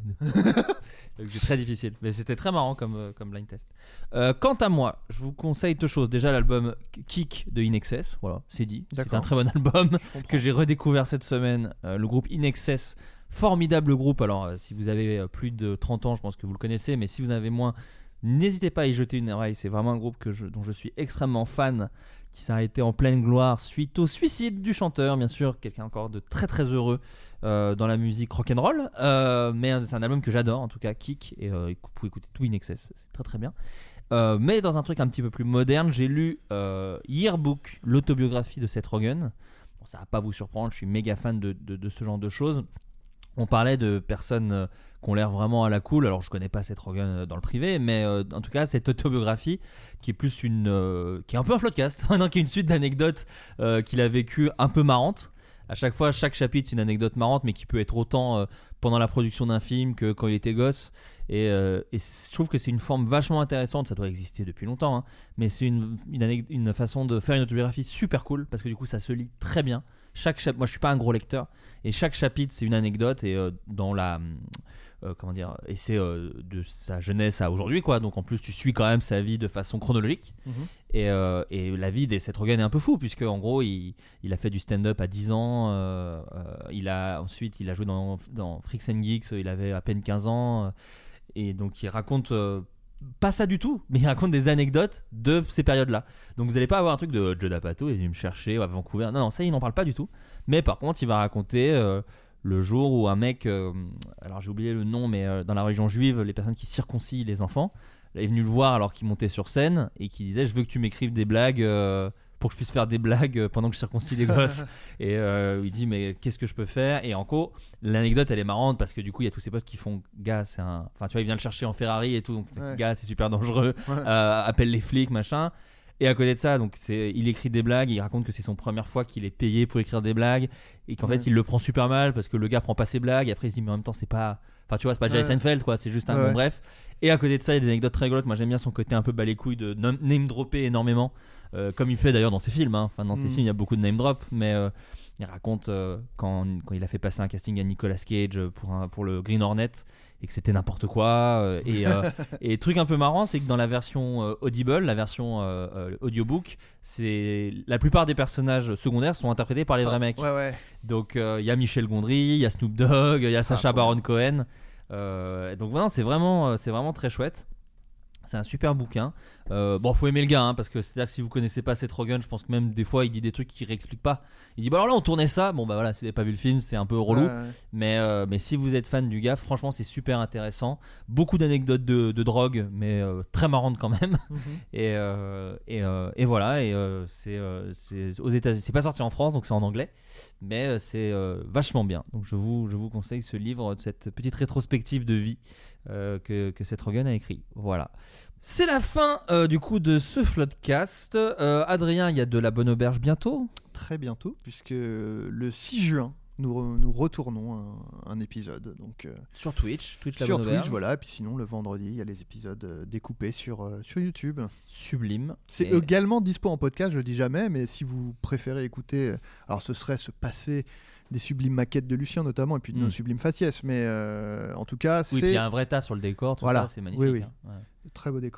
Donc c'est très difficile. Mais c'était très marrant comme, euh, comme blind test. Euh, quant à moi, je vous conseille deux choses. Déjà, l'album Kick de In Excess. Voilà, c'est dit. D'accord. C'est un très bon album que j'ai redécouvert cette semaine. Euh, le groupe In Excess, formidable groupe. Alors, euh, si vous avez plus de trente ans, je pense que vous le connaissez. Mais si vous en avez moins. N'hésitez pas à y jeter une oreille, c'est vraiment un groupe que je, dont je suis extrêmement fan, qui s'est arrêté en pleine gloire suite au suicide du chanteur, bien sûr, quelqu'un encore de très très heureux euh, dans la musique rock'n'roll, euh, mais c'est un album que j'adore, en tout cas, Kick, et euh, vous pouvez écouter tout In Excess, c'est très très bien. Euh, mais dans un truc un petit peu plus moderne, j'ai lu euh, Yearbook, l'autobiographie de Seth Rogen. Bon, ça va pas vous surprendre, je suis méga fan de, de, de ce genre de choses. On parlait de personnes euh, qui ont l'air vraiment à la cool. Alors je connais pas Seth Rogen dans le privé, mais euh, en tout cas cette autobiographie qui est plus une, euh, qui est un peu un floodcast, non, qui est une suite d'anecdotes euh, qu'il a vécues un peu marrantes. À chaque fois, chaque chapitre c'est une anecdote marrante, mais qui peut être autant euh, pendant la production d'un film que quand il était gosse. Et, euh, et je trouve que c'est une forme vachement intéressante. Ça doit exister depuis longtemps, hein, mais c'est une, une, une façon de faire une autobiographie super cool parce que du coup ça se lit très bien. Chaque chap- moi je suis pas un gros lecteur et chaque chapitre c'est une anecdote et euh, dans la euh, comment dire et c'est euh, de sa jeunesse à aujourd'hui quoi, donc en plus tu suis quand même sa vie de façon chronologique. Mm-hmm. et, euh, et la vie des Seth Rogen est un peu fou puisque en gros il, il a fait du stand-up à dix ans, euh, euh, il a ensuite il a joué dans, dans Freaks and Geeks, il avait à peine quinze ans, euh, et donc il raconte euh, pas ça du tout, mais il raconte des anecdotes de ces périodes-là. Donc vous n'allez pas avoir un truc de Joe D'Apato, il est venu me chercher à Vancouver. Non, non, ça il n'en parle pas du tout. Mais par contre, il va raconter euh, le jour où un mec, euh, alors j'ai oublié le nom, mais euh, dans la religion juive, les personnes qui circoncient les enfants, là, il est venu le voir alors qu'il montait sur scène et qui disait je veux que tu m'écrives des blagues. Euh, pour que je puisse faire des blagues pendant que je circoncis les gosses. Et euh, il dit mais qu'est-ce que je peux faire? Et en gros l'anecdote elle est marrante parce que du coup il y a tous ses potes qui font gars c'est un, enfin tu vois il vient le chercher en Ferrari et tout, donc ouais. Gars c'est super dangereux, ouais. euh, appelle les flics machin. Et à côté de ça, donc c'est, il écrit des blagues, il raconte que c'est son première fois qu'il est payé pour écrire des blagues et qu'en ouais. fait il le prend super mal parce que le gars prend pas ses blagues. Et après il se dit mais en même temps c'est pas, enfin tu vois c'est pas Jerry ouais. Seinfeld quoi, c'est juste un ouais. bon bref. Et à côté de ça il y a des anecdotes très rigolotes. Moi j'aime bien son côté un peu bas les couilles de name dropper énormément, euh, comme il fait d'ailleurs dans ses films. Hein. Enfin dans ses mmh. films il y a beaucoup de name drop, mais euh, il raconte euh, quand, quand il a fait passer un casting à Nicolas Cage pour, un, pour le Green Hornet et que c'était n'importe quoi. Euh, et, euh, et truc un peu marrant, c'est que dans la version euh, Audible, la version euh, euh, audiobook, c'est la plupart des personnages secondaires sont interprétés par les vrais ah, mecs. Ouais, ouais. Donc il euh, y a Michel Gondry, il y a Snoop Dogg, il y a Sacha ah, Baron Cohen. Euh, donc voilà, c'est vraiment, c'est vraiment très chouette. C'est un super bouquin. Euh, bon, faut aimer le gars, hein, parce que c'est-à-dire que si vous connaissez pas Seth Rogen, je pense que même des fois il dit des trucs qu'il réexplique pas. Il dit bah alors là on tournait ça. Bon bah voilà, si vous n'avez pas vu le film, c'est un peu relou. Ouais, ouais. Mais euh, mais si vous êtes fan du gars, franchement c'est super intéressant. Beaucoup d'anecdotes de, de drogue, mais euh, très marrantes quand même. Mm-hmm. Et euh, et, euh, et voilà. Et euh, c'est euh, c'est aux États-Unis. C'est pas sorti en France, donc c'est en anglais. Mais euh, c'est euh, vachement bien. Donc je vous je vous conseille ce livre, cette petite rétrospective de vie euh, que que Seth Rogen a écrit. Voilà. C'est la fin euh, du coup de ce Floodcast. Euh, Adrien, il y a de la bonne auberge bientôt. Très bientôt, puisque le six juin, nous, re- nous retournons un, un épisode. Donc, euh, sur Twitch, Twitch la sur bonne Twitch, auberge. voilà. Et puis sinon, le vendredi, il y a les épisodes euh, découpés sur, euh, sur YouTube. Sublime. C'est et... également dispo en podcast, je le dis jamais, mais si vous préférez écouter, alors ce serait se passer des sublimes maquettes de Lucien notamment et puis de mm. nos sublimes faciès, mais euh, en tout cas oui, c'est... il y a un vrai tas sur le décor, tout voilà. ça, c'est magnifique. Oui, oui. Hein. Ouais. Très beau décor.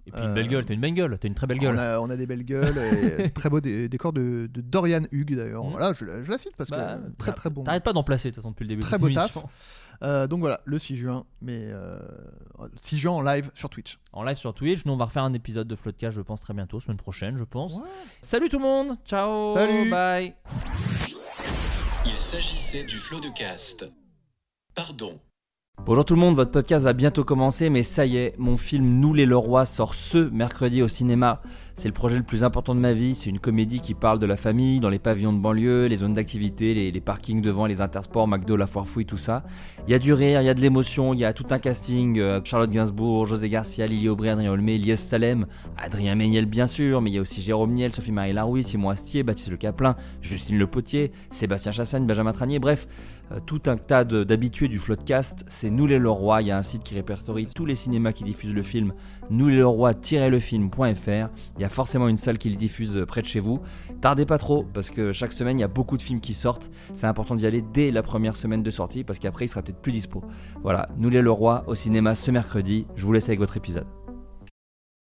Et puis une belle gueule, t'as une belle gueule, t'as une très belle gueule. On a, on a des belles gueules, et très beau dé- décor de, de Dorian Hughes d'ailleurs. Mmh. Voilà, je, la- je la cite parce Bah, que très très bon. T'arrêtes pas d'en placer de toute façon depuis le début Très de beau cette taf. émission. Euh, donc voilà, le six juin, mais euh, six juin en live sur Twitch. En live sur Twitch, nous on va refaire un épisode de Floodcast, je pense très bientôt, semaine prochaine, je pense. Ouais. Salut tout le monde, ciao, Salut. bye. Il s'agissait du flot de cast. Pardon. Bonjour tout le monde, votre podcast va bientôt commencer, mais ça y est, mon film Nous les Leroy sort ce mercredi au cinéma. C'est le projet le plus important de ma vie, c'est une comédie qui parle de la famille, dans les pavillons de banlieue, les zones d'activité, les, les parkings devant, les intersports, McDo, la foire fouille, tout ça. Il y a du rire, il y a de l'émotion, il y a tout un casting, euh, Charlotte Gainsbourg, José Garcia, Lily Aubry, Adrien Olmé, Lies Salem, Adrien Méniel bien sûr, mais il y a aussi Jérôme Niel, Sophie-Marie Larouille, Simon Astier, Baptiste Le Caplin, Justine Le Potier, Sébastien Chassagne, Benjamin Tranier, bref, euh, tout un tas de- d'habitués du Floodcast. C'est Nous les Leroy, il y a un site qui répertorie tous les cinémas qui diffusent le film, nous les leroy tiret le film point f r. Il y a forcément une salle qui le diffuse près de chez vous. Tardez pas trop, parce que chaque semaine il y a beaucoup de films qui sortent. C'est important d'y aller dès la première semaine de sortie, parce qu'après il sera peut-être plus dispo. Voilà, Nous les Leroy au cinéma ce mercredi. Je vous laisse avec votre épisode.